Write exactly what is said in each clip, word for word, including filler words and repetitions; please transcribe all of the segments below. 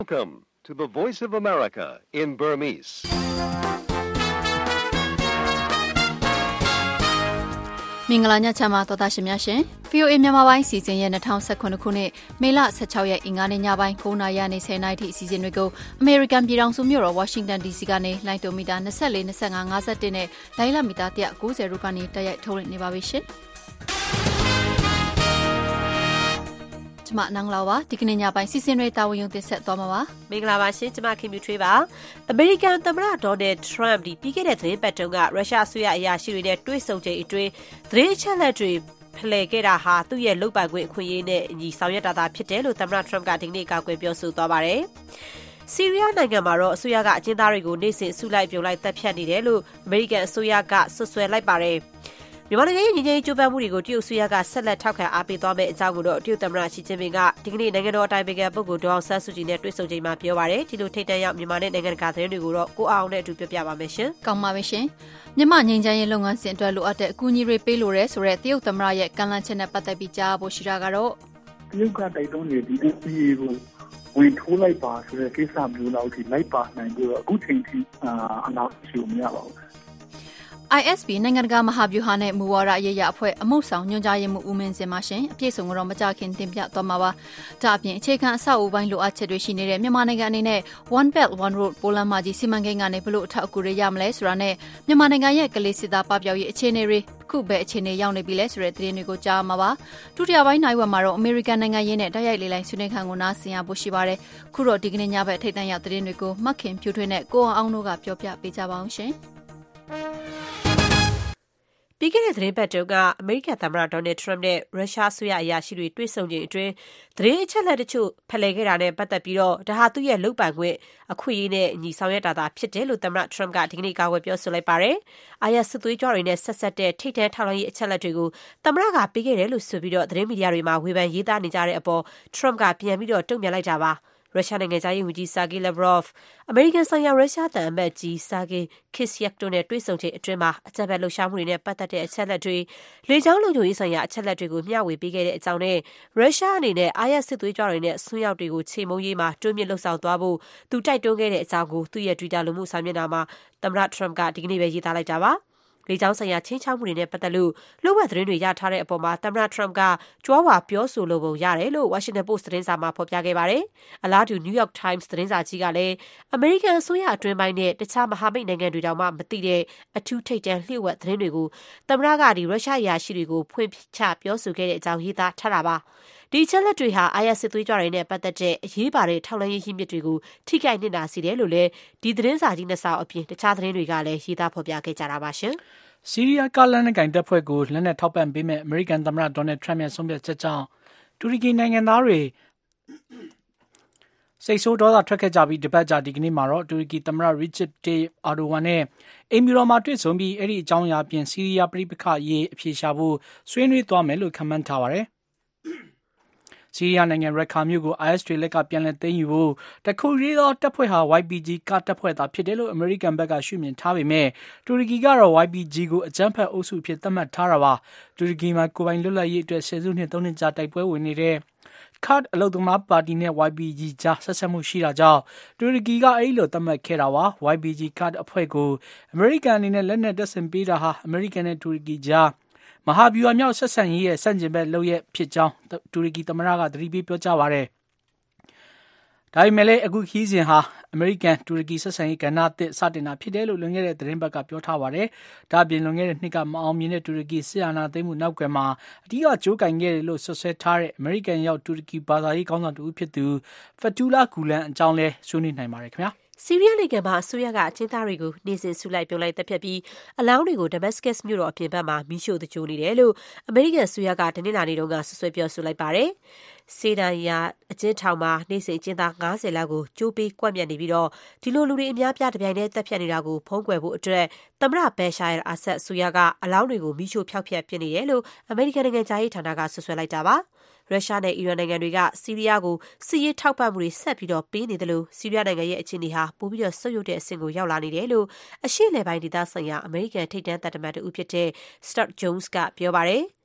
Welcome to the Voice of America in Burmese. မင်္ဂလာညချမ်းပါတော်သားရှင်များရှင် ဗီအိုအေ မြန်မာပိုင်းစီစဉ်ရဲ့၂၀၁၇ခုနှစ်မေလ၁၆ရက်အင်္ဂါနေ့ညပိုင်း၉နာရီနဲ့၁၀နာရီထိအစီအစဉ်တွေကိုအမေရိကန်ပြည်ထောင်စုမြို့တော်ဝါရှင်တန် ဒီစီ ကနေလိုင်းတိုမီတာ၂၄ ၂၅ ၅၁နဲ့လိုင်းလမီတာ၁၉၀တို့ကနေတိုက်ရိုက်ထုတ်လွှင့်နေပါပြီရှင်ကျမနန်းလာပါဒီကနေ့ညပိုင်းစီစဉ်တွေတာဝန်ယူတင်ဆက်သွားမှာပါမင်္ဂလာပါရှင်ကျမခင်မြူထွေးပါအမေရိကန်သမ္မတဒေါ်နယ်ထရမ့်ဒီပြီးခဲ့တဲ့သတင်းပတ်တုန်းကရုရှားအစိုးရအရာရှိတွေနဲ့တွေ့ဆုံချိန်အတွင်းသတင်းအချက်အလက်တွေဖလှယ်ခဲ့တာဟာသူ့ရဲ့လုပ်ပိုင်ခွင့်အခွင့်အရေးနဲ့အညီဆောင်ရွက်တာသာဖြစ်တယ်လို့သမ္မတထရမ့်ကဒီကနေ့ကာကွယ်ပြောဆိုသွားပါတယ်ဆီးရီးယားနိုင်ငံမှာတော့အစိုးရကအကျဉ်းသားတွေကိုနေ့စဉ်အစုလိုက်ပြုံလိုက်တပ်ဖြတ်နေတယ်လို့အမေရိကန်အစိုးရကဆွဆွဲလိုက်ပါတယ်မြန်မာနိုင်ငံရဲ့ညီညီကျိုးပန်းမှုတွေကိုတရုတ်အစိုးရကဆက်လက်ထောက်ခံအားပေးသွားမယ့်အကြောင်းကိုတော့တရုတ်သမ္မတရှီကျင်းပင်ကဒီကနေ့နိုင်ငံတော်အတိုင်ပင်ခံပုဂ္ဂိုလ်ဒေါ်အောင်ဆန်းစုကြည်နဲ့တွေ့ဆုံချိန်မှာပြောပါတယ်ဒီလိုထိတ်တန့်ရောက်မြန်မာနဲ့နိုင်ငံတကာသတင်းတွေကိုတော့ကိုအောင်နဲ့အတူပြောပြပါမယ်ရှင်။ကောင်းပါပြီရှင်။မြန်မာငြိမ်းချမ်းရေးလုပ်ငန်းစဉ်အတွက်လိုအပ်တဲ့အကူအညီတွေပေးလိုတဲ့ဆိုတဲ့တရုတ်သမ္မတရဲ့ကမ်းလှမ်းချက်နဲ့ပတ်သက်ပြီးကြားဖို့ရှိတာကတော့တရုတ်ကတိုက်တွန်းနေဒီ N P A ကိုဝင်ထိုးလိုက်ပါဆိုတဲ့ကိစ္စမျိုးလောက်ထိလိုက်ပါနိုင်ပြီးတော့အခုချိန်ထိအနောက်ရှိမရပါဘူး I S B နိုင်ငံတကာမဟာဗျူဟာနဲ့မူဝါဒရေးရအဖွဲ့အမှုဆောင်ညွှန်ကြားရေးမှူးဦးမင်းစင်ပါရှင်အပြည့်စုံကတော့မကြခင်တင်ပြသွားမှာပါဒါအပြင်အခြေခံအဆောက်အဦပိုင်းလိုအပ်ချက်တွေရှိနေတဲ့မြန်မာနိုင်ငံအနေနဲ့ One Belt One Road ပိုလန်မာကြီးစီမံကိန်းကနေဘလို့အထောက်အကူတွေရမလဲဆိုတာနဲ့မြန်မာနိုင်ငံရဲ့ကလေးစစ်သားပပျောက်ရေးအခြေအနေတွေခုပဲအခြေအနေရောက်နေပြီလဲဆိုတဲ့သတင်းတွေကိုကြားမှာပါဒုတိယပိုင်းနိုင်ဝက်မှာတော့အမေရိကန်နိုင်ငံရေးနဲ့တိုက်ရိုက်လေးလိုင်းဆွေးနွေးခန်းကိုနားဆင်ရဖို့ရှိပါတယ်ခုတော့ဒီကနေ့ညဘက်ထိပ်တန်းရောက်သတင်းတွေကိုမှတ်ခင်ဖြူထွေးနဲ့ကိုအောင်အောင်တို့ကပြောပြပေးကြပါအောင်ရှင်ပြီးခဲ့တဲ့သတင်းပတ်တုန်းကအမေရိကန်သမ္မတဒေါ်နယ်ထရမ့်နဲ့ရုရှားအစိုးရအရာရှိတွေတွေ့ဆုံချိန်အတွင်းသတင်းအချက်အလက်တချို့ဖလှယ်ခဲ့တာနဲ့ပတ်သက်ပြီးတော့ဒါဟာသူ့ရဲ့လုပ်ပိုင်ခွင့်အခွင့်အရေးနဲ့အညီဆောင်ရွက်တာသာဖြစ်တယ်လို့သမ္မတထရမ့်ကဒီကနေ့ကာကွယ်ပြောဆိုလိုက်ပါတယ်။အာရစစ်သွေးကြွတွေနဲ့ဆက်ဆက်တဲ့ထိပ်တန်းထောက်လှမ်းရေးအချက်အလက်တွေကိုသမ္မတကပေးခဲ့တယ်လို့ဆိုပြီးတော့သတင်းမီဒီယာတွေမှာဝေဖန်ရေးသားနေကြတဲ့အပေါ်ထရမ့်ကပြန်ပြီးတော့တုံ့ပြန်လိုက်တာပါ။ရုရှားနိုင်ငံသားရေးဝန်ကြီးဆာဂေးလက်ဗရော့ဗ်အမေရိကန်ဆိုင်ရာရုရှားတန်အမတ်ကြီးဆာဂေးခစ်ယက်တို့နဲ့တွေ့ဆုံချိန်အတွင်းမှာအကြမ်းဖက်လှုပ်ရှားမှုတွေနဲ့ပတ်သက်တဲ့အချက်အလက်တွေလေကြောင်းလုံခြုံရေးဆိုင်ရာအချက်အလက်တွေကိုမျှဝေပေးခဲ့တဲ့အကြောင်းနဲ့ရုရှားအနေနဲ့အာရစစ်သွေးကြွတွေနဲ့ဆွမ်းရောက်တွေကိုချေမှုန်းရေးမှာတွန်းမြင့်လှုပ်ဆောင်သွားဖို့သူတိုက်တွန်းခဲ့တဲ့အကြောင်းကိုသူ့ရဲ့ Twitter လူမှုစာမျက်နှာမှာသမ္မတထရမ့်ကဒီကနေ့ပဲရေးသားလိုက်တာပါလေကြောင်းဆိုင်ရာချင်းချောက်မှုတွေနဲ့ပတ်သက်လို့လှုပ်ဝက်သတင်းတွေရထားတဲ့အပေါ်မှာသမ္မတထရမ့်ကကြွားဝါပြောဆိုလိုပုံရတယ်လို့ Washington Post သတင်းစာမှာဖော်ပြခဲ့ပါတယ်။အလားတူ New York Times သတင်းစာကြီးကလည်းအမေရိကန်အစိုးရအတွင်းပိုင်းနဲ့တခြားမဟာမိတ်နိုင်ငံတွေတောင်မှမသိတဲ့အထူးထိပ်တန်းလျှို့ဝှက်သတင်းတွေကိုသမ္မတကဒီရုရှားအရာရှိတွေကိုဖွင့်ချပြောဆိုခဲ့တဲ့အကြောင်းရေးသားထားတာပါ။ဒီချက်လက်တွေဟာအာရစစ်သွေးကြွတွေနဲ့ပတ်သက်တဲ့အရေးပါတဲ့ထောက်လှမ်းရေးရင်းမြစ်တွေကိုထိခိုက်နစ်နာစေတယ်လို့လည်းဒီသတင်းစာကြီးနှစ်စောင်အပြင်တခြားသတင်းတွေကလည်းရေးသားဖော်ပြခဲ့ကြတာပါရှင်။ဆီးရီးယားကလက်နက်ကိုင်တပ်ဖွဲ့ကိုလက်နက်ထောက်ပံ့ပေးမဲ့အမေရိကန်သမ္မတဒေါ်နယ်ထရမ့်ရဲ့ဆုံးဖြတ်ချက်ကြောင့်တူရကီနိုင်ငံသားတွေစိတ်ဆိုးဒေါသထွက်ခဲ့ကြပြီးတပတ်ကြာဒီကနေ့မှာတော့တူရကီသမ္မတရီချစ်တေးအာဒိုဝမ်နဲ့အင်မီရောမှာတွေ့ဆုံပြီးအဲ့ဒီအကြောင်းအရာပြင်ဆီးရီးယားပြည်ပခါရေးအဖြေရှာဖို့ဆွေးနွေးသွားမယ်လို့ခန့်မှန်းထားပါတယ်။ဆီးရီးယားနိုင်ငံရက်ခါမြို့ကို I S တွေလက်ကပြန်လည်သိမ်းယူဖို့တခုရေးသောတပ်ဖွဲ့ဟာ Y P G ကတပ်ဖွဲ့သာဖြစ်တယ်လို့အမေရိကန်ဘက်ကရှုမြင်ထားပေမဲ့တူရကီကတော့ Y P G ကိုအကြမ်းဖက်အုပ်စုအဖြစ်သတ်မှတ်ထားတာပါတူရကီမှာကိုယ်ပိုင်လွတ်လပ်ရေးအတွက်ဆယ်စုနှစ်သုံးနှစ်ကြာတိုက်ပွဲဝင်နေတဲ့Kurd အလုပ်သမားပါတီနဲ့ Y P G ကြားဆက်ဆက်မှုရှိတာကြောင့်တူရကီကအဲ့လိုသတ်မှတ်ခဲ့တာပါ Y P G Kurd အဖွဲ့ကိုအမေရိကန်အနေနဲ့လက်နက်တပ်ဆင်ပေးတာဟာအမေရိကန်နဲ့တူရကီကြားမဟာဗျူဟာမြောက်ဆက်ဆံရေးရဲ့စန့်ကျင်ဘက်လုပ်ရဖြစ်ကြောင်းတူရကီသမ္မတကသတိပေးပြောကြားပါတယ်။ဒါပေမဲ့လည်းအခုခီးစဉ်ဟာအမေရိကန်တူရကီဆက်ဆံရေးကဏ္ဍအသစ်စတင်တာဖြစ်တယ်လို့လွန်ခဲ့တဲ့သတင်းပတ်ကပြောထားပါတယ်။ဒါ့အပြင်လွန်ခဲ့တဲ့နှစ်ကမအောင်မြင်တဲ့တူရကီစစ်အာဏာသိမ်းမှုနောက်ကွယ်မှာအဓိကကြိုးကင်ခဲ့တယ်လို့ဆွဆွဲထားတဲ့အမေရိကန်ရောက်တူရကီဘာသာရေးခေါင်းဆောင်တူဖြစ်သူဖတူလာဂူလန်အကြောင်းလဲဆွေးနွေးနိုင်ပါတယ်ခင်ဗျာ။ဆီးရီးယားနိုင်ငံမှာအစိုးရကအကျဉ်းသားတွေကိုနေစဉ်စုလိုက်ပြုံလိုက်တပ်ဖြတ်ပြီးအလောင်းတွေကိုဒမတ်စကတ်မြို့တော်အပြင်ဘက်မှာမီးရှို့သကြိုနေတယ်လို့အမေရိကန်အစိုးရကတနင်္လာနေ့တုန်းကဆွဆွဲပြောဆိုလိုက်ပါတယ်။စေဒန်ယာအကျဉ်းထောင်မှာနေစဉ်အကျဉ်းသား၅၀လောက်ကိုကြိုးပေးကွက်မြတ်နေပြီးတော့ဒီလိုလူတွေအများပြတပြိုင်တည်းတပ်ဖြတ်နေတာကိုဖုံးကွယ်ဖို့အတွက်သမ္မတဘယ်ရှာရ်အာဆတ်အစိုးရကအလောင်းတွေကိုမီးရှို့ဖျောက်ဖျက်ပစ်နေတယ်လို့အမေရိကန်နိုင်ငံသားရေးဌာနကဆွဆွဲလိုက်တာပါ။ရုရှားနဲ့အီရန်နိုင်ငံတွေကဆီးရီးယားကိုစစ်ရေးထောက်ပံ့မှုတွေဆက်ပြီးတော့ပေးနေတယ်လို့ဆီးရီးယားနိုင်ငံရဲ့အခြေအနေဟာပိုပြီးတော့ဆုတ်ယုတ်တဲ့အဆင့်ကိုရောက်လာနေတယ်လို့အရှေ့အလယ်ပိုင်းဒေသဆိုင်ရာအမေရိကန်ထိပ်တန်းသံတမန်တဦးဖြစ်တဲ့ Stuart Jones ကပြောပါတယ်။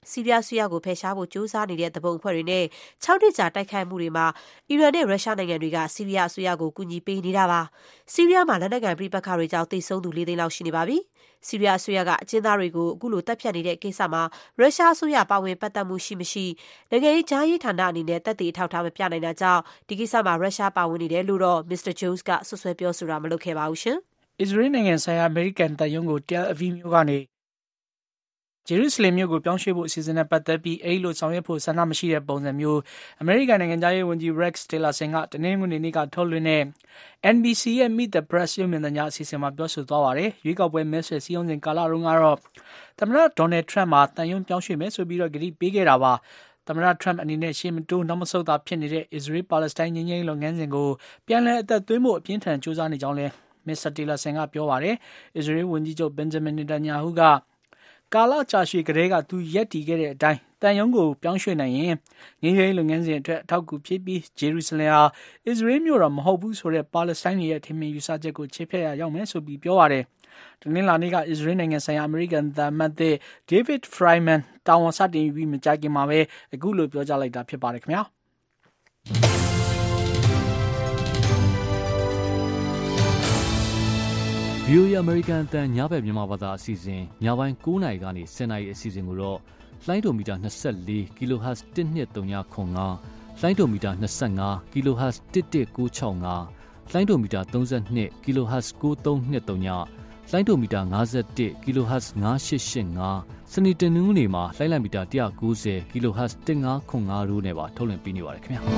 ဆီးရီးယားဆွေးရကိုဖယ်ရှားဖို့ကြိုးစားနေတဲ့တပုံအဖွဲ့တွေနဲ့၆နှစ်ကြာတိုက်ခိုက်မှုတွေမှာအီရန်နဲ့ရုရှားနိုင်ငံတွေကဆီးရီးယားဆွေးရကိုကူညီပေးနေတာပါဆီးရီးယားမှာလက်နက်ကိုင်ပြိပခါတွေကြောင့်တိတ်ဆုံးသူလေးသိန်းလောက်ရှိနေပါပြီဆီးရီးယားဆွေးရကအကျဉ်းသားတွေကိုအခုလိုတပ်ဖြတ်နေတဲ့ကိစ္စမှာရုရှားဆွေးရပါဝင်ပတ်သက်မှုရှိမရှိနိုင်ငံရေးကြားရေးဌာနအနေနဲ့တပ်တည်ထောက်ထားမပြနိုင်တာကြောင့်ဒီကိစ္စမှာရုရှားပါဝင်နေတယ်လို့တော့ မစ္စတာ Jones ကဆွဆွဲပြောဆိုတာမလုပ်ခဲ့ပါဘူးရှင်အစ္စရေးနိုင်ငံဆိုင်ရာအမေရိကန်တပ်ရုံးကို Tel Aviv မြို့ကနေဂျေရုဆလင်မြို့ကိုပြောင်းရွှေ့ဖို့အစီအစဉ်နဲ့ပတ်သက်ပြီးအဲဒီလိုဆောင်ရွက်ဖို့ဆန္ဒမရှိတဲ့ပုံစံမျိုးအမေရိကန်နိုင်ငံသားရေးဝန်ကြီး Rex Tillerson ကတနင်္ဂနွေနေ့ကထုတ်လွှင့်တဲ့ N B C ရဲ့ Meet the Press ရုပ်မြင်သံကြားအစီအစဉ်မှာပြောဆိုသွားပါတယ်။ရွေးကောက်ပွဲမဲဆွယ်စည်းရုံးစဉ်ကာလတုန်းကတော့သမ္မတဒေါ်နယ်ထရန့်မှာတန်ယုံပြောင်းရွှေ့မယ်ဆိုပြီးတော့ဂရုပေးခဲ့တာပါ။သမ္မတထရန့်အနေနဲ့ရှေ့မတိုးနောက်မဆုတ်သာဖြစ်နေတဲ့ Israel Palestine ငြိမ်းချမ်းရေးလုပ်ငန်းစဉ်ကိုပြန်လည်အသက်သွင်းဖို့အပြင်းထန်ကြိုးစားနေကြောင်းလည်း မစ္စတာ Tillerson ကပြောပါတယ်။ Israel ဝန်ကြီးချုပ် Benjamin Netanyahu ကကာလကြာရှည်ကတည်းကသူရက်တည်ခဲ့တဲ့အတိုင်းတန်ယုံကိုပြောင်းရွှေ့နိုင်ရင်ငြိမ်းချမ်းရေးလုပ်ငန်းစဉ်အတွက်အထောက်အကူဖြစ်ပြီးဂျေရုဆလင်ဟာအစ္စရေးမြို့တော်မဟုတ်ဘူးဆိုတဲ့ပါလက်စတိုင်းရဲ့ထင်မြင်ယူဆချက်ကိုချေဖျက်ရရောက်မယ်ဆိုပြီးပြောပါတယ်။တနင်္လာနေ့ကအစ္စရေးနိုင်ငံဆိုင်ရာအမေရိကန်သံအမတ် David Friedman တာဝန်စတင်ယူပြီးမကြာခင်မှာပဲအခုလိုပြောကြားလိုက်တာဖြစ်ပါတယ်ခင်ဗျာ။ဗီအိုအေ American အသံညဘက်မြန်မာဘာသာအစီအစဉ်ညပိုင်း၉နာရီကနေ၁၀နာရီအစီအစဉ်ကိုတော့လိုင်းဒိုမီတာ၂၄ kilohertz တစ်နှစ်၃၅ခွန်၅လိုင်းဒိုမီတာ၂၅ kilohertz တစ်တစ်၉၆၅လိုင်းဒိုမီတာ၃၂ kilohertz ၉၃၂၃လိုင်းဒိုမီတာ၅၁ kilohertz ၅၈၈၅စနေတနင်္ဂနွေမှာလိုင်းလံမီတာ၁၉၀ kilohertz တစ်၅ခွန်၅တို့နဲ့ပါထုတ်လွှင့်ပေးနေပါတယ်ခင်ဗျာ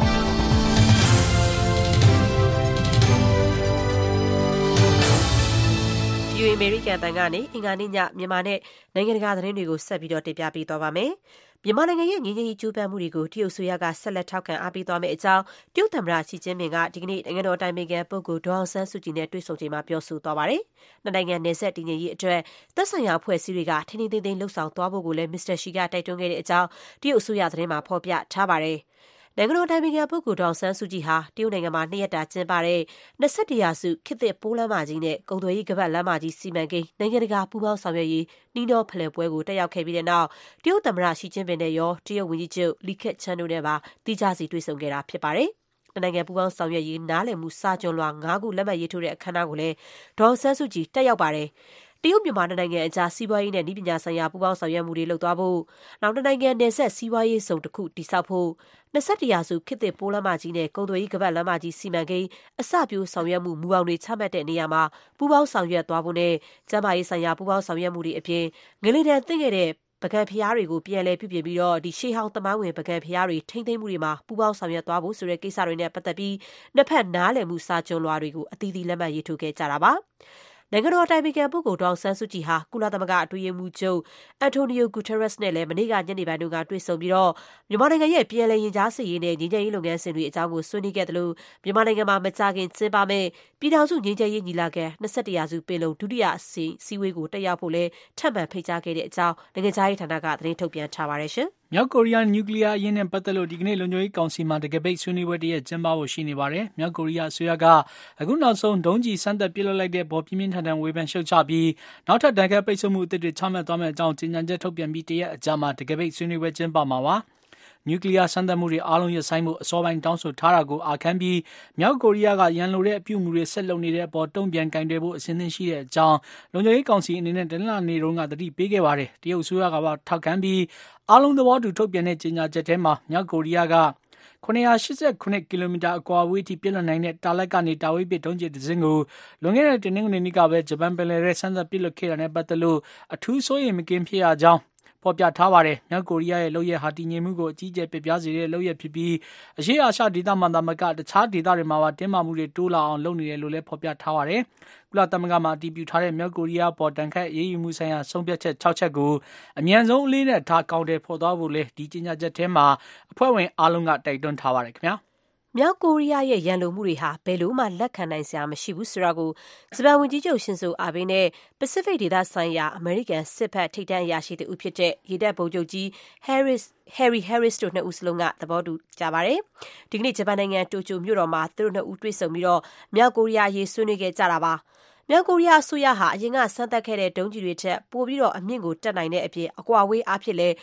ယူအမေရိကန်တန်ကနေအင်္ဂါနေ့ညမြန်မာနဲ့နိုင်ငံတကာသတင်းတွေကိုဆက်ပြီးတော့တင်ပြပေးသွားပါမယ်။မြန်မာနိုင်ငံရဲ့ငြိမ်းချမ်းရေးကြိုးပမ်းမှုတွေကိုတရုတ်ဆိုရကဆက်လက်ထောက်ခံအားပေးသွားမယ့်အကြောင်းတရုတ်သမ္မတရှီကျင်းပင်ကဒီကနေ့နိုင်ငံတော်တိုင်ပင်ခံပုဂ္ဂိုလ်ဒေါ်အောင်ဆန်းစုကြည်နဲ့တွေ့ဆုံချိန်မှာပြောဆိုသွားပါတယ်။နှစ်နိုင်ငံနယ်စပ်တည်ငြိမ်ရေးအတွက်သက်ဆိုင်ရာအဖွဲ့အစည်းတွေကထိန်းထိန်းသိမ်းသိမ်းလှုပ်ဆောင်သွားဖို့ကိုလည်းမစ္စတာရှီကတိုက်တွန်းခဲ့တဲ့အကြောင်းတရုတ်အစိုးရသတင်းမှာဖော်ပြထားပါတယ်။နိုင်ငံတော်တိုင်ပင်ခံပုဂ္ဂိုလ်ဒေါ်အောင်ဆန်းစုကြည်ဟာတရုတ်နိုင်ငံမှာနှစ်ရက်တာကျင်းပတဲ့၂၁ရာစုခေတ်သစ်ပိုးလမ်းမကြီးနဲ့ကုန်သွယ်ရေးကမ္ဘာ့လမ်းမကြီးစီမံကိန်းနိုင်ငံတကာပူးပေါင်းဆောင်ရွက်ရေးနှီးနှောဖလှယ်ပွဲကိုတက်ရောက်ခဲ့ပြီးတဲ့နောက်တရုတ်သမ္မတရှီကျင်းပင်နဲ့ရောတရုတ်ဝန်ကြီးချုပ်လီခက်ချန်တို့နဲ့ပါတိကျစီတွေ့ဆုံခဲ့တာဖြစ်ပါတယ်။နိုင်ငံပူးပေါင်းဆောင်ရွက်ရေးနားလည်မှုစာချုပ်လွှာ၅ခုလက်မှတ်ရေးထိုးတဲ့အခမ်းအနားကိုလည်းဒေါ်အောင်ဆန်းစုကြည်တက်ရောက်ပါတယ်။တရုတ်မြန်မာနိုင်ငံအကြားစီးပွားရေးနဲ့နည်းပညာဆိုင်ရာပူးပေါင်းဆောင်ရွက်မှုတွေလုပ်သွားဖို့နောက်နိုင်ငံနယ်စပ်စီးပွားရေးစုံတစ်ခုတည်ဆောက်ဖို့၂၁ရာစုခေတ်သစ်ပိုးလမ်းမကြီးနဲ့ကုန်သွယ်ရေးကမ္ဘာ့လမ်းမကြီးစီမံကိန်းအစပျိုးဆောင်ရွက်မှုမူအောင်တွေချမှတ်တဲ့နေရာမှာပူးပေါင်းဆောင်ရွက်သွားဖို့နဲ့ကျန်းမာရေးဆိုင်ရာပူးပေါင်းဆောင်ရွက်မှုတွေအပြင်ငလျင်တန်းသိခဲ့တဲ့ပကံဖျားတွေကိုပြန်လည်ပြုပြင်ပြီးတော့ဒီရှေးဟောင်းသမိုင်းဝင်ပကံဖျားတွေထိမ့်သိမ်းမှုတွေမှာပူးပေါင်းဆောင်ရွက်သွားဖို့ဆိုတဲ့ကိစ္စတွေနဲ့ပတ်သက်ပြီးနှစ်ဖက်နားလည်မှုစာချုပ်လွှာတွေကိုအသီးသီးလက်မှတ်ရေးထိုးခဲ့ကြတာပါနိုင်ငံတော်တိုင်ပင်ခံပုဂ္ဂိုလ်ဒေါ်အောင်ဆန်းစုကြည်ဟာကုလသမဂ္ဂအတွင်းရေးမှူးချုပ်အန်တိုနီယိုဂူတာရက်စ်နဲ့လည်းမနေ့ကညနေပိုင်းကတွေ့ဆုံပြီးတော့မြန်မာနိုင်ငံရဲ့ပြည်လည်ရင်ကြားစစ်ရေးနဲ့ငြိမ်းချမ်းရေးလုပ်ငန်းစဉ်တွေအကြောင်းကိုဆွေးနွေးခဲ့တယ်လို့မြန်မာနိုင်ငံမှာမကြာခင်ကျင်းပမယ့်ပြည်ထောင်စုငြိမ်းချမ်းရေးညီလာခံ၂၁ရာစုပင်လုံဒုတိယအစီအစည်းအဝေးကိုတက်ရောက်ဖို့လည်းထပ်မံဖိတ်ကြားခဲ့တဲ့အကြောင်းနိုင်ငံခြားရေးဌာနကသတင်းထုတ်ပြန်ထားပါတယ်ရှင်မြောက်ကိုရီးယားနျူကလ িয়ার အရေးနဲ့ပတ်သက်လို့ဒီကနေ့လုံခြုံရေးကောင်စီမှာတကပိတ်ဆွေးနွေးပွဲတည်းကျင်းပဖို့ရှိနေပါတယ်။မြောက်ကိုရီးယားအစိုးရကအခုနောက်ဆုံးဒုံးကျည်စမ်းသပ်ပစ်လွှတ်လိုက်တဲ့ပေါ်ပြင်းပြင်းထန်ထန်ဝေဖန်ရှုတ်ချပြီးနောက်ထပ်တန်ခတ်ပိတ်ဆို့မှုအသစ်တွေချမှတ်သွားမယ့်အကြောင်းကြေညာချက်ထုတ်ပြန်ပြီးတရက်အကြာမှာတကပိတ်ဆွေးနွေးပွဲကျင်းပမှာပါ။နျူကလ িয়ার စမ်းသပ်မှုတွေအားလုံးရပ်ဆိုင်းမှုအစောပိုင်းတောင်းဆိုထားတာကိုအာခံပြီးမြောက်ကိုရီးယားကရန်လိုတဲ့အပြုအမူတွေဆက်လုပ်နေတဲ့အပေါ်တုံ့ပြန်ကင်တွယ်ဖို့အစဉ်သင့်ရှိတဲ့အကြောင်းလုံခြုံရေးကောင်စီအနေနဲ့တနင်္လာနေ့တုန်းကသတိပေးခဲ့ပါတယ်။တရုတ်အစိုးရကပါထောက်ခံပြီးအားလုံးသဘောတူထုတ်ပြန်တဲ့ကြေညာချက်ထဲမှာမြောက်ကိုရီးယားကခုနှစ်ရာ၈၇ကီလိုမီတာအကွာအဝေးထိပြစ်လွှတ်နိုင်တဲ့တာလက်ကနေတာဝေးပစ်ဒုံးကျည်တစ်စင်းကိုလွန်ခဲ့တဲ့တနင်္ဂနွေနေ့ကပဲဂျပန်ပင်လယ်ထဲစမ်းသပ်ပစ်လွှတ်ခဲ့တာနဲ့ပတ်သက်လို့အထူးစိုးရိမ်မကင်းဖြစ်ရကြောင်းဖော်ပြထားပါတယ်။မြောက်ကိုရီးယားရဲ့လုပ်ရက်ဟာတည်ငြိမ်မှုကိုအကြီးအကျယ်ပြပြစေတဲ့လုပ်ရက်ဖြစ်ပြီးအရှေ့အာရှဒေသမှာသာမကတခြားဒေသတွေမှာပါတင်းမာမှုတွေတိုးလာအောင်လုပ်နေတယ်လို့လည်းဖော်ပြထားပါတယ်။ကုလသမဂ္ဂမှာအတည်ပြုထားတဲ့မြောက်ကိုရီးယားပေါ်တန်ခတ်ရေးယူမှုဆိုင်ရာဆုံးဖြတ်ချက်၆ချက်ကိုအမြန်ဆုံးအလေးနဲ့ထားကောင်းတယ်ဖော်သွားဖို့လည်းဒီကြေညာချက်ထဲမှာအဖွဲ့ဝင်အားလုံးကတိုက်တွန်းထားပါတယ်ခင်ဗျာ။မြောက်ကိုရီးယားရဲ့ရန်လိုမှုတွေဟာဘယ်လိုမှလက်ခံနိုင်စရာမရှိဘူးဆိုတာကိုဂျပန်ဝန်ကြီးချုပ်ရှင်ဇိုအာဘေးနဲ့ပစိဖိတ်ဒေသဆိုင်ရာအမေရိကန်စစ်ဘက်ထိပ်တန်းအရာရှိတူဖြစ်တဲ့ရေတပ်ဗိုလ်ချုပ်ကြီး Harris Harry Harris တို့နှစ်ဦးစလုံးကသဘောတူကြပါတယ်။ဒီကနေ့ဂျပန်နိုင်ငံတိုကျိုမြို့တော်မှာသူတို့နှစ်ဦးတွေ့ဆုံပြီးတော့မြောက်ကိုရီးယားရေးဆွေးနွေးခဲ့ကြတာပါ။မြောက်ကိုရီးယားအစိုးရဟာအရင်ကစမ်းသပ်ခဲ့တဲ့ဒုံးကျည်တွေထက်ပိုပြီးတော့အမြင့်ကိုတက်နိုင်တဲ့အပြင်အကွာအဝေးအားဖြင့်လည်း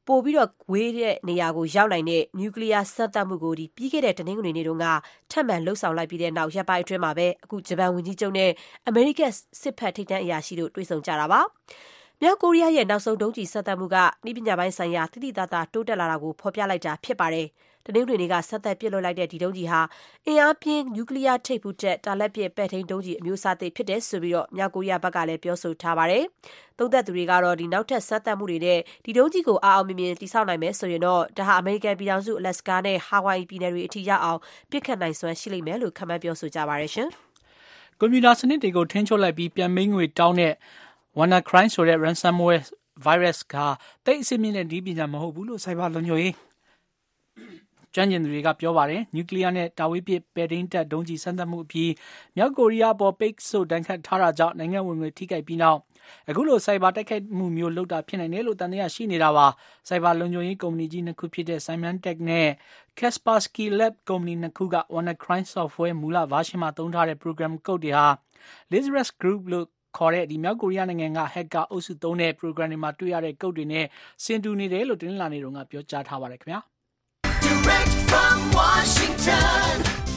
ပိုပြီးတော့ဝေးတဲ့နေရာကိုရောက်နိုင်တဲ့နျူကလ িয়ার စမ်းသပ်မှုကိုဒီပြီးခဲ့တဲ့တနင်္ဂနွေနေ့တုန်းကထပ်မံလှုပ်ဆောင်လိုက်ပြီးတဲ့နောက်ရပ်ပိုင်းအတွင်းမှာပဲအခုဂျပန်ဝန်ကြီးချုပ်နဲ့အမေရိကန်စစ်ဖက်ထိပ်တန်းအရာရှိတို့တွေ့ဆုံကြတာပါမြောက်ကိုရီးယားရဲ့နောက်ဆုံးဒုံးကျည်စမ်းသပ်မှုကနည်းပညာပိုင်းဆိုင်ရာတိတိကျကျတိုးတက်လာတာကိုဖော်ပြလိုက်တာဖြစ်ပါတယ်တနင်္ဂနွေနေ့ကဆက်သက်ပစ်လွှတ်လိုက်တဲ့ဒီဒုံးကျည်ဟာအင်အားပြင်းနျူကလ িয়ার ထိပ်ဖူးတက်တာလက်ပစ်ပဲ့ထိန်းဒုံးကျည်အမျိုးအစားသစ်ဖြစ်တယ်ဆိုပြီးတော့မြောက်ကိုရီးယားဘက်ကလည်းပြောဆိုထားပါတယ်။သုံးသက်သူတွေကတော့ဒီနောက်ထပ်ဆက်သက်မှုတွေနဲ့ဒီဒုံးကျည်ကိုအားအောင်မြင်မြင်တိစောက်နိုင်မယ်ဆိုရင်တော့ဒါဟာအမေရိကန်ပြည်ထောင်စုအလက်စကာနဲ့ဟာဝိုင်ပြည်နယ်တွေအထိရောက်အောင်ပြစ်ခတ်နိုင်စွမ်းရှိလိမ့်မယ်လို့ခန့်မှန်းပြောဆိုကြပါတယ်ရှင်။ကွန်ပျူတာစနစ်တွေကိုထိန်းချုပ်လိုက်ပြီးပြန်မိငွေတောင်းတဲ့ WannaCry ဆိုတဲ့ ransomware virus ကတိတ်အစစ်မြင့်တဲ့ဒီပညာမဟုတ်ဘူးလို့ Cyber လုံခြုံရေးကျွမ်းကျင်သူတွေကပြောပါတယ်နျူကလ িয়ার နဲ့တာဝေးပစ်ပဲ့ထိန်းတပ်ဒုံးကျည်စမ်းသပ်မှုအပြီးမြောက်ကိုရီးယားပေါ်ပိတ်ဆို့တန်ခတ်ထားတာကြောင့်နိုင်ငံဝင်ငွေထိခိုက်ပြီးနောက်အခုလို Cyber တိုက်ခိုက်မှုမျိုးလုပ်တာဖြစ်နိုင်တယ်လို့တန်တရားရှိနေတာပါ Cyber လုံခြုံရေးကုမ္ပဏီကြီးနှစ်ခုဖြစ်တဲ့ Symantec နဲ့ Kaspersky Lab ကုမ္ပဏီနှစ်ခုက WannaCry software မူလ version မှာသုံးထားတဲ့ program code တွေဟာ Lazarus Group လို့ခေါ်တဲ့ဒီမြောက်ကိုရီးယားနိုင်ငံက hacker အုပ်စုသုံးတဲ့ program တွေမှာတွေ့ရတဲ့ code တွေနဲ့ဆင်တူနေတယ်လို့တင်းလာနေတော့ကပြောကြားထားပါတယ်ခင်ဗျာ Direct from Washington,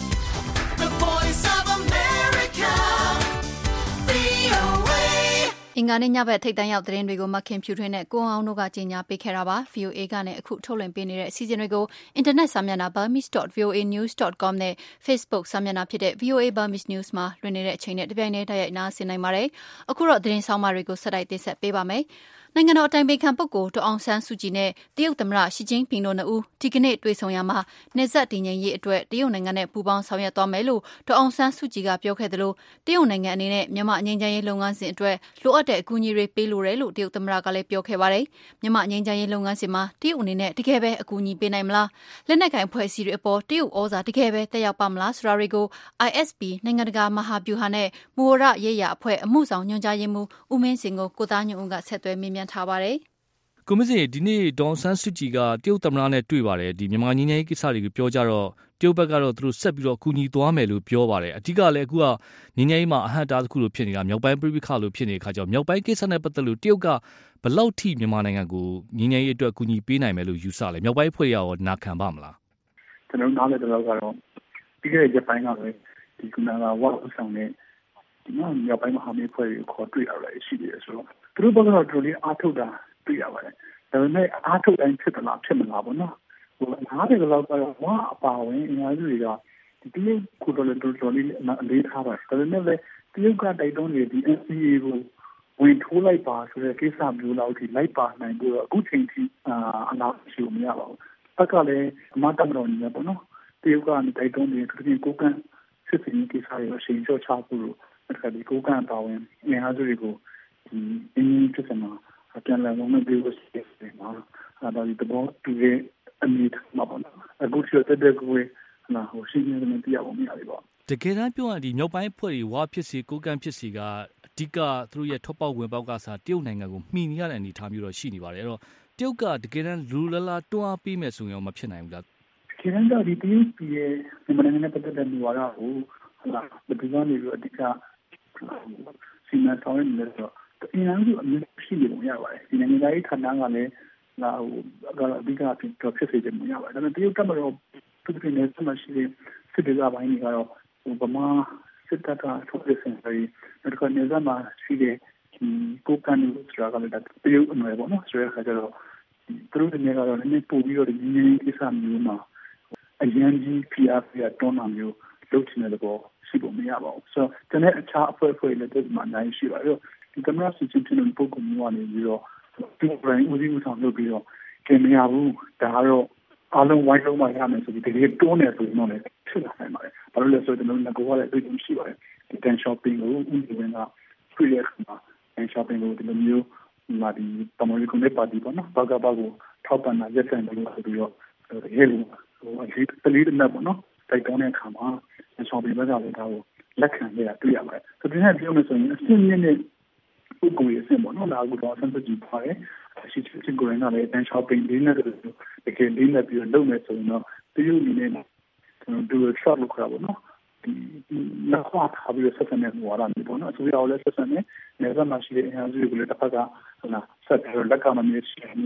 the voice of America, ဗွီအိုအေအင်္ဂါနေ့ညဘက်ထိပ်တန်းရောက်သတင်းတွေကိုမခင်ဖြူထွင်းနဲ့ကိုအောင်တို့ကကြီးညာပေးခဲ့တာပါ ဗီအိုအေ ကနေအခုထုတ်လွှင့်ပေးနေတဲ့အစီအစဉ်တွေကိုအင်တာနက်စာမျက်နှာ burmese dot v o a news dot com နဲ့ Facebook စာမျက်နှာဖြစ်တဲ့ ဗွီအိုအေ Burmese News မှာလွှင့်နေတဲ့အချိန်နဲ့တပြိုင်တည်းတိုက်ရိုက်နားဆင်နိုင်ပါတယ်အခုတော့သတင်းဆောင်မတွေကိုဆက်တိုက်တင်ဆက်ပေးပါမယ်နိုင်ငံတော်အတိုင်ပင်ခံပုဂ္ဂိုလ်ဒေါ်အောင်ဆန်းစုကြည်နဲ့တရုတ်သမ္မတရှီကျင်းပင်တို့နှစ်ဦးဒီကနေ့တွေ့ဆုံရမှာနယ်စပ်တည်ငြိမ်ရေးအတွက်တရုတ်နိုင်ငံနဲ့ပူးပေါင်းဆောင်ရွက်သွားမယ်လို့ဒေါ်အောင်ဆန်းစုကြည်ကပြောခဲ့သလိုတရုတ်နိုင်ငံအနေနဲ့မြန်မာငြိမ်းချမ်းရေးလုပ်ငန်းစဉ်အတွက်လိုအပ်တဲ့အကူအညီတွေပေးလိုတယ်လို့တရုတ်သမ္မတကလည်းပြောခဲ့ပါတယ်မြန်မာငြိမ်းချမ်းရေးလုပ်ငန်းစဉ်မှာတရုတ်အနေနဲ့တကယ်ပဲအကူအညီပေးနိုင်မလားလက်နက်ကိုင်အဖွဲ့အစည်းတွေအပေါ်တရုတ်ဩဇာတကယ်ပဲတက်ရောက်ပါမလားဆိုတာတွေကို I S P နိုင်ငံတကာမဟာဗျူဟာနဲ့မူဝါဒရေးရာအဖွဲ့အမှုဆောင်ညွှန်ကြားရေးမှူးဦးမင်းစင်ကိုကိုသားညွန့်ဦးကဆက်သွယ်မေးမြန်းထားပါတယ်ကိုမစင်ဒီနေ့ဒေါ်ဆန်းစုကြည်ကတရုတ်သမ္မတနဲ့တွေ့ပါတယ်ဒီမြန်မာငြိမ်းချမ်းရေးကိစ္စတွေကိုပြောကြတော့တရုတ်ဘက်ကတော့သူတို့ဆက်ပြီးတော့ကူညီသွားမယ်လို့ပြောပါတယ်အဓိကလည်းအခုကငြိမ်းချမ်းရေးမှာအဟန့်အတားတစ်ခုလိုဖြစ်နေတာမြောက်ပိုင်းပြည်ပခါလိုဖြစ်နေတဲ့အခါကျတော့မြောက်ပိုင်းကိစ္စနဲ့ပတ်သက်လို့တရုတ်ကဘယ်လောက်ထိမြန်မာနိုင်ငံကိုငြိမ်းချမ်းရေးအတွက်ကူညီပေးနိုင်မယ်လို့ယူဆလဲမြောက်ပိုင်းဖွဲ့ရရောနာခံပါမလားကျွန်တော်နားလည်တဲ့လောက်ကတော့ပြီးခဲ့တဲ့ရက်ပိုင်းကပဲဒီကုနာကဝါဥဆောင်တဲ့ဒီမြောက်ပိုင်းမဟာမိတ်ဖွဲ့ကိုခေါ်တွေ့ရတယ်ရှိတယ်ဆိုတော့သူတို့ဘက်ကတော့တော်လေးအားထုတ်တာတွေ့ရပါတယ်ဒါပေမဲ့အားထုတ်တိုင်းဖြစ်သလားဖြစ်မလားပေါ့နော်ဟိုနားတယ်လောက်ကတော့ဝါအပါဝင်အများကြီးတွေကဒီတရုတ်ကိုတော်လေးတော်လေးအလေးထားပါတယ်ဒါပေမဲ့လည်းတရုတ်ကတိုက်တွန်းနေဒီ N C A ကိုဝင်ထိုးလိုက်ပါဆိုတဲ့ကိစ္စမျိုးလောက်ထိလိုက်ပါနိုင်ဖို့အခုချိန်ထိအာအနာရှိမရပါဘူးဘက်ကလည်းအမတ်တမတော်နေပေါ့နော်တရုတ်ကတိုက်တွန်းနေသူတို့ကိုကန်စစ်စင်ကိစ္စတွေအချိန်ချောချဖို့လို့အဲ့ဒီကိုကန်ပါဝင်အင်အားစုတွေကိုဒီအင်းဖြစ်စမှာပြန်လာလို့မပြောလို့ရှိတယ်မှာအဲ့ဒါဒီတော့သူရဲ့အမိမှာပေါ့နော်အခုကျတဲ့တဲ့ကိုနာဟိုရှင်းနေတယ်တရားပေါ်မြင်ရပါတကယ်တမ်းပြောရင်ဒီမြောက်ပိုင်းဖွဲ့တွေဝါဖြစ်စီကိုကန်ဖြစ်စီကအဓိကသူတို့ရဲ့ထွက်ပေါက်ဝင်ပေါက်ကစားတရုတ်နိုင်ငံကိုမှီနေရတဲ့အနေအထားမျိုးတော့ရှိနေပါတယ်အဲ့တော့တရုတ်ကတကယ်တမ်းလူလလာတွန်းအားပေးမယ်ဆိုရင်မဖြစ်နိုင်ဘူးလားကျန်တဲ့ဒီတရုတ်ပြည်ရဲ့မြန်မာနိုင်ငံနဲ့ပတ်သက်တဲ့နေရာကိုဟာလာဒီကနေပြီးအဓိကစီမံဆောင်ရွက်နေတယ်ဆိုတော့အင်အားစုအမျိုးရှိနေပုံရပါတယ်ဒီနိုင်ငံသားရေးဌာနကလည်းလာဟိုအဓိကဖြစ်ဖြစ်စေချင်ပုံရပါတယ်ဒါပေမဲ့တရုတ်ကမတော်သူတို့နဲ့ဆက်မရှိတဲ့စစ်ဒေသပိုင်းတွေကတော့ဗမာစစ်တပ်ကထုတ်ရစင်ပြီးတော့ကနေစမှာရှိတဲ့ဒီကိုကန်လူဆိုတာကလည်းတရုတ်အနွယ်ပေါ့နော်ဆိုတဲ့အခါကျတော့သူတို့တွေကတော့လည်းပို့ပြီးတော့ဒီငင်းကိစ္စမျိုးမှာအရင်ကြီးဖီအားဖီအားတွန်းတာမျိုးလုပ်ချင်တဲ့ဘောရှိဖို့မရပါဘူးဆိုတော့တနေ့အခြားအဖွဲ့အဖွဲ့လည်းဒီမှာနိုင်ရှိပါတော့ဒီကမ္ဘာစစ်ချင်းချင်းပုံကမျိုးကနေပြီးတော့ဒီဘရိုင်းဦးစီးဦးဆောင်လုပ်ပြီးတော့ကျင်မရဘူးဒါကတော့အားလုံးဝိုင်းလုံးမှရမယ်ဆိုပြီးတကယ်တွန်းနေဆိုရင်လည်းဖြစ်လာနိုင်ပါတယ်ဘာလို့လဲဆိုတော့ကျွန်တော်ငါကလည်းတွေ့ရှိပါတယ်ဒီ ten shopping ကိုဦးစီးဝင်ကတွေ့ရမှာ ten shopping ကိုဒီလိုမျိုးမာဒီတမန်ကြီးကနေပါတီပေါ့နော်ဘာကဘာကိုထောက်ပံ့တာရက်ဆိုင်တယ်လို့ဆိုပြီးတော့ရဲလူဟိုအလေးတလေးနဲ့ပေါ့နော်တိုက်တွန်းတဲ့အခါမှာ ten shopping ဘက်ကလည်းဒါကိုလက်ခံရတာတွေ့ရပါတယ်ဆိုတော့ဒီနေ့ပြောမယ်ဆိုရင်အစစ်မြင့်နဲ့ပုဂ္ဂိုလ်ရဲ့အစစ်ပေါ့နော်ဒါကတော့ဆန်းစစ်ကြည့်ပါတယ်ရှိချင်ကိုရင်ကလည်း ten shopping လေးနဲ့တကယ်လေးနဲ့ပြီးတော့လုပ်မယ်ဆိုရင်တော့တရုတ်အနေနဲ့ကျွန်တော်တို့ short လုပ်ခါပါနော်ဒီနောက်ခါထားပြီးဆက်ဆံနေမှာလားဒီပေါ့နော်ဆိုရအောင်လဲဆက်ဆံနေနေစမှာရှိတဲ့အင်အားစုတွေကိုလည်းတစ်ဖက်ကဟလာဆက်ပြီးတော့လက်ကမမြင်ရှိနေစ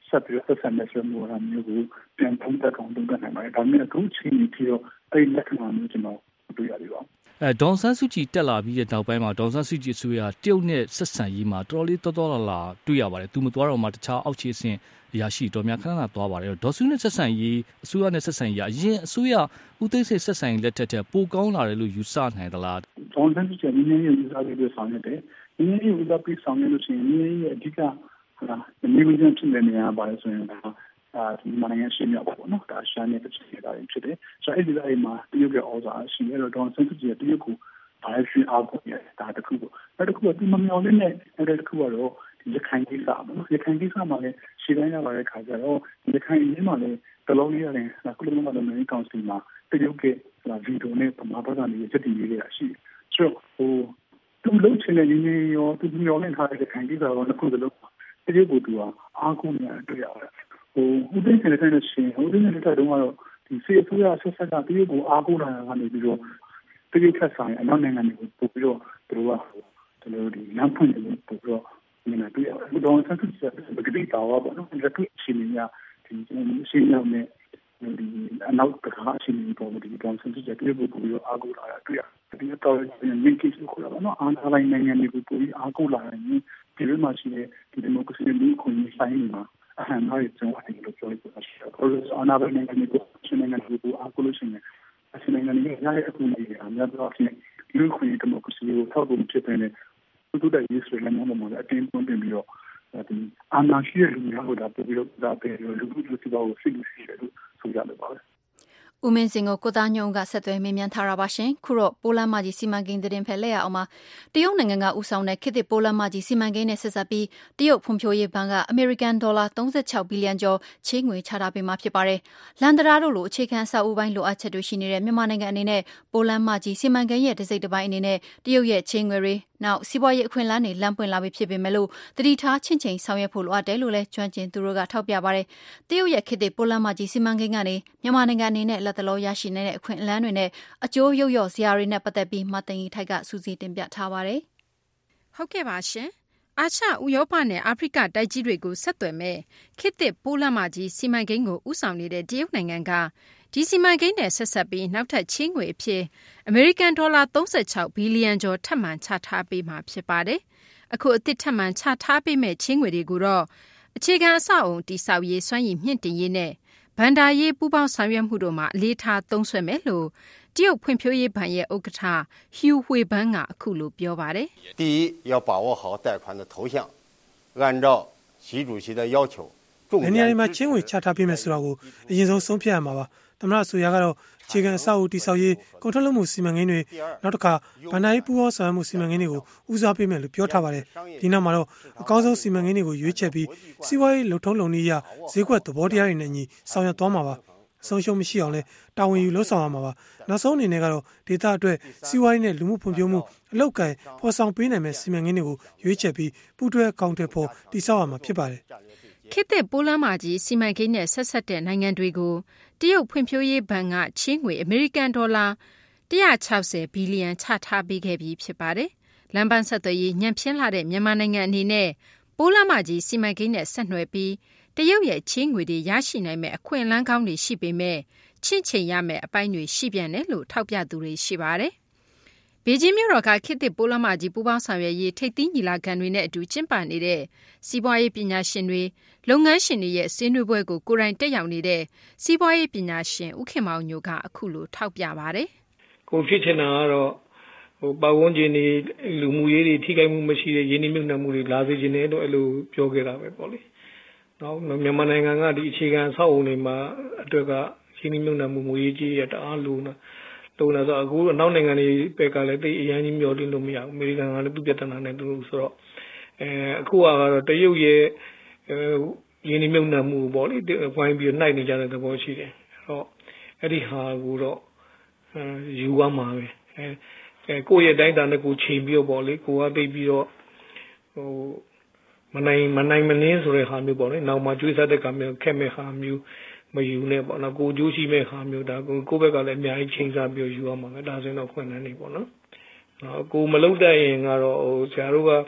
ဆက်ပြီးဆက်ဆံတဲ့ဆွေးနွေးမှုမျိုးကိုပြန်သုံးသပ်အောင်လုပ်နိုင်ပါတယ်ဒါပေမဲ့အခုချိန်ကြီးတော့အဲ့ဒီလက္ခဏာမျိုးကျွန်တော်တွေ့ရပြီပါအဲဒေါန်ဆန်းစုကြည်တက်လာပြီးတဲ့နောက်ပိုင်းမှာဒေါန်ဆန်းစုကြည်အစိုးရတရုတ်နဲ့ဆက်ဆံရေးမှာတော်တော်လေးတော်တော်လာလာတွေ့ရပါတယ်သူမသွားတော့မှတခြားအောက်ခြေအဆင့်အရာရှိတော်များခဏခဏသွားပါတယ်ဒေါ်စုနဲ့ဆက်ဆံရေးအစိုးရနဲ့ဆက်ဆံရေးအရင်အစိုးရဦးသိန်းစိန်ဆက်ဆံရေးလက်ထက်ထက်ပိုကောင်းလာတယ်လို့ယူဆနိုင်သလားဒေါန်ဆန်းစုကြည်နည်းနည်းယူဆပြီးတော့ဆောင်ရတယ်နည်းနည်းယူဆပြီးဆောင်ရလို့ရှိရင်နည်းနည်းရဲ့အဓိကဟာမြေဝင်ချင်းဖြစ်တဲ့နေရာပါလဲဆိုရင်ဒါအာဒီမနိုင်ငံရှိမြောက်ပေါ့နော်ဒါရှာနေတဲ့ဖြစ်နေတာဖြစ်တယ်ဆိုတော့အဲ့ဒီလိုက်မှာတရုတ်ရဲ့ဩဇာရှိရတော့ဒေါန်ဆန်းစုကြည်တရုတ်ကိုဘာရှိအားကိုရတာတခုပေါ့အဲ့တခုကဒီမမျော်လင့်တဲ့အဲ့တခုကတော့ဒီရခိုင်ကိစ္စပေါ့နော်ရခိုင်ကိစ္စမှာလည်းရှင်းတိုင်းရပါတဲ့ခါကျတော့ဒီရခိုင်အရေးမှာလည်းတလုံးလေးရတယ်ကုလသမဂ္ဂနိုင်ငံကောင်စီမှာတရုတ်ကဗီတိုနဲ့ပမာပတ်ကနေချက်တည်ရေးရရှိဆိုတော့ဟိုသူလုံးချင်တဲ့နည်းနည်းရောသူမျော်လင့်ထားတဲ့ရခိုင်ကိစ္စရောတစ်ခုစလုံးတရုတ်ကိုသူကအားကိုးနေရတွေ့ရတယ်ဟိုဦးသိန်းစိန်လက်ထက်နဲ့ရှင်ဦးသိန်းစိန်လက်ထက်တုန်းကတော့ဒီစေအစိုးရဆက်ဆက်ကတရုတ်ကိုအားကိုးလာတာကနေပြီးတော့တရုတ်ထက်ဆိုင်အနောက်နိုင်ငံတွေကိုပို့ပြီးတော့သူတို့ကဒီလိုဒီလမ်းဖွင့်တယ်ပို့ပြီးတော့မြင်လာတွေ့ရတယ်ဘုတော်ဆက်စုချက်ပကတိတာဝါပေါ့နော်ဒီလိုအခြေအနေများဒီရှင်းရောက်နေဒီအနောက်တခါအခြေအနေပေါ်ဒီဘုတော်ဆက်စုချက်တရုတ်ကိုပို့ပြီးတော့အားကိုးလာတာတွေ့ရတယ်ဒီတော့မြင့်ကိစ္စကိုတော့နော်အာဏာပိုင်နိုင်ငံတွေကိုပို့ပြီးအားကိုးလာတယ်ဒီလိုမှရှိတဲ့ဒီဒီမိုကရေစီလူ့ခွင့်ရေးဆိုင်နေမှာအဟံဟာရကျွန်တော်အရင်လိုပြောရတာရှိတယ်။အာဏာပိုင်နိုင်ငံတွေကိုရှင်နိုင်ငံတွေကိုအားကိုးလို့ရှိရင်အရှင်နိုင်ငံတွေရတဲ့အကူအညီတွေအများကြီးဖြစ်လူ့ခွင့်ရေးဒီမိုကရေစီကိုထောက်ကူဖြစ်တဲ့သူတို့ရဲ့ရေးဆွေးနွေးမှုမှာအတင်းသွင်းပြီးတော့ဒီအာဏာရှိတဲ့လူမျိုးတို့ပို့ပြီးတော့ဒါပဲလူလူလူစီပါကိုဖိလို့ရှိတယ်လို့ဆိုရတယ်ပါပဲ။ဦးမင်းစင်ကိုကိုသားညုံကဆက်သွယ်မေးမြန်းထားတာပါရှင်ခုတော့ပိုလန်မကြီးစီမံကိန်းသတင်းဖက်လက်ရအောင်မှာတရုတ်နိုင်ငံကဦးဆောင်တဲ့ခေတ်သစ်ပိုလန်မကြီးစီမံကိန်းနဲ့ဆက်ဆက်ပြီးတရုတ်ဖွံ့ဖြိုးရေးဘဏ်ကအမေရိကန်ဒေါ်လာသုံး၆ဘီလီယံကျော်ချေးငွေချထားပေးမှာဖြစ်ပါတယ်လန်ဒရာတို့လိုအခြေခံအဆောက်အဦပိုင်းလိုအပ်ချက်တွေရှိနေတဲ့မြန်မာနိုင်ငံအနေနဲ့ပိုလန်မကြီးစီမံကိန်းရဲ့တစ်စိတ်တစ်ပိုင်းအနေနဲ့တရုတ်ရဲ့ချေးငွေတွေနောက်စီးပွားရေးအခွင့်အလမ်းတွေလမ်းပွင့်လာပြီဖြစ်ပေမဲ့လို့တတိထားချင်းချင်းဆောင်ရွက်ဖို့လိုအပ်တယ်လို့လည်းကျွမ်းကျင်သူတို့ကထောက်ပြပါတယ်တရုတ်ရဲ့ခေတ်သစ်ပိုလန်မကြီးစီမံကိန်းကနေမြန်မာနိုင်ငံအနေနဲ့လက်တလောရရှိနေတဲ့အခွင့်အလမ်းတွေနဲ့အကျိုးရုပ်ရော့စရာတွေနဲ့ပတ်သက်ပြီးမသိင်ကြီးထိုက်ကစူးစီးတင်ပြထားပါတယ်။ဟုတ်ကဲ့ပါရှင်။အာရှဥရောပနဲ့အာဖရိကတိုက်ကြီးတွေကိုဆက်သွယ်မဲ့ခေတ်သစ်ပိုလန်မကြီးစီမံကိန်းကိုဦးဆောင်နေတဲ့တရုတ်နိုင်ငံကဒီစီမံကိန်းနဲ့ဆက်ဆက်ပြီးနောက်ထပ်ချေးငွေအဖြစ်အမေရိကန်ဒေါ်လာသုံး၆ဘီလီယံကျော်ထပ်မံချထားပေးမှာဖြစ်ပါတယ်။အခုအသစ်ထပ်မံချထားပေးမဲ့ချေးငွေတွေကိုတော့အခြေခံအဆောက်အုံတည်ဆောက်ရေးစွမ်းရည်မြင့်တင်ရေးနဲ့ဘဏ္ဍာရေးပူးပေါင်းဆောင်ရွက်မှုတို့မှာအလေးထားသုံးစွဲမယ်လို့တရုတ်ဖွံ့ဖြိုးရေးဘဏ်ရဲ့ဥက္ကဋ္ဌဟျူဝေဘန်းကအခုလိုပြောပါတယ်第一要把握好贷款的头项按照习主席的要求ဘယ်နေရာမှာချင်းဝင်ချထားပေးမယ်ဆိုတာကိုအရင်ဆုံးဆုံးဖြတ်ရမှာပါသမ္မတဆိုရကတော့အခြေခံအဆောက်အဦတည်ဆောက်ရေးကုန်ထုတ်လုပ်မှုစီမံကိန်းတွေနောက်တစ်ခါဗဏ္ဍာရေးပူးပေါင်းဆောင်ရွက်မှုစီမံကိန်းတွေကိုဦးစားပေးမယ်လို့ပြောထားပါတယ်ဒီနောက်မှာတော့အကောင်းဆုံးစီမံကိန်းတွေကိုရွေးချယ်ပြီးစီးပွားရေးလုံထုံးလုံနည်းအရဈေးကွက်သဘောတရားတွေနဲ့ညီဆောင်ရွက်သွားမှာပါအဆုံးရှုံးမရှိအောင်လဲတာဝန်ယူလှုပ်ဆောင်ရမှာပါနောက်ဆုံးအနေနဲ့ကတော့ဒေသအတွက်စီးပွားရေးနဲ့လူမှုဖွံ့ဖြိုးမှုအလောက်ကိုင်းဖော်ဆောင်ပေးနိုင်မဲ့စီမံကိန်းတွေကိုရွေးချယ်ပြီးပူးတွဲအကောင့်တွေပေါ်တည်ဆောက်ရမှာဖြစ်ပါတယ်ခေတ်သစ်ပိုလန်မကြီးစီမံကိန်းနဲ့ဆက်ဆက်တဲ့နိုင်ငံတွေကိုတရုတ်ဖွံ့ဖြိုးရေးဘဏ်ကချေးငွေအမေရိကန်ဒေါ်လာone hundred sixtyဘီလီယံချထားပေးခဲ့ပြီးဖြစ်ပါတယ်။လမ်းပန်းဆက်သွယ်ရေးညံ့ဖျင်းလာတဲ့မြန်မာနိုင်ငံအနေနဲ့ပိုလန်မကြီးစီမံကိန်းနဲ့ဆက်နွယ်ပြီးတရုတ်ရဲ့ချေးငွေတွေရရှိနိုင်မဲ့အခွင့်အလမ်းကောင်းတွေရှိပေမဲ့ချင့်ချိန်ရမဲ့အပိုင်းတွေရှိပြန်တယ်လို့ထောက်ပြသူတွေရှိပါတယ်။ဘေဂျင်းမြို့တော်ကခေတ်သစ်ပိုလန်မကြီးပူးပေါင်းဆောင်ရွက်ရေးထိပ်သီးညီလာခံတွေနဲ့အတူကျင်းပနေတဲ့စီးပွားရေးပညာရှင်တွေလုပ်ငန်းရှင်တွေရဲ့ဆွေးနွေးပွဲကိုကိုယ်တိုင်တက်ရောက်နေတဲ့စီးပွားရေးပညာရှင်ဦးခင်မောင်ညိုကအခုလိုထောက်ပြပါတယ်။ကိုဖြစ်ချင်တာကတော့ဟိုပတ်ဝန်းကျင်တွေလူမှုရေးတွေထိခိုက်မှုမရှိတဲ့ရင်းနှီးမြှုပ်နှံမှုတွေလာစေချင်တယ်လို့အဲ့လိုပြောခဲ့တာပဲပေါ့လေ။နောက်မြန်မာနိုင်ငံကဒီအခြေခံဆောက်အုံတွေမှာအတွက်ကရင်းနှီးမြှုပ်နှံမှုငွေကြီးရတအားလို့နော်လုံးလာဆိုအခုအနောက်နိုင်ငံတွေဘက်ကလည်းတိတ်အရင်ကြီးမျောတင်လို့မရဘူးအမေရိကန်ကလည်းသူ့ပြဿနာနဲ့သူဆိုတော့အဲအခုကတော့တရုတ်ရဲ့ရင်းနှီးမြှုပ်နှံမှုပေါ့လေဝိုင်းပြီးနှိုက်နေကြတဲ့သဘောရှိတယ်အဲ့တော့အဲ့ဒီဟာကိုတော့ယူရမှာပဲအဲကိုယ့်ရဲ့တိုင်းတာနဲ့ကိုချိန်ပြီးတော့ပေါ့လေကိုကသိပြီးတော့ဟိုမနိုင်မနိုင်မနှင်းဆိုတဲ့ဟာမျိုးပေါ့လေနောက်မှကျွေးစားတဲ့ကမျိုးခက်မဲ့ဟာမျိုးမယူနဲ့ပေါ့နော်ကိုကြိုးရှိမဲ့ဟာမျိုးဒါကိုကိုယ့်ဘက်ကလည်းအများကြီးချိန်စားပြီးယူရမှာပဲဒါဆိုရင်တော့ခွင့်လန်းနေပေါ့နော်ကိုမလုပ်တတ်ရင်ကတော့ဟိုဆရာတို့က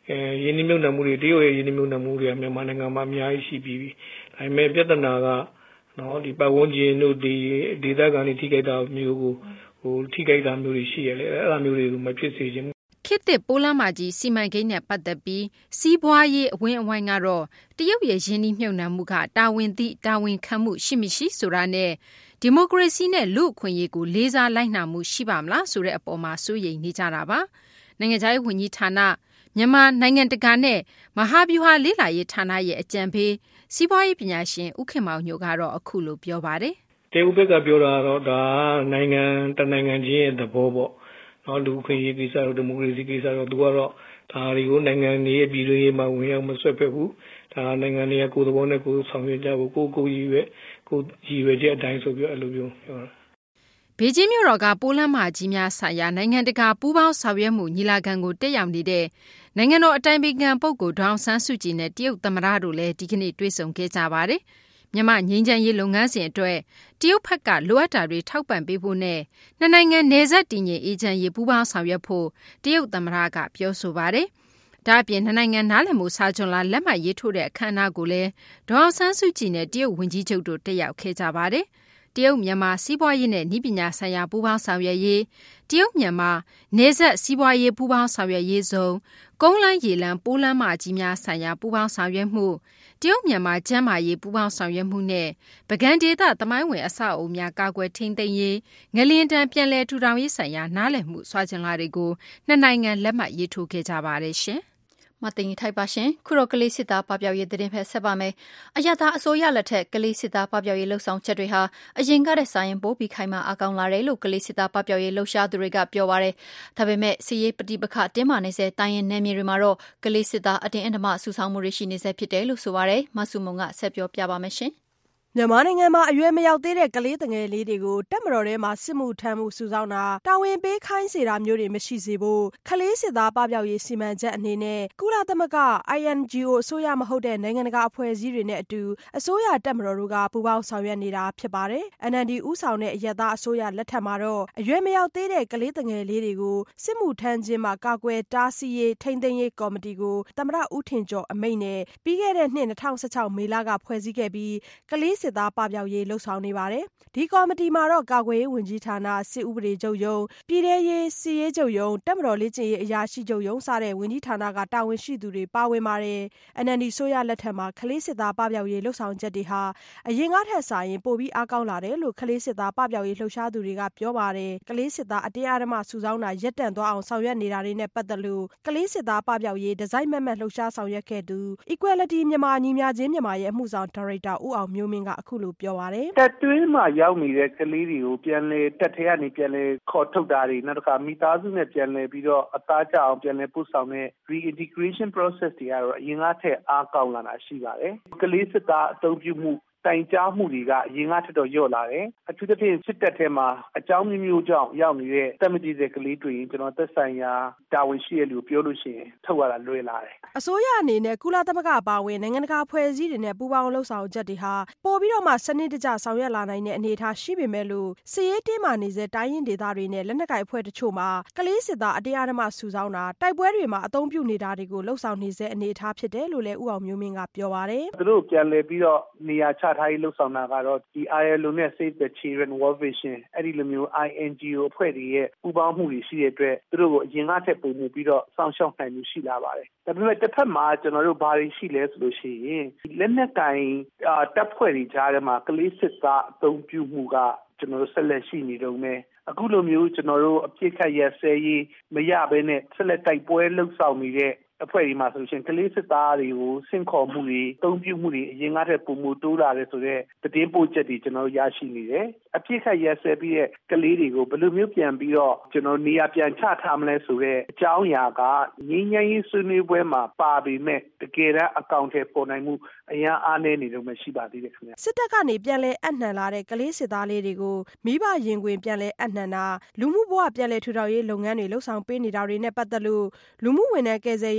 အဲယင်းနှမြုပ်နှံမှုတွေတရုတ်ရဲ့ယင်းနှမြုပ်နှံမှုတွေကမြန်မာနိုင်ငံမှာအများကြီးရှိပြီးပြီဒါပေမဲ့ပြဿနာကနော်ဒီပတ်ဝန်းကျင်တို့ဒီဒေသခံတွေထိခိုက်တာမျိုးကိုဟိုထိခိုက်တာမျိုးတွေရှိရလေအဲ့ဒါမျိုးတွေကိုမဖြစ်စေချင်ဘူးခေတ်သစ်ပိုးလမ်းမကြီးစီမံကိန်းနဲ့ပတ်သက်ပြီးစီးပွားရေးအဝင်းအဝိုင်းကတော့တရုတ်ရဲ့ရင်းနှီးမြှုပ်နှံမှုကတာဝန်သည့်တာဝန်ခံမှုရှိမရှိဆိုတာနဲ့ဒီမိုကရေစီနဲ့လူ့အခွင့်အရေးကိုလေးစားလိုက်နာမှုရှိပါမလားဆိုတဲ့အပေါ်မှာစိုးရိမ်နေကြတာပါနိုင်ငံခြားရေးဝန်ကြီးဌာနမြန်မာနိုင်ငံတကာနဲ့မဟာဗျူဟာလေ့လာရေးဌာနရဲ့အကြံပေးစီးပွားရေးပညာရှင်ဦးခင်မောင်ညိုကတော့အခုလိုပြောပါတယ်တရုတ်ဘက်ကပြောတာတော့ဒါနိုင်ငံတနိုင်ငံချင်းရဲ့သဘောပေါ့နော်လူခွင့်ရေးကိစ္စတော့ဒီမိုကရေစီကိစ္စတော့သူကတော့ဒါတွေကိုနိုင်ငံတွေရဲ့ပြည်တွင်းရေးမှာဝင်ရောက်မဆွတ်ဖက်ဘူးဒါနိုင်ငံတွေကကိုယ်သဘောနဲ့ကိုယ်ဆောင်ရွက်ကြဖို့ကိုယ်ကိုယ်ရည်ရွယ်ကိုယ်ရည်ရွယ်ချက်အတိုင်းဆိုပြီးအဲ့လိုမျိုးပြောတာဘေကျင်းမြို့တော်ကပိုးလမ်းမကြီးများဆိုင်ရာနိုင်ငံတကာပူးပေါင်းဆောင်ရွက်မှုညီလာခံကိုတက်ရောက်နေတဲ့နိုင်ငံတော်အတိုင်ပင်ခံပုဂ္ဂိုလ်ဒေါအောင်ဆန်းစုကြည်နဲ့တရုတ်သမ္မတတို့လည်းဒီကနေ့တွေ့ဆုံခဲ့ကြပါတယ်မြန်မာငြိမ်းချမ်းရေးလုပ်ငန်းစဉ်အတွက်တရုတ်ဘက်ကလိုအပ်တာတွေထောက်ပံ့ပေးဖို့နဲ့နှစ်နိုင်ငံနယ်စပ်တည်ငြိမ်အေးချမ်းရေးပူးပေါင်းဆောင်ရွက်ဖို့တရုတ်သမ္မတကပြောဆိုပါတယ်။ဒါ့အပြင်နှစ်နိုင်ငံနားလည်မှုစာချုပ်လာလက်မှတ်ရေးထိုးတဲ့အခမ်းအနားကိုလည်းဒေါအောင်ဆန်းစုကြည်နဲ့တရုတ်ဝန်ကြီးချုပ်တို့တက်ရောက်ခဲ့ကြပါတယ်။တရုတ်မြန်မာစီးပွားရေးနဲ့နည်းပညာဆိုင်ရာပူးပေါင်းဆောင်ရွက်ရေးတရုတ်မြန်မာနယ်စပ်စီးပွားရေးပူးပေါင်းဆောင်ရွက်ရေးဇုံကုန်းလမ်းရေလမ်းပိုးလမ်းမကြီးများဆိုင်ရာပူးပေါင်းဆောင်ရွက်မှုတရုတ်မြန်မာကျန်းမာရေးပူးပေါင်းဆောင်ရွက်မှုနဲ့ပကံဒေသသမိုင်းဝင်အဆောက်အအုံများကာကွယ်ထိန်းသိမ်းရေးငလျင်တန်းပြန်လည်ထူထောင်ရေးဆိုင်ရာနားလည်မှုစွာချင်လာတွေကိုနှစ်နိုင်ငံလက်မှတ်ရေးထိုးခဲ့ကြပါတယ်ရှင်မတင်ထိုက်ပါရှင်ခုတော့ကလေးစစ်သားပပျောက်ရေးသတင်းဖက်ဆက်ပါမယ်အရသာအစိုးရလက်ထက်ကလေးစစ်သားပပျောက်ရေးလှုပ်ဆောင်ချက်တွေဟာအရင်ကတဲ့ဆိုင်ရင်ပို့ပြီးခိုင်မာအကောင်လာတယ်လို့ကလေးစစ်သားပပျောက်ရေးလှုပ်ရှားသူတွေကပြောပါရယ်ဒါပေမဲ့စီရေးပဋိပက္ခတင်းမာနေစေတိုင်းရင်နယ်မြေတွေမှာတော့ကလေးစစ်သားအတင်းအဓမ္မဆူဆောင်းမှုတွေရှိနေစေဖြစ်တယ်လို့ဆိုပါရယ်မဆုမုံကဆက်ပြောပြပါမယ်ရှင်မြန်မာနိုင်ငံမှာအရွယ်မရောက်သေးတဲ့ကလေးငယ်လေးတွေကိုတပ်မတော်ထဲမှာစစ်မှုထမ်းမှုစုဆောင်းတာတာဝန်ပေးခိုင်းစေတာမျိုးတွေမရှိစေဖို့ကလေးစစ်သားပပျောက်ရေးစီမံချက်အနေနဲ့ကုလသမဂ္ဂ I N G O အစိုးရမဟုတ်တဲ့နိုင်ငံတကာအဖွဲ့အစည်းတွေနဲ့အတူအစိုးရတပ်မတော်တို့ကပူးပေါင်းဆောင်ရွက်နေတာဖြစ်ပါတယ်။ N L D ဦးဆောင်တဲ့အရပ်သားအစိုးရလက်ထက်မှာတော့အရွယ်မရောက်သေးတဲ့ကလေးငယ်လေးတွေကိုစစ်မှုထမ်းခြင်းမှာကာကွယ်တားဆီးရေးထိန်းသိမ်းရေးကော်မတီကိုသမ္မတဦးထင်ကျော်အမိန့်နဲ့ပြီးခဲ့တဲ့နှစ်၂၀၁၆မေလကဖွဲ့စည်းခဲ့ပြီးကလေးစစ်သားပပျောက်ရေးလှုပ်ဆောင်နေပါတယ်။ဒီကော်မတီမှာတော့ကာကွယ်ရေးဝန်ကြီးဌာနစစ်ဥပဒေချုပ်ရုံးပြည်ထရေးစီရေးချုပ်ရုံးတပ်မတော်လေ့ကျင့်ရေးအရာရှိချုပ်ရုံးစတဲ့ဝန်ကြီးဌာနကတာဝန်ရှိသူတွေပါဝင်ပါတယ်။ N L D ဆိုရလက်ထက်မှာကလေးစစ်သားပပျောက်ရေးလှုပ်ဆောင်ချက်တွေဟာအရင်ကထက်စာရင်ပိုပြီးအားကောင်းလာတယ်လို့ကလေးစစ်သားပပျောက်ရေးလှုပ်ရှားသူတွေကပြောပါတယ်။ကလေးစစ်သားအတင်းအဓမ္မစုဆောင်းတာရပ်တန့်သွားအောင်ဆောင်ရွက်နေတာတွေနဲ့ပတ်သက်လို့ကလေးစစ်သားပပျောက်ရေးဒီဇိုင်းမက်မက်လှုပ်ရှားဆောင်ရွက်ခဲ့သူ Equality မြန်မာညီမျှခြင်းမြန်မာရဲ့အမှုဆောင်ဒါရိုက်တာဦးအောင်မျိုးမင်းကအခုလိုပြောပါတယ်။တပ်တွင်းမှာရောက်နေတဲ့ကလေးတွေကိုပြန်လဲတက်ထဲကနေပြန်လဲခေါ်ထုတ်တာတွေနောက်တစ်ခါမိသားစုနဲ့ပြန်လဲပြီးတော့အသားကျအောင်ပြန်လဲပို့ဆောင်တဲ့ reintegration process တွေကတော့အရင်ကထက်အားကောင်းလာတာရှိပါတယ်။ကလေးစစ်သားအသုံးပြုမှုတိုင်ကြားမှုတွေကအရင်ကထက်တော့လျော့လာတယ်။အထူးသဖြင့်စစ်တပ်ထဲမှာအကြောင်းမျိုးမျိုးကြောင့်ရောက်နေတဲ့တက်မတည်တဲ့ကလေးတွေရင်ကျွန်တော်သက်ဆိုင်ရာတာဝန်ရှိတဲ့လူပြောလို့ရှိရင်ထုတ်ရတာလွယ်လာတယ်။အစိုးရအနေနဲ့ကုလသမဂ္ဂအပါအဝင်နိုင်ငံတကာဖွဲ့စည်းတွေနဲ့ပူးပေါင်းလှုပ်ဆောင်ချက်တွေဟာပို့ပြီးတော့မှစနစ်တကျဆောင်ရွက်လာနိုင်တဲ့အနေအထားရှိပေမဲ့လို့စစ်ရေးတင်းမာနေစေတိုင်းရင်းဒေသတွေနဲ့လက်နက်ကိုင်အဖွဲ့တချို့မှာကလေးစစ်သားအတရားအဓမ္မစုဆောင်းတာတိုက်ပွဲတွေမှာအသုံးပြုနေတာတွေကိုလှုပ်ဆောင်နေစေအနေအထားဖြစ်တယ်လို့လည်းဦးအောင်မျိုးမင်းကပြောပါတယ်။သူတို့ပြန်လဲပြီးတော့နေရာချထားရေးလှုပ်ဆောင်တာကတော့ဒီ I L O နဲ့ Save the Children World Vision အဲ့ဒီလိုမျိုး I N G O အဖွဲ့တွေရဲ့ပူးပေါင်းမှုတွေရှိတဲ့အတွက်သူတို့ကိုအရင်ကထက်ပိုမှုပြီးတော့စောင့်ရှောက်နိုင်မှုရှိလာပါတယ်။ဒါပေမဲ့တစ်ဖက်မှာကျွန်တော်တို့ဘာတွေရှိလဲဆိုလို့ရှိရင်လက်နက်ကင်တပ်ဖွဲ့တွေကြားထဲမှာကလေးစစ်သားအသုံးပြုမှုကကျွန်တော်တို့ဆက်လက်ရှိနေတော့မယ်အခုလိုမျိုးကျွန်တော်တို့အပြစ်ခတ်ရဆဲရေးမရဘဲနဲ့ဆက်လက်တိုက်ပွဲလှုပ်ဆောင်နေတဲ့အဖွဲ့ဒီမှာဆိုလို့ရှိရင်ကလေးစစ်သားတွေကိုစင့်ခေါ်မှုတွေအသုံးပြုမှုတွေအရင်ကတည်းကပုံမတိုးလာတယ်ဆိုတော့သတင်းပို့ချက်တွေကျွန်တော်ရရှိနေတယ်အပြစ်ခတ်ရဆဲပြီးတဲ့ကလေးတွေကိုဘယ်လိုမျိုးပြန်ပြီးတော့ကျွန်တော်နေရာပြန်ချထားမလဲဆိုတော့အကြောင်းအရာကငြိမ်းချမ်းရေးဆွေးနွေးပွဲမှာပါပေမဲ့တကယ်တမ်းအကောင့်ထဲပေါ်နိုင်မှုအရင်အားနည်းနေလို့မရှိပါသေးတယ်ခင်ဗျစစ်တပ်ကနေပြန်လဲအနှံလာတဲ့ကလေးစစ်သားလေးတွေကိုမိဘရင်ခွင်ပြန်လဲအနှံတာလူမှုဘဝပြန်လဲထူထောင်ရေးလုပ်ငန်းတွေလှုပ်ဆောင်ပေးနေတာတွေနဲ့ပတ်သက်လို့လူမှုဝန်ထမ်းကယ်ဆယ်ရေး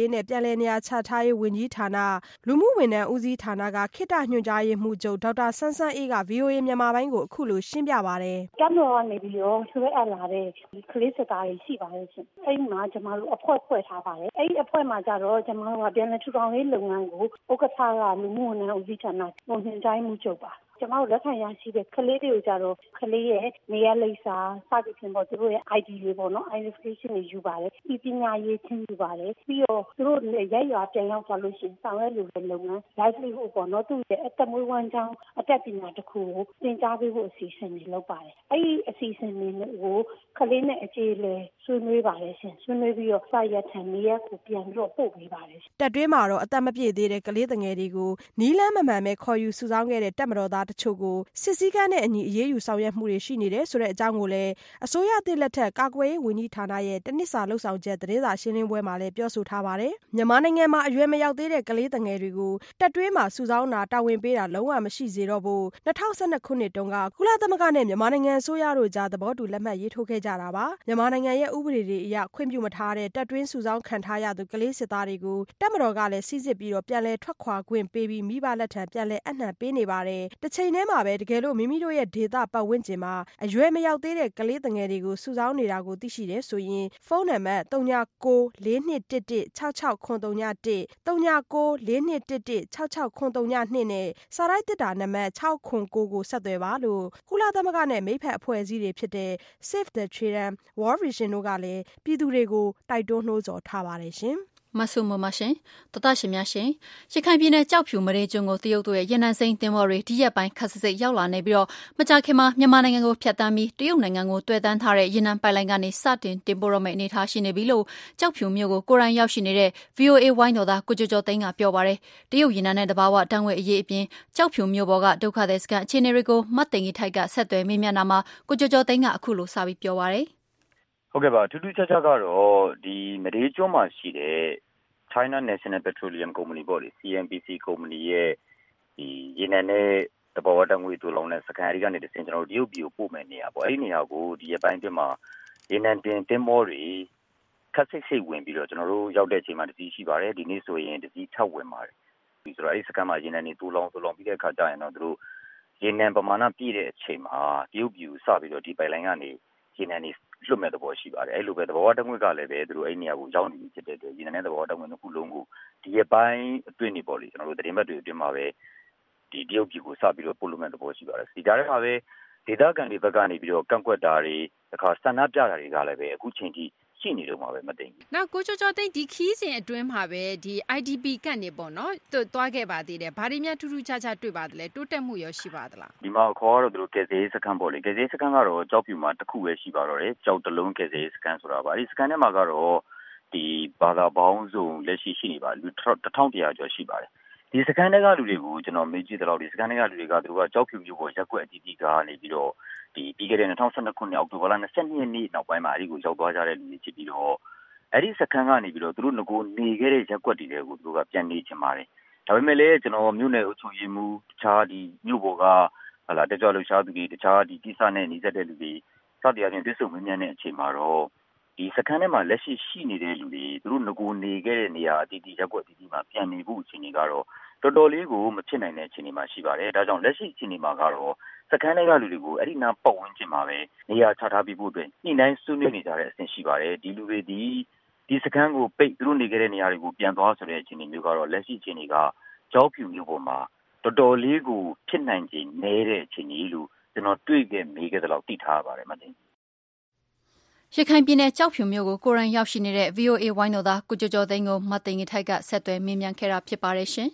ရေးနဲ့ပြန်လည်နေရာချထားရေးဝန်ကြီးဌာနလူမှုဝန်ထမ်းဦးစီးဌာနကခေတ္တညွှန်ကြားရေးမှူးချုပ်ဒေါက်တာဆန်းဆန်းအေးက ဗွီအိုအေမြန်မာပိုင်းကိုအခုလိုရှင်းပြပါတယ်။တပ်မတော်ကနေပြီးတော့ဆွဲအပ်လာတဲ့ကလေးစစ်သားတွေရှိပါတယ်ရှင်။အဲဒီမှာကျွန်တော်တို့အဖွဲ့ဖွဲ့ထားပါတယ်။အဲဒီအဖွဲ့မှာကြတော့ကျွန်တော်တို့ကပြန်လည်ထူထောင်ရေးလုပ်ငန်းကိုဥက္ကဋ္ဌကလူမှုဝန်ထမ်းဦးစီးဌာနညွှန်ကြားရေးမှူးချုပ်ပါကျွန်တော်လက်ခံရရှိတဲ့ကလေးတွေကိုကြတော့ကလေးရဲ့နေရာလိပ်စာစသဖြင့်ပေါ့သူတို့ရဲ့ I D တွေပေါ့နော် identification တွေယူပါတယ်ဒီပညာရေးချင်းယူပါတယ်ပြီးတော့သူတို့ရိုက်ရွာပြန်ရောက်သွားလို့ရှိရင်ဆောင်ရွက်လို့တဲ့လုပ်ငန်း livelihood ပေါ့နော်သူရဲ့အသက်မွေးဝမ်းကြောင်းအတက်ပညာတစ်ခုကိုသင်ကြားပေးဖို့အစီအစဉ်တွေလုပ်ပါတယ်အဲ့ဒီအစီအစဉ်တွေကိုကလေးနဲ့အခြေလဲဆွေးနွေးပါတယ်ရှင်ဆွေးနွေးပြီးတော့စာရက်ထံနေရာကိုပြန်ပြီးတော့ပို့ပေးပါတယ်တက်တွင်းမှာတော့အသက်မပြည့်သေးတဲ့ကလေးငယ်တွေကိုနီးလန်းမမှန်ပဲခေါ်ယူစုဆောင်းခဲ့တဲ့တပ်မတော်သားတချို့ကိုစစ်စည်းကမ်းနဲ့အညီအရေးယူဆောင်ရွက်မှုတွေရှိနေတယ်ဆိုတဲ့အကြောင်းကိုလည်းအစိုးရသစ်လက်ထက်ကာကွယ်ရေးဝန်ကြီးဌာနရဲ့တနစ်စာလှုပ်ဆောင်ချက်သတင်းစာရှင်းလင်းပွဲမှာလည်းပြောဆိုထားပါတယ်။မြန်မာနိုင်ငံမှာအရွယ်မရောက်သေးတဲ့ကလေးငယ်တွေကိုတက်တွင်းမှာစုဆောင်းတာတာဝန်ပေးတာလုံးဝမရှိစေတော့ဘူး၂၀၁၂ခုနှစ်တုန်းကကုလသမဂ္ဂနဲ့မြန်မာနိုင်ငံအစိုးရတို့ကြားသဘောတူလက်မှတ်ရေးထိုးခဲ့ကြတာပါ။မြန်မာနိုင်ငံရဲ့ဥပဒေတွေအရခွင့်ပြုမထားတဲ့တက်တွင်းစုဆောင်းခံထားရသူကလေးစစ်သားတွေကိုတပ်မတော်ကလည်းစစ်စစ်ပြီးတော့ပြန်လည်ထွက်ခွာခွင့်ပေးပြီးမိဘလက်ထံပြန်လည်အနှံပေးနေပါတယ်။တစ်ချိန်တည်းမှာပဲတကယ်လို့မိမိတို့ရဲ့ဒေသပတ်ဝန်းကျင်မှာအရွယ်မရောက်သေးတဲ့ကလေးငယ်တွေကိုစုဆောင်းနေတာကိုသိရှိတယ်ဆိုရင်ဖုန်းနံပါတ်၃၉ကိုလေး၂၁၁၆၆ခွန်၃၁ ၃၉ကိုလေး၂၁၁၆၆ခွန်၃၂နဲ့စာရိုက်တစ်တာနံပါတ်၆ခွန်၉ကိုဆက်သွယ်ပါလို့ကုလသမဂ္ဂနဲ့မိတ်ဖက်အဖွဲ့အစည်းတွေဖြစ်တဲ့ Save the Children, World Vision တို့ကလည်းပြည်သူတွေကိုတိုက်တွန်းနှိုးဆော်ထားပါတယ်ရှင်မဆုမမရှင်တတရှင်များရှင်ရခိုင်ပြည်နယ်ကြောက်ဖြူမရေကျွန်းကိုတရုတ်တို့ရဲ့ရန်နံစိမ်းတင်မော်တွေဒီရက်ပိုင်းခက်ဆစ်ဆစ်ရောက်လာနေပြီးတော့မကြာခင်မှာမြန်မာနိုင်ငံကိုဖျက်ဆီးပြီးတရုတ်နိုင်ငံကိုတွဲတန်းထားတဲ့ရန်နံပိုက်လိုင်းကနေစတင်တင်ပို့ရမယ့်အနေအထားရှိနေပြီလို့ကြောက်ဖြူမြို့ကိုကိုရိုင်းရောက်ရှိနေတဲ့ V O A ဝိုင်းတော်သားကိုကျော်ကျော်သိန်းကပြောပါတယ်တရုတ်ရန်နံနဲ့တဘာဝတန်ဝဲအရေးအပြင်ကြောက်ဖြူမြို့ပေါ်ကဒုက္ခသည်စခန်းအခြေအနေတွေကိုမတ်တင်ကြီးထိုက်ကဆက်သွယ်မေးမြန်းတာမှာကိုကျော်ကျော်သိန်းကအခုလိုစပြီးပြောပါတယ်ဟုတ်ကဲ့ပါထူးထူးခြားခြားကတော့ဒီမရေကျွန်းမှာရှိတဲ့ China National Petroleum Company ပေါ့လေ C N P C Company ရဲ့ဒီရေနံနဲ့တဘာဝတန်ငွေတူလောင်တဲ့စကန်အရီကနေတစင်ကျွန်တော်တို့တရုတ်ပြည်ကိုပို့မယ်နေရပေါ့အဲ့ဒီနေရာကိုဒီအပိုင်းပြမှာရေနံတင်တင်မောတွေခက်စိတ်စိတ်ဝင်ပြီးတော့ကျွန်တော်တို့ရောက်တဲ့အချိန်မှာတစီရှိပါတယ်ဒီနေ့ဆိုရင်တစီ၆ဝင်ပါတယ်ပြီးဆိုတော့အဲ့ဒီစကန်မှာရေနံနေတူလောင်တူလောင်ပြီးတဲ့အခါကျရင်တော့တို့ရေနံပမာဏပြည့်တဲ့အချိန်မှာတရုတ်ပြည်ကိုစပြီးတော့ဒီပိုင်လိုင်းကနေရေနံနေလွတ်မဲ့သဘောရှိပါတယ်အဲ့လိုပဲသဘောတငွေကလည်းပဲသူတို့အဲ့နေရာကိုရောက်နေပြီဖြစ်တဲ့အတွက်ဒီနေ့သဘောတငွေတစ်ခုလုံးကိုဒီအပိုင်းအတွင်းနေပေါ့လေကျွန်တော်တို့တရင်ဘက်တွေအတွင်းမှာပဲဒီတရုတ်ပြည်ကိုစပြီးတော့ပို့လို့မဲ့သဘောရှိပါတယ်ဒီကြားထဲမှာပဲဒေသခံတွေဘက်ကနေပြီးတော့ကန့်ကွက်တာတွေတခါဆန္ဒပြတာတွေကလည်းပဲအခုချိန်ထိရှိနေတော့မှာပဲမသိဘူးနောက်ကိုကျော်ကျော်သိန်းဒီခီးစဉ်အတွင်းမှာပဲဒီ I D P ကတ်နေပေါ့နော်သူသွားခဲ့ပါသေးတယ်ဘာတွေများထူးထူးခြားခြားတွေ့ပါသလဲတိုးတက်မှုရောရှိပါသလားဒီမှာခေါ်တော့သူတို့ကယ်ဆယ်ရေးစခန်းပေါ့လေကယ်ဆယ်ရေးစခန်းကတော့ကြောက်ပြူမှာတစ်ခုပဲရှိပါတော့တယ်ကြောက်တလုံးကယ်ဆယ်ရေးစခန်းဆိုတာပါအဲဒီစခန်းထဲမှာကတော့ဒီဘာသာပေါင်းစုံလက်ရှိရှိနေပါလူတစ်ထောင်တရာကျော်ရှိပါတယ်ဒီစခန်းတွေကလူတွေကိုကျွန်တော်မေးကြည့်တော့ဒီစခန်းတွေကလူတွေကသူတို့ကကြောက်ဖြူမျိုးပေါ်ရက်ွက်အတီးတီးကနေပြီးတော့ဒီပြီးခဲ့တဲ့၂၀၁၂ခုနှစ်အောက်တိုဘာလ၂၂ရက်နေ့နောက်ပိုင်းမှာအဲဒီကိုရောက်သွားကြတဲ့လူတွေဖြစ်ပြီးတော့အဲ့ဒီစခန်းကနေပြီးတော့သူတို့ငကိုနေခဲ့တဲ့ရက်ွက်တွေကိုသူတို့ကပြန်နေချင်ပါတယ်ဒါပေမဲ့လည်းကျွန်တော်မြို့နယ်အုပ်ချုပ်ရေးမှူးတခြားဒီမြို့ပေါ်ကဟလာတကြွလှူရှားသူတွေတခြားဒီကိစ္စနဲ့နှိစက်တဲ့လူတွေစသည်အပြင်ပြစ်စုံမင်းများတဲ့အချိန်မှာတော့ဒီစခန်းထဲမှာလက်ရှိရှိနေတဲ့လူတွေသူတို့ငကိုနေခဲ့တဲ့နေရာအတီးတီးရက်ွက်အတီးတီးမှာပြန်နေဖို့အခြေအနေကတော့တော်တော်လေးကိုမဖြစ်နိုင်တဲ့အခြေအနေမှာရှိပါတယ်ဒါကြောင့်လက်ရှိအခြေအနေမှာကတော့စခန်းတွေကလူတွေကိုအဲ့ဒီနာပတ်ဝန်းကျင်မှာပဲနေရာချထားပြီးဖို့အတွက်ညှိနှိုင်းဆွေးနွေးနေကြတဲ့အဆင့်ရှိပါတယ်ဒီလူတွေဒီဒီစခန်းကိုပိတ်သူတို့နေခဲ့တဲ့နေရာတွေကိုပြန်သွားဆိုတဲ့အခြေအနေမျိုးကတော့လက်ရှိအခြေအနေကကြောက်ဖြူမျိုးပေါ်မှာတော်တော်လေးကိုဖြစ်နိုင်ခြေနည်းတဲ့အခြေအနေလို့ကျွန်တော်တွေ့ခဲ့မိခဲ့တဲ့လောက်သိထားပါတယ်မသိရခိုင်ပြည်နယ်ကြောက်ဖြူမြို့ကိုကိုရိုင်းရောက်ရှိနေတဲ့ V O A ဝိုင်းတော်သားကိုကျော်ကျော်သိန်းကိုမသိငထိုက်ကဆက်သွယ်မေးမြန်းခဲ့တာဖြစ်ပါတယ်ရှင်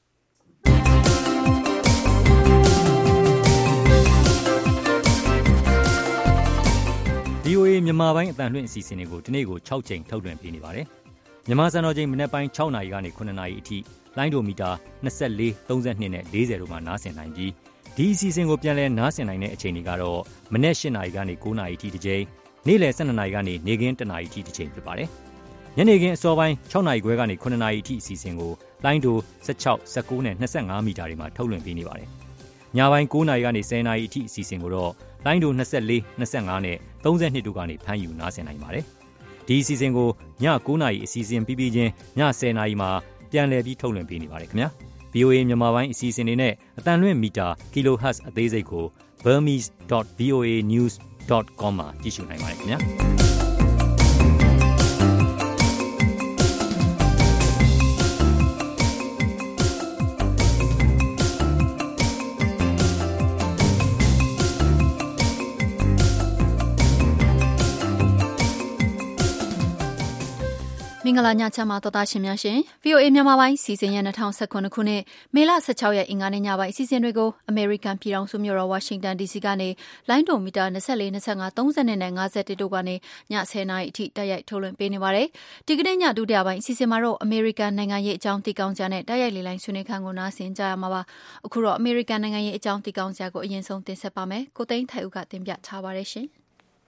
V O A မြန်မာပိုင်းအတန်လွှင့်အစီအစဉ်တွေကိုဒီနေ့ကို၆ချိန်ထုတ်လွှင့်ပေးနေပါတယ်။မြန်မာစံတော်ချိန်မနက်ပိုင်း၆နာရီကနေခုနှစ်နာရီအထိလိုင်းဒိုမီတာ၂၄ ၃၂နဲ့၄၀တို့မှာနားဆင်နိုင်ပြီးဒီအစီအစဉ်ကိုပြန်လည်နားဆင်နိုင်တဲ့အချိန်တွေကတော့မနက်၈နာရီကနေ၉နာရီအထိတစ်ချိန်နေ့လယ်၁၂နာရီကနေနေ့ခင်း၁နာရီအထိတစ်ချိန်ဖြစ်ပါတယ်။ညနေခင်းအစောပိုင်း၆နာရီခွဲကနေခုနှစ်နာရီအထိအစီအစဉ်ကိုလိုင်းဒို၁၆ ၁၉နဲ့၂၅မီတာတွေမှာထုတ်လွှင့်ပေးနေပါတယ်။ညပိုင်း၉နာရီကနေ၁၀နာရီအထိအစီအစဉ်ကိုတော့လိုင်းဒို၂၄ ၂၅နဲ့၃၂တို့ကနေဖမ်းယူနားဆင်နိုင်ပါတယ်။ဒီအစီအစဉ်ကိုည9နာရီအစီအစဉ်ပြီးပြီးချင်းည10နာရီမှာပြန်လည်ပြီးထုတ်လွှင့်ပေးနေပါတယ်ခင်ဗျာ ဗွီအိုအေ မြန်မာပိုင်းအစီအစဉ်တွေနဲ့အတန်လွင့်မီတာ kilohertz အသေးစိတ်ကို burmese dot voa news dot com မှာကြည့်ရှုနိုင်ပါတယ်ခင်ဗျာမင်္ဂလာညချမ်းပါတော်သားရှင်များရှင် ဗွီအိုအေ မြန်မာပိုင်းစီစဉ်ရဲ့၂၀၁၇ခုနှစ်မေလ၁၆ရက်အင်္ဂါနေ့ညပိုင်းအစီအစဉ်တွေကိုအမေရိကန်ပြည်ထောင်စုမြို့တော်ဝါရှင်တန်ဒီစီကနေလိုင်းဒိုမီတာ၂၄ ၂၅ ၃၂နဲ့၅၁တို့ကနေည၁၀နာရီအထိတိုက်ရိုက်ထုတ်လွှင့်ပေးနေပါတယ်။ဒီကနေ့ညဒုတိယပိုင်းအစီအစဉ်မှာတော့အမေရိကန်နိုင်ငံရေးအကြောင်းတည်ကောင်းကြတဲ့တိုက်ရိုက်လေလိုင်းဆွေးနွေးခန်းကိုနားဆင်ကြရမှာပါ။အခုတော့အမေရိကန်နိုင်ငံရေးအကြောင်းတည်ကောင်းကြကိုအရင်ဆုံးတင်ဆက်ပါမယ်။ကိုသိန်းထိုင်ဦးကတင်ပြထားပါတယ်ရှင်။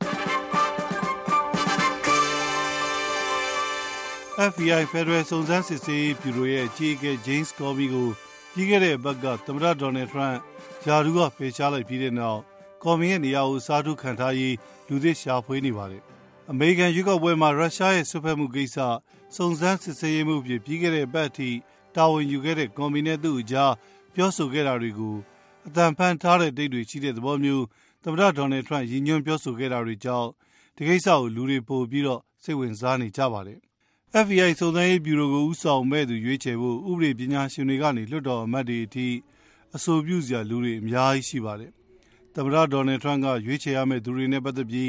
F B I ဖက်ဒရယ်စုံစမ်းစစ်ဆေးရေးဗျူရိုရဲ့အကြီးအကဲ James Comey ကိုပြီးခဲ့တဲ့ဘက်ကသမ္မတဒေါ်နယ်ထရန့်ယာဒူးကဖယ်ရှားလိုက်ပြီးတဲ့နောက် Comey ရဲ့နေရာကိုစားထိုးခံထားရေးလူသစ်ရှာဖွေနေပါတယ်။အမေရိကန်ရွေးကောက်ပွဲမှာရုရှားရဲ့ဆွတ်ဖက်မှုကိစ္စစုံစမ်းစစ်ဆေးရေးမှုဖြစ်ပြီးခဲ့တဲ့ဘက်အထိတာဝန်ယူခဲ့တဲ့ Comey နဲ့သူ့အကြားပြောဆိုခဲ့တာတွေကိုအတန်ဖန်ထားတဲ့တိတ်တွေရှိတဲ့သဘောမျိုးသမ္မတဒေါ်နယ်ထရန့်ရည်ညွှန်းပြောဆိုခဲ့တာတွေကြောင့်ဒီကိစ္စကိုလူတွေပို့ပြီးတော့စိတ်ဝင်စားနေကြပါတယ်။ F B I စုံစမ်းရေးဗျူရိုကိုဦးဆောင်မဲ့သူရွေးချယ်ဖို့ဥပဒေပညာရှင်တွေကနေလွှတ်တော်အမတ်တွေအထိအဆိုပြုစရာလူတွေအများကြီးရှိပါတယ်။သမ္မတဒေါ်နယ်ထရန့်ကရွေးချယ်ရမယ့်သူတွေနဲ့ပတ်သက်ပြီး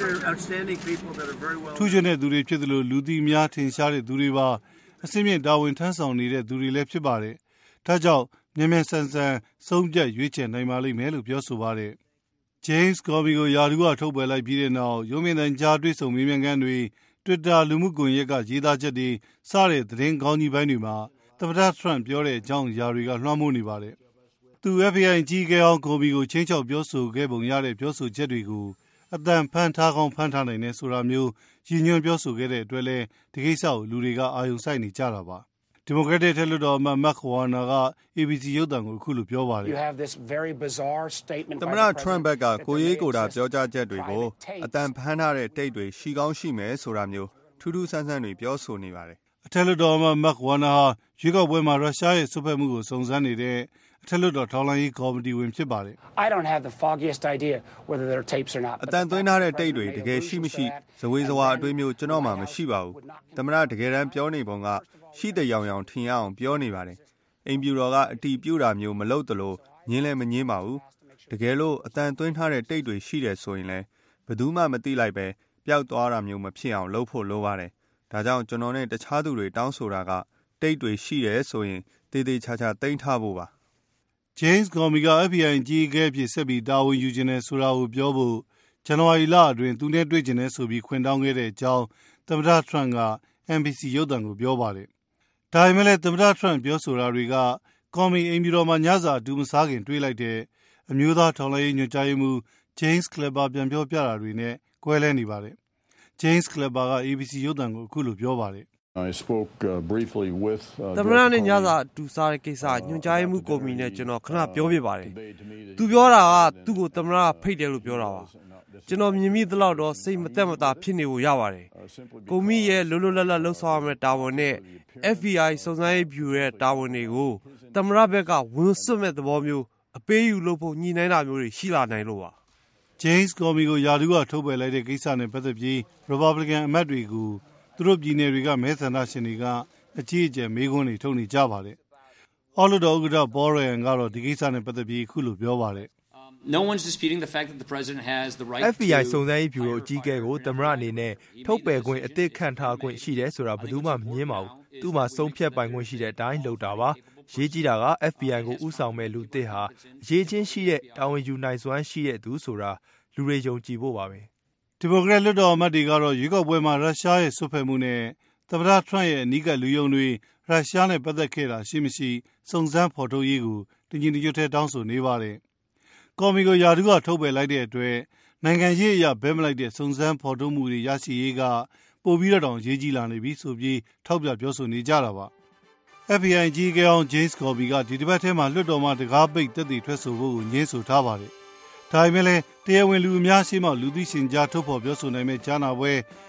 ထူးခြားတဲ့သူတွေဖြစ်သလိုလူသိများထင်ရှားတဲ့သူတွေပါအစင်းမြင့်တာဝန်ထမ်းဆောင်နေတဲ့သူတွေလည်းဖြစ်ပါတယ်။ဒါကြောင့်မြန်မြန်ဆန်ဆန်ဆုံးဖြတ်ရွေးချယ်နိုင်ပါလိမ့်မယ်လို့ပြောဆိုပါတယ်။ James Comey ကိုယာဒူးကထုတ်ပယ်လိုက်ပြီးတဲ့နောက်ရုံးမြင့်တန်းကြားတွေ့ဆုံမေးမြန်းခန်းတွေTwitter လူမှုကွန်ရက်ကရေးသားချက်တွေစတဲ့သတင်းကောင်းကြီးပိုင်းတွေမှာသမ္မတထရန့်ပြောတဲ့အကြောင်းအရာတွေကလွှမ်းမိုးနေပါတယ်။သူ F B I ကြီးကဲအောင်ကိုမီကိုချင်းချောက်ပြောဆိုခဲ့ပုံရတဲ့ပြောဆိုချက်တွေကိုအတန်ဖန်ထားကောင်းဖန်ထားနိုင်တယ်ဆိုတာမျိုးရည်ညွှန်းပြောဆိုခဲ့တဲ့အတွက်လည်းဒီကိစ္စကိုလူတွေကအာရုံစိုက်နေကြတာပါ။ဒီမိုကရက်တစ်ထက်လွှတ်တော်အမတ် Mark Warner က A B C ရုပ်သံကိုအခုလိုပြောပါတယ်။သမ္မတထရန့်ဘက်ကကိုရေးကိုတာပြောကြားချက်တွေကိုအတန်ဖန်ထားတဲ့တိတ်တွေရှိကောင်းရှိမယ်ဆိုတာမျိုးထူးထူးဆန်းဆန်းတွေပြောဆိုနေပါတယ်။အထက်လွှတ်တော်အမတ် Mark Warner ဟာရွေးကောက်ပွဲမှာရုရှားရဲ့ဆွတ်ဖက်မှုကိုစုံစမ်းနေတဲ့အထက်လွှတ်တော်ထောက်လှမ်းရေးကော်မတီဝင်ဖြစ်ပါတယ်။ I don't have the foggiest idea whether there are tapes or not. အတန်သွင်းထားတဲ့တိတ်တွေတကယ်ရှိမရှိဇဝေဇဝါအတွေးမျိုးကျွန်တော်မှမရှိပါဘူး။သမ္မတတကယ်တမ်းပြောနေပုံကရှိတဲ့ရောင်ရောင်ထင်ရအောင်ပြောနေပါတယ်။အိမ်ပြူတော်ကအတီးပြူတာမျိုးမလုပ်သလိုညင်းလည်းမညင်းပါဘူး။တကယ်လို့အတန်သွင်းထားတဲ့တိတ်တွေရှိတယ်ဆိုရင်လည်းဘယ်သူမှမသိလိုက်ပဲပျောက်သွားတာမျိုးမဖြစ်အောင်လုပ်ဖို့လိုပါတယ်။ဒါကြောင့်ကျွန်တော်နဲ့တခြားသူတွေတောင်းဆိုတာကတိတ်တွေရှိတယ်ဆိုရင်တေးသေးချာချာသိမ်းထားဖို့ပါ။ James Comey က F B I ကြီးအကဲဖြစ်ဆက်ပြီးတာဝန်ယူခြင်းနဲ့ဆိုတာကိုပြောဖို့ဇန်နဝါရီလအတွင်းသူနဲ့တွေ့ကျင်တဲ့ဆိုပြီးခွင့်တောင်းခဲ့တဲ့အကြောင်းသမ္မတထရန့်က N B C ရုပ်သံကိုပြောပါတယ်။ဒါပေမဲ့လည်းသမ္မတထရန့်ပြောဆိုတာတွေက Comey အိမ်ပြည်တော်မှာညစာအတူမစားခင်တွေ့လိုက်တဲ့အမျိုးသားထောက်လှမ်းရေးညွှန်ကြားရေးမှူး James Clapper ပြန်ပြောပြတာတွေနဲ့ကွဲလဲနေပါတယ်။ James Clapper က A B C ရုပ်သံကိုအခုလိုပြောပါတယ်။ I spoke uh, briefly with သမ္မတနဲ့ညစာအတူစားတဲ့ကိစ္စညွှန်ကြားရေးမှူးကော်မီနဲ့ကျွန်တော်ခဏပြောပြပါတယ်။သူပြောတာကသူ့ကိုသမ္မတဖိတ်တယ်လို့ပြောတာပါ။ကျွန်တော်မြင်မိသလောက်တော့စိတ်မသက်မသာဖြစ်နေဖို့ရပါတယ်။ကော်မီရဲ့လွတ်လွတ်လပ်လပ်လှုပ်ဆောင်ရမယ့်တာဝန်နဲ့ F B I စုံစမ်းရေးဗျူရိုရဲ့တာဝန်တွေကိုသမ္မတဘက်ကဝန်စွတ်မဲ့သဘောမျိုးအပေးယူလုပ်ဖို့ညှိနှိုင်းတာမျိုးတွေရှိလာနိုင်လို့ပါ။ James Comey ကိုယာဒူးကထုတ်ပယ်လိုက်တဲ့ကိစ္စနဲ့ပတ်သက်ပြီး Republican အမတ်တွေကိုသူတို့ပြည်နယ်တွေကမဲဆန္ဒရှင်တွေကအကြီးအကျယ်မေးခွန်းတွေထုတ်နေကြပါတယ်။အော်လို့တော့ဥက္ကဋ္ဌ Paul Ryan ကတော့ဒီကိစ္စနဲ့ပတ်သက်ပြီးအခုလိုပြောပါတယ်။ No one's disputing the fact that the president has the right F B I စုံစမ်းရေးဗျူရိုအကြီးအကဲကိုသမ္မတအနေနဲ့ထုတ်ပယ်ခွင့်အသစ်ခန့်ထားခွင့်ရှိတယ်ဆိုတာဘယ်သူမှမငြင်းပါဘူး။သူ့မှာဆုံးဖြတ်ပိုင်ခွင့်ရှိတဲ့အတိုင်းလုပ်တာပါ။ရေးကြီးတာက F B I ကိုဥဆောင်မဲ့လူသစ်ဟာအရေးချင်းရှိတဲ့တာဝန်ယူနိုင်စွမ်းရှိတဲ့သူဆိုတာလူတွေယုံကြည်ဖို့ပါပဲ။ဒီမိုကရက်လွှတ်တော်အမတ်တွေကတော့ရွေးကောက်ပွဲမှာရုရှားရဲ့ဆွတ်ဖက်မှုနဲ့သမ္မတထရန့်ရဲ့အနီးကပ်လူယုံတွေရုရှားနဲ့ပတ်သက်ခဲ့တာရှိမရှိစုံစမ်းဖော်ထုတ်ရေးကိုတင်ကြီးတရွတ်ထဲတောင်းဆိုနေပါတယ်။ကော်မီကိုယာဒူးကထုတ်ပယ်လိုက်တဲ့အတွက်နိုင်ငံရေးအရဘဲမလိုက်တဲ့စုံစမ်းဖော်ထုတ်မှုတွေရရှိရေးကပိုပြီးတော့တောင်ရေးကြီးလာနေပြီဆိုပြီးထောက်ပြပြောဆိုနေကြတာပါ။ F B I ကြီးကဲအောင် James Comey ကဒီတစ်ပတ်ထဲမှာလွှတ်တော်မှာတကားပိတ်သက်သေထွက်ဆိုဖို့ကိုညှင်းဆိုထားပါတယ်။ဒါပေမဲ့လည်းတရားဝင်လူအများရှိမှလူသိရှင်ကြားထုတ်ဖော်ပြောဆိုနိုင်မဲ့ကြားနာပွဲ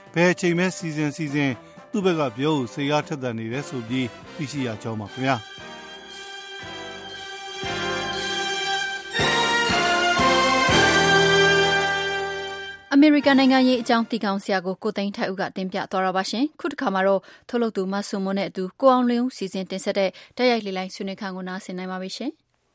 ဘယ်အချိန်မဲစီစဉ်စီစဉ်သူ့ဘက်ကပြောဖို့စိတ်အားထက်သန်နေတယ်ဆိုပြီးသိရှိရကြောင်းပါခင်ဗျာအမေရိကန်နိုင်ငံရေးအကြောင်းတည်ကောင်းဆရာကိုကိုသိန်းထိုက်ဦးကတင်ပြသွားတာပါရှင်ခုတစ်ခါမှာတော့ထုတ်လုပ်သူမဆုမွန်နဲ့အတူကိုအောင်လင်းဦးစီစဉ်တင်ဆက်တဲ့တိုက်ရိုက်လေးလိုက်ဆွေးနွေးခန်းကိုနားဆင်နိုင်ပါပြီရှင်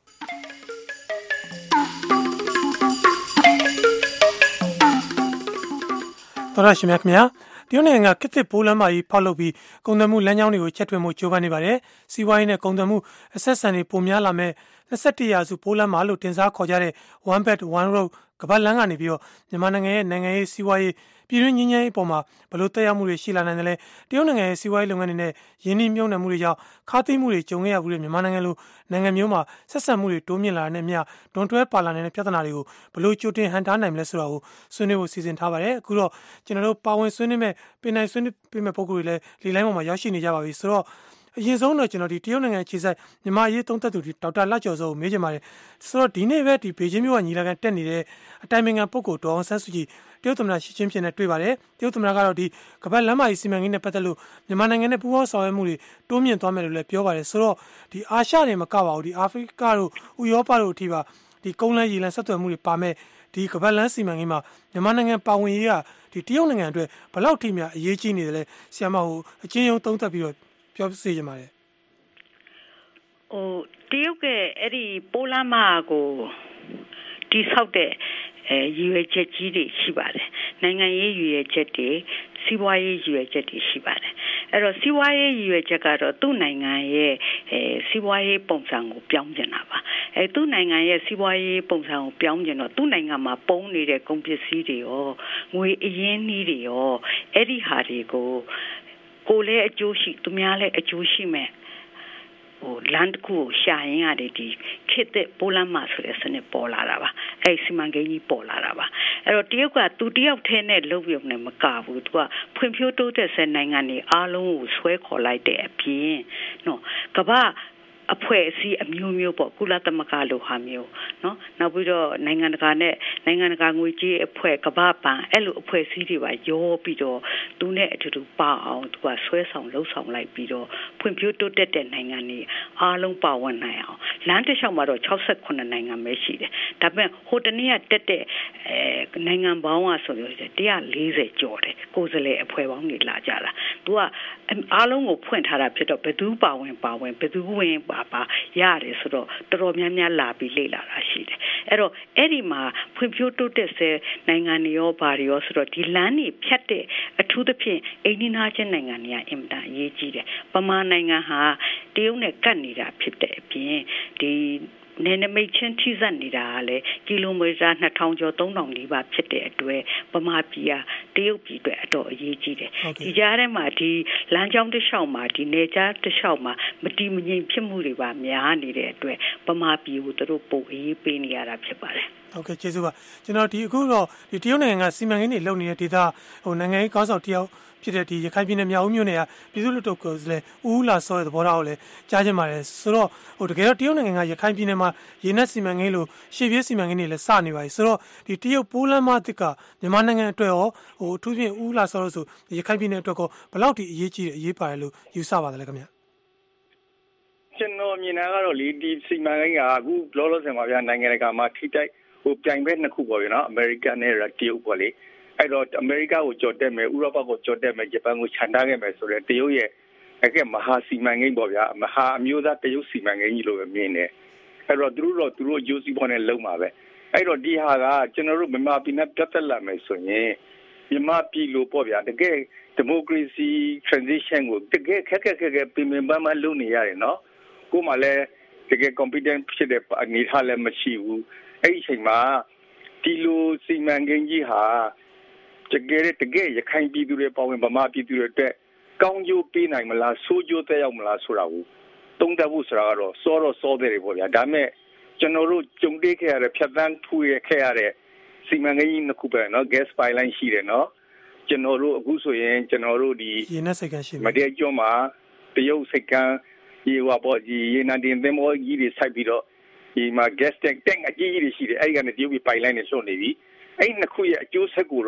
တော်ရရှိမြခင်ဗျာတရုတ်နိုင်ငံကတစ်ပိုးလမ်းမကြီးဖောက်လုပ်ပြီးကုန်သွယ်မှုလမ်းကြောင်းတွေကိုချက်ထွင်မှုကြိုးပမ်းနေပါတယ်စီးပွားရေးနဲ့ကုန်သွယ်မှုအဆက်ဆံတွေပိုများလာမဲ့၂၁ရာစုပိုးလမ်းမလို့တင်စားခေါ်ကြတဲ့ One Belt One Road ကမ္ဘာလမ်းကနေပြီးတော့မြန်မာနိုင်ငံရဲ့နိုင်ငံရေးစီးပွားရေးပြည်တွင်းငြိမ်းချမ်းရေးပေါ်မှာဘယ်လိုတက်ရောက်မှုတွေရှိလာနိုင်တယ်လဲတရုတ်နိုင်ငံရဲ့စီးပွားရေးလုပ်ငန်းတွေနဲ့ယင်းနှိမ့်မြုံနယ်မှုတွေကြောင့်ခါးသိမ်းမှုတွေကြုံခဲ့ရမှုတွေမြန်မာနိုင်ငံလိုနိုင်ငံမျိုးမှာဆက်ဆံမှုတွေတိုးမြင့်လာတဲ့မြတ်ဒွန်တွဲပါလာနေတဲ့ပြဿနာတွေကိုဘယ်လိုကြိုတင်ဟန်တားနိုင်မလဲဆိုတာကိုဆွေးနွေးဖို့စီစဉ်ထားပါတယ်အခုတော့ကျွန်တော်တို့ပါဝင်ဆွေးနွေးမဲ့ပြည်နိုင်ဆွေးနွေးပေးမဲ့ပုံကိုယ်တွေလည်းလေလိုင်းပေါ်မှာရောက်ရှိနေကြပါပြီဆိုတော့အရင်ဆုံးတော့ကျွန်တော်ဒီတရုတ်နိုင်ငံခြေဆိုင်မြန်မာရေးသုံးသက်သူဒေါက်တာလတ်ကျော်စောကိုမေးချင်ပါတယ်ဆိုတော့ဒီနေ့ပဲဒီဘေကျင်းမြို့ကညီလာခံတက်နေတဲ့အတိုင်ပင်ခံပုဂ္ဂိုလ်ဒေါ်အောင်ဆန်းစုကြည်တရုတ်သမ္မတရှီကျင်းပင်နဲ့တွေ့ပါတယ်တရုတ်သမ္မတကတော့ဒီကမ္ဘာလမ်းမကြီးစီမံကိန်းနဲ့ပတ်သက်လို့မြန်မာနိုင်ငံနဲ့ပူးပေါင်းဆောင်ရွက်မှုတွေတိုးမြင့်သွားမယ်လို့လည်းပြောပါတယ်ဆိုတော့ဒီအာရှတွေမကပါဘူးဒီအာဖရိကတို့ဥရောပတို့အထိပါဒီကုန်းလမ်းရေလမ်းဆက်သွယ်မှုတွေပါမဲ့ဒီကမ္ဘာလမ်းစီမံကိန်းမှာမြန်မာနိုင်ငံပါဝင်ရေးကဒီတရုတ်နိုင်ငံအတွက်ဘယ်လောက်ထိများအရေးကြီးနေတယ်လဲဆရာမဟိုအချင်းချင်းသုံးသပ်ပြီးတော့ပြောပြစေချင်ပါတယ်ဟိုတရုတ်ကအဲ့ဒီပိုးလမ်းမကိုတိဆောက်တဲ့အဲရည်ရွယ်ချက်ကြီးတွေရှိပါတယ်နိုင်ငံရေးရည်ရွယ်ချက်တွေစီးပွားရေးရည်ရွယ်ချက်တွေရှိပါတယ်အဲ့တော့စီးပွားရေးရည်ရွယ်ချက်ကတော့သူ့နိုင်ငံရဲ့အဲစီးပွားရေးပုံစံကိုပြောင်းကျင်တာပါအဲသူ့နိုင်ငံရဲ့စီးပွားရေးပုံစံကိုပြောင်းကျင်တော့သူ့နိုင်ငံမှာပုံနေတဲ့ကုန်ပစ္စည်းတွေရောငွေအရင်းနှီးတွေရောအဲ့ဒီဟာတွေကိုကိုယ်လည်းအကျိုးရှိသူများလည်းအကျိုးရှိမယ်ဟိုလန်ဒ်ကိုရှာရင်ရတယ်ဒီခေတ်တဲ့ပိုလန်မှာဆိုတဲ့စနစ်ပေါ်လာတာပါအဲ့စီမံကိန်းကြီးပေါ်လာတာပါအဲ့တော့တရုတ်ကသူတယောက်ထဲနဲ့လုပ်ရုံနဲ့မကဘူးသူကဖွံ့ဖြိုးတိုးတက်ဆဲနိုင်ငံတွေအားလုံးကိုဆွဲခေါ်လိုက်တဲ့အပြင်နော်ကမ္ဘာအဖွဲ့အစည်းအမျိုးမျိုးပေါ့ကုလသမဂ္ဂလိုဟာမျိုးเนาะနောက်ပြီးတော့နိုင်ငံတကာနဲ့နိုင်ငံတကာငွေကြေးအဖွဲ့ကမ္ဘာဘဏ်အဲ့လိုအဖွဲ့အစည်းတွေပါရောပြီးတော့သူနဲ့အတူတူပါအောင်သူကဆွဲဆောင်လှုပ်ဆောင်လိုက်ပြီးတော့ဖွံ့ဖြိုးတိုးတက်တဲ့နိုင်ငံတွေအားလုံးပါဝင်နိုင်အောင်လမ်းတစ်လျှောက်မှာတော့၆၈နိုင်ငံပဲရှိတယ်ဒါပေမဲ့ဟိုတနေ့ကတက်တဲ့အဲနိုင်ငံပေါင်းကဆိုလို့၁၄၀ကျော်တယ်ကိုယ်စားလှယ်အဖွဲ့ပေါင်းတွေလာကြတာသူကအားလုံးကိုဖွင့်ထားတာဖြစ်တော့ဘယ်သူပါဝင်ပါဝင်ဘယ်သူဝင်ပါပါရတယ်ဆိုတော့တော်တော်များများလာပြီးလေ့လာတာရှိတယ်အဲ့တော့အဲ့ဒီမှာဖွံ့ဖြိုးတိုးတက်ဆဲနိုင်ငံတွေရောဘာတွေရောဆိုတော့ဒီလမ်းတွေဖြတ်တဲ့အထူးသဖြင့်အိန္ဒိယချင်းနိုင်ငံတွေကအင်မတန်အရေးကြီးတယ်ပမာနိုင်ငံဟာတရုတ်နဲ့ကပ်နေတာဖြစ်တဲ့အပြင်ဒီနယ်နိမိတ်ချင်းထိစပ်နေတာကလည်းကီလိုမီတာနှစ်ထောင်ကျော်သုံးထောင်နီးပါးဖြစ်တဲ့အတွက်ဗမာပြည်ကတရုတ်ပြည်အတွက်အတော်အရေးကြီးတယ်ဒီကြားထဲမှာဒီလမ်းကြောင်းတစ်လျှောက်မှာဒီနေကြားတစ်လျှောက်မှာမတည်မငြိမ်ဖြစ်မှုတွေပါများနေတဲ့အတွက်ဗမာပြည်ကိုသူတို့ပို့အေးပေးနေရတာဖြစ်ပါတယ်ဟုတ်ကဲ့ကျေးဇူးပါကျွန်တော်ဒီအခုတော့ဒီတရုတ်နိုင်ငံကစီမံကိန်းတွေလုပ်နေတဲ့ဒေသဟိုနိုင်ငံရေးကောင်းဆောင်တယောက်ဖြစ်တဲ့ဒီရခိုင်ပြည်နယ်မြောက်ဦးမြို့နယ်ကပြည်သူ့လူထုကိုယ်စားလှယ်ဦးလာစောရဲ့သဘောထားကိုလည်းကြားချင်ပါတယ်ဆိုတော့ဟိုတကယ်တော့တရုတ်နိုင်ငံကရခိုင်ပြည်နယ်မှာရေနက်စီမံကိန်းလိုရှေ့ပြေးစီမံကိန်းတွေလည်းစနေပါပြီဆိုတော့ဒီတရုတ်ပိုးလမ်းမတစ်ကမြန်မာနိုင်ငံအတွက်ရောဟိုအထူးဖြင့်ဦးလာစောလို့ဆိုရခိုင်ပြည်နယ်အတွက်ကဘယ်လောက်ထိအရေးကြီးတယ်အရေးပါတယ်လို့ယူဆပါတယ်လေခင်ဗျကျွန်တော်မြင်တာကတော့လေဒီစီမံကိန်းကအခုလောလောဆယ်မှာဗျာနိုင်ငံတကာမှာထိတိုက်ဟိုပြိုင်ဘက်နှစ်ခုပေါ့ဗျာနော်အမေရိကန်နဲ့တရုတ်ပေါ့လေအဲ့တော့အမေရိကကိုကြော်တက်မယ်ဥရောပကိုကြော်တက်မယ်ဂျပန်ကိုခြံထားခဲ့မယ်ဆိုတော့တရုတ်ရဲ့အကဲမဟာစီမံကိန်းပေါ့ဗျာမဟာအမျိုးသားတရုတ်စီမံကိန်းကြီးလို့ပဲမြင်တယ်အဲ့တော့သူတို့တော့သူတို့ယူစီပေါ်နဲ့လုံမှာပဲအဲ့တော့ဒီဟာကကျွန်တော်တို့မြန်မာပြည်နဲ့ပြတ်သက်လာမယ်ဆိုရင်မြန်မာပြည်လိုပေါ့ဗျာတကယ်ဒီမိုကရေစီ transition ကိုတကယ်ခက်ခက်ခက်ခက်ပြင်ပန်းပန်းလုပ်နေရတယ်နော်ကိုမှလည်းတကယ် competent ဖြစ်တဲ့အနေထားလည်းမရှိဘူးအဲ့ဒီအချိန်မှာဒီလိုစီမံကိန်းကြီးဟာတကယ်တကယ်ရခိုင်ပြည်သူတွေပေါ့ဝင်ဗမာပြည်သူတွေအတွက်ကောင်းကျိုးပေးနိုင်မလားဆိုးကျိုးသက်ရောက်မလားဆိုတာကိုသုံးသပ်ဖို့ဆိုတာကတော့စောတော့စောတယ်ပေါ့ဗျာဒါပေမဲ့ကျွန်တော်တို့ကြုံတွေ့ခဲ့ရတဲ့ဖြတ်သန်းထူရခဲ့ရတဲ့စီမံကိန်းကြီးနှစ်ခုပဲเนาะ gas pipeline ရှိတယ်เนาะကျွန်တော်တို့အခုဆိုရင်ကျွန်တော်တို့ဒီရေနက်စိတ်ကန်းရှိမတဲကျွန်းမှာတရုတ်စိတ်ကန်းရေဝါပေါ့ဒီရေနံတင်သင်္ဘောကြီးတွေစိုက်ပြီးတော့ဒီမှာ gas tank tank အကြီးကြီးတွေရှိတယ်အဲ့ဒီကနေတရုတ်ပြည် pipeline နဲ့ဆွတ်နေပြီအဲ့ဒီနှစ်ခုရဲ့အကျိုးဆက်ကိုတော့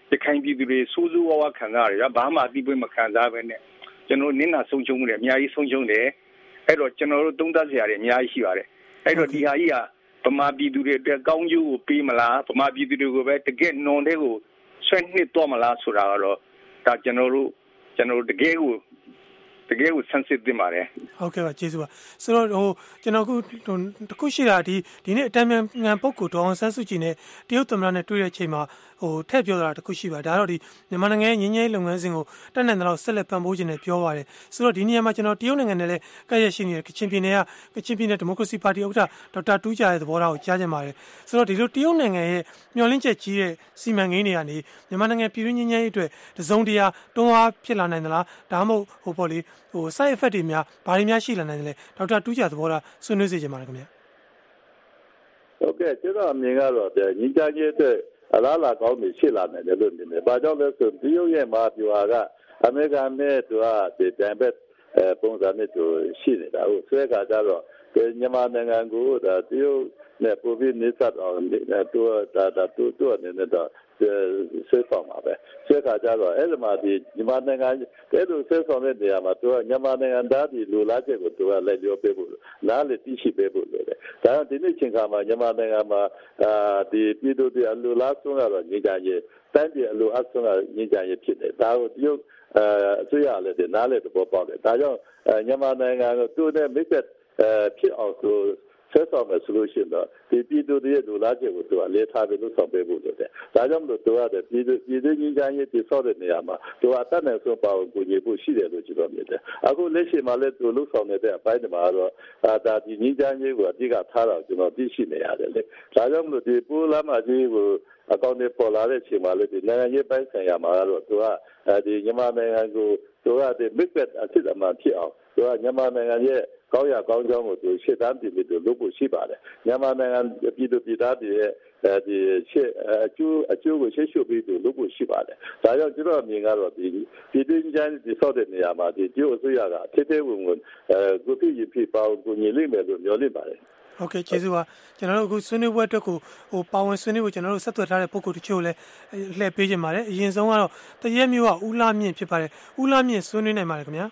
ရခိုင်ပြည်သူတွေစိုးစိုးဝါးဝါခံစားရတယ်ဘာမှအတိအပွင့်မခံစားဘဲနဲ့ကျွန်တော်နင်းနာဆုံးရှုံးမှုတွေအများကြီးဆုံးရှုံးတယ်အဲ့တော့ကျွန်တော်တို့သုံးသပ်စရာတွေအများကြီးရှိပါတယ်အဲ့တော့ဒီဟာကြီးကဗမာပြည်သူတွေအတွက်ကောင်းကျိုးကိုပေးမလားဗမာပြည်သူတွေကိုပဲတကယ်နွန်တဲ့ကိုဆွဲနှစ်တော့မလားဆိုတာကတော့ဒါကျွန်တော်တို့ကျွန်တော်တို့တကယ်ကိုတကယ်ကို sensitive တင်ပါတယ်ဟုတ်ကဲ့ပါကျေးဇူးပါဆိုတော့ဟိုကျွန်တော်ခုတခုရှိတာဒီဒီနေ့အတန်းမြန်ပုဂ္ဂိုလ်ဒေါအောင်ဆန်းစုကြည်နဲ့တရုတ်သမ္မတနဲ့တွေ့တဲ့အချိန်မှာဟိုထည့်ပြောတာတခုရှိပါဒါတော့ဒီမြန်မာနိုင်ငံရဲ့ငြိမ်းချမ်းရေးလုပ်ငန်းစဉ်ကိုတက်နိုင်တဲ့လောက်ဆက်လက်ပံ့ပိုးခြင်းနဲ့ပြောပါတယ်ဆိုတော့ဒီနေရာမှာကျွန်တော်တရုတ်နိုင်ငံနဲ့လည်းကပ်ရရှိနေတဲ့ကချင်ပြည်နယ်ကကချင်ပြည်နယ်ဒီမိုကရေစီပါတီဥက္ကဋ္ဌဒေါက်တာတူးကြရဲ့သဘောထားကိုကြားချင်ပါတယ်ဆိုတော့ဒီလိုတရုတ်နိုင်ငံရဲ့မျှော်လင့်ချက်ကြီးတဲ့စီမံကိန်းတွေကနေမြန်မာနိုင်ငံပြည်တွင်းငြိမ်းချမ်းရေးအတွက်တစုံတရာတွန်းအားဖြစ်လာနိုင်သလားဒါမှမဟုတ်ဟိုပေါ့လေဟို side effect တွေများဘာတွေများရှိလာနိုင်တယ်လဲဒေါက်တာတူးကြသဘောထားဆွေးနွေးစေချင်ပါတယ်ခင်ဗျာဟုတ်ကဲ့ကျွန်တော်အမြင်ကတော့ညီကြကြီးတဲ့အလားလာကောင်းနေရှိလာနိုင်တယ်လို့မြင်တယ်။ဘာကြောင့်လဲဆိုတရုတ်ရဲ့မဟာဗျူဟာကအမေရိကန်နဲ့သူကဒီတန်ဘက်ပုံစံနဲ့သူရှိနေတာဟုတ်ဆွဲခါကြတော့မြန်မာနိုင်ငံကိုဒါတရုတ်နဲ့ပုံပြီးနေဆက်အောင်သူဒါဒါသူသူအနေနဲ့တော့ဆွဲဆောင်ပါပဲဆွဲခါကြတော့အဲ့ဒီမှာဒီမြန်မာနိုင်ငံအဲ့လိုဆွဲဆောင်တဲ့နေရာမှာသူကမြန်မာနိုင်ငံသားဒီလူလားချက်ကိုသူကလက်ပြောပေးဖို့နားလေသိရှိပေးဖို့လို့တယ်ဒါကြောင့်ဒီနေ့ချိန်ခါမှာမြန်မာနိုင်ငံမှာအာဒီပြည်သူတွေအလူလားဆုံးကတော့ညီကြရေးတန်းပြည်အလူအဆုံးကညီကြရေးဖြစ်တယ်ဒါကိုတရုတ်အစိုးရလည်းဒီနားလေသဘောပေါက်တယ်ဒါကြောင့်မြန်မာနိုင်ငံကိုသူနဲ့မိတ်ဆက်ဖြစ်အောင်ဆိုဆက်ဆောင်မဲ့ solution တော့ဒီပြည်သူတွေရဲ့လူလားချက်ကိုသူအလေးထားပြီးလို့ဆောင်ပေးဖို့လို့တယ်ဒါကြောင့်မလို့သူကပြည်သူပြည်သူညီကြရေးတိဆောက်တဲ့နေရာမှာသူအတတ်နဲ့ဆုံးပါကိုညီဖို့ရှိတယ်လို့ကျွန်တော်မြင်တယ်အခုလက်ရှိမှာလည်းသူလှုပ်ဆောင်နေတဲ့အပိုင်းတွေမှာတော့ဒါဒီညီကြရေးကိုအဓိကထားတော့ကျွန်တော်သိရှိနေရတယ်လေဒါကြောင့်မလို့ဒီပူလာမကြီးကိုအကောင့်တွေပေါ်လာတဲ့အချိန်မှာလည်းဒီနိုင်ငံရေးပိုင်းဆိုင်ရာမှာတော့သူကဒီမြန်မာနိုင်ငံကိုသူကဒီ big bet အဖြစ်အမှန်ဖြစ်အောင်သူကမြန်မာနိုင်ငံရဲ့ကောင်းရကောင်းကြောင်းကိုသူရှေ့တန်းတင်ပြီးသူလုပ်ဖို့ရှိပါတယ်မြန်မာနိုင်ငံပြည်သူပြည်သားတွေရဲ့ဒီရှေ့အကျိုးအကျိုးကိုရှေ့ရှုပြီးသူလုပ်ဖို့ရှိပါတယ်ဒါကြောင့်ကျွန်တော်အမြင်ကတော့ဒီပြည်သူ့ကျန်းဒီဆောက်တဲ့နေရာမှာဒီကျိုးအစိုးရကထိထိဝင်ဝင်အဲကိုပြည့်ပြည့်ပေါင်းကိုညီလိမ့်မယ်လို့မျှော်လင့်ပါတယ်ဟုတ်ကဲ့ကျေးဇူးပါကျွန်တော်တို့အခုဆွေးနွေးပွဲအတွက်ကိုဟိုပါဝင်ဆွေးနွေးဖို့ကျွန်တော်တို့ဆက်သွယ်ထားတဲ့ပုံကိုတချို့လည်းလှည့်ပေးကြပါတယ်အရင်ဆုံးကတော့တရက်မျိုးကဦးလာမြင့်ဖြစ်ပါတယ်ဦးလာမြင့်ဆွေးနွေးနိုင်ပါတယ်ခင်ဗျာ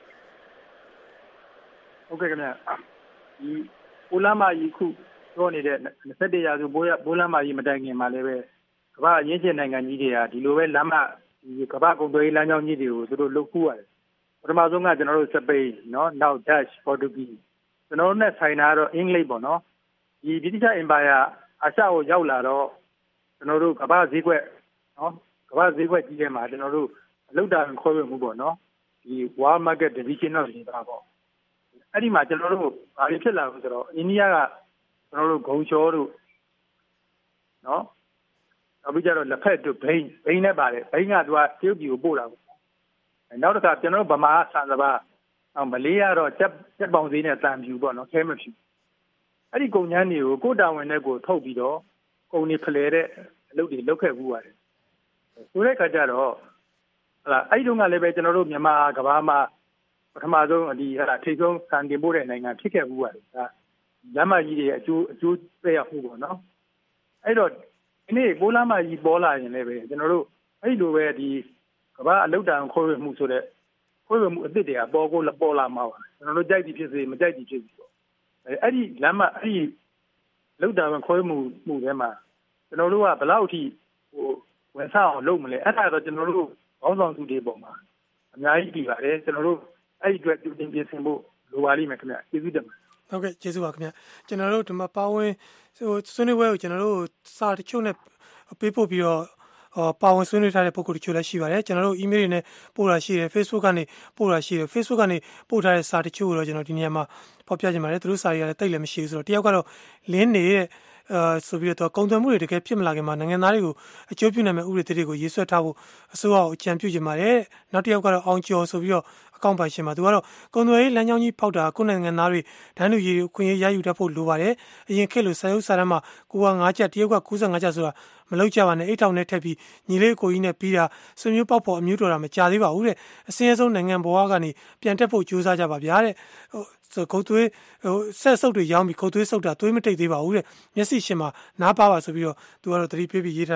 ဟုတ်ကဲ့ခင်ဗျာဒီဦးလာမကြီးခုပြောနေတဲ့၂၁ရာစုဘိုးဘိုးလာမကြီးမတိုင်ခင်မှာလည်းပဲကမ္ဘာရင်းချင်းနိုင်ငံကြီးတွေကဒီလိုပဲလမ်းမဒီကမ္ဘာကုန်သွယ်ရေးလမ်းကြောင်းကြီးတွေကိုသူတို့လှုပ်ခူးရတယ်ပထမဆုံးကကျွန်တော်တို့စပိန်နော်နောက် Dutch Portuguese ကျွန်တော်တို့နဲ့ဆိုင်တာတော့အင်္ဂလိပ်ပေါ့နော်ဒီဗြိတိရှ်အင်ပါယာအာရှကိုရောက်လာတော့ကျွန်တော်တို့ကမ္ဘာဈေးကွက်နော်ကမ္ဘာဈေးကွက်ကြီးထဲမှာကျွန်တော်တို့အလုပ်တာခေါ်ရမှုပေါ့နော်ဒီ World Market Division တော့နေတာပေါ့အဲ့ဒီမှာကျွန်တော်တို့ဘာတွေဖြစ်လာလို့ဆိုတော့အိန္ဒိယကကျွန်တော်တို့ဂုံချောတို့နော်နောက်ပြီးကြတော့လက်ဖက်တို့ဘိန်းဘိန်းနဲ့ပါတယ်ဘိန်းကသူကတရုတ်ပြည်ကိုပို့တာပေါ့နောက်တစ်ခါကျွန်တော်တို့ဗမာဆန်စပါနောက်မလေးကတော့ချက်ချက်ပေါင်စည်းနဲ့တန်ဖြူပေါ့နော်ခဲမဖြူအဲ့ဒီကုန်ချမ်းတွေကိုကိုတာဝန်နဲ့ကိုထုတ်ပြီးတော့ကုန်တွေဖလှယ်တဲ့အလုပ်တွေလုပ်ခဲ့ဘူးပါတယ်ဆိုတဲ့အခါကျတော့ဟလာအဲ့ဒီတုန်းကလည်းပဲကျွန်တော်တို့မြန်မာကဘာမှာပထမဆုံးဒီဟလာထိပ်ဆုံးစံတင်ပို့တဲ့နိုင်ငံဖြစ်ခဲ့ဘူးပါတယ်ဒါလမ်းမကြီးတွေအကျိုးအကျိုးသက်ရောက်မှုပေါ့နော်အဲ့တော့ဒီနေ့ပိုးလမ်းမကြီးပေါ်လာရင်လည်းပဲကျွန်တော်တို့အဲ့ဒီလိုပဲဒီကဘာအလုတ်တန်ခေါ်ရမှုဆိုတဲ့ခေါ်ရမှုအစ်စ်တွေကပေါ်ကိုပေါ်လာမှာပါကျွန်တော်တို့ကြိုက်သည်ဖြစ်စေမကြိုက်သည်ဖြစ်စေပေါ့အဲ့ဒီလမ်းမအဲ့ဒီလုတ်တန်ခေါ်မှုမှုထဲမှာကျွန်တော်တို့ကဘယ်လောက်ထိဟိုဝန်ဆောင်အောင်လုပ်မလဲအဲ့ဒါတော့ကျွန်တော်တို့ဘောင်းဆောင်သူတွေပေါ်မှာအများကြီးပြီးပါတယ်ကျွန်တော်တို့အဲ့ဒီအတွက်တင်ပြဆင်ဖို့လိုပါလိမ့်မယ်ခင်ဗျကျေးဇူးတင်ပါတယ်ဟုတ်ကဲ့ကျေးဇူးပါခင်ဗျကျွန်တော်တို့ဒီမှာပါဝင်ဟိုဆွေးနွေးပွဲကိုကျွန်တော်တို့စာတချို့နဲ့ပေးပို့ပြီးတော့ပါဝင်ဆွေးနွေးထားတဲ့ပုံကိုတချို့လည်းရှိပါတယ်ကျွန်တော်တို့ email တွေနဲ့ပို့တာရှိတယ် Facebook ကနေပို့တာရှိတယ် Facebook ကနေပို့ထားတဲ့စာတချို့ကိုတော့ကျွန်တော်ဒီနေရာမှာဖော်ပြချင်ပါတယ်သူတို့စာတွေကလည်းတိတ်လည်းမရှိဘူးဆိုတော့တယောက်ကတော့လင်းနေတဲ့အာဆိုပြီးတော့ကုန်သွယ်မှုတွေတကယ်ဖြစ်မလာခင်မှာနိုင်ငံသားတွေကိုအကျိုးပြုနိုင်မဲ့ဥပဒေတွေကိုရေးဆွဲထားဖို့အစိုးရကိုအကြံပြုချင်ပါတယ်နောက်တစ်ယောက်ကတော့အောင်ကျော်ဆိုပြီးတော့အကောင့်ပိုင်ရှင်မှာသူကတော့ကုန်သွယ်ရေးလမ်းကြောင်းကြီးဖောက်တာကိုနိုင်ငံသားတွေဒန်းတူရေးခွင့်ရေးရယူတတ်ဖို့လိုပါတယ်အရင်ခေတ်လိုစာရုပ်စာတမ်းမှာကိုကငါးချက်တရုတ်က၉၅ချက်ဆိုတာမလောက်ကြပါနဲ့အိတ်ထောင်နဲ့ထက်ပြီးညီလေးကိုကြီးနဲ့ပြီးတာဆွေမျိုးပေါက်ဖို့အမျိုးတော်တာမကြသေးပါဘူးတဲ့အစင်းအဆုံးနိုင်ငံဘဝကနေပြန်တက်ဖို့ကြိုးစားကြပါဗျာတဲ့ဟိုဆိုခုတ်သွေးဟိုဆက်ဆုပ်တွေရောင်းပြီးခုတ်သွေးဆုပ်တာသွေးမတိတ်သေးပါဘူးတဲ့မျက်စိရှင်မှာနားပါပါဆိုပြီးတော့သူကတော့သတိပေးပြီးရေးထား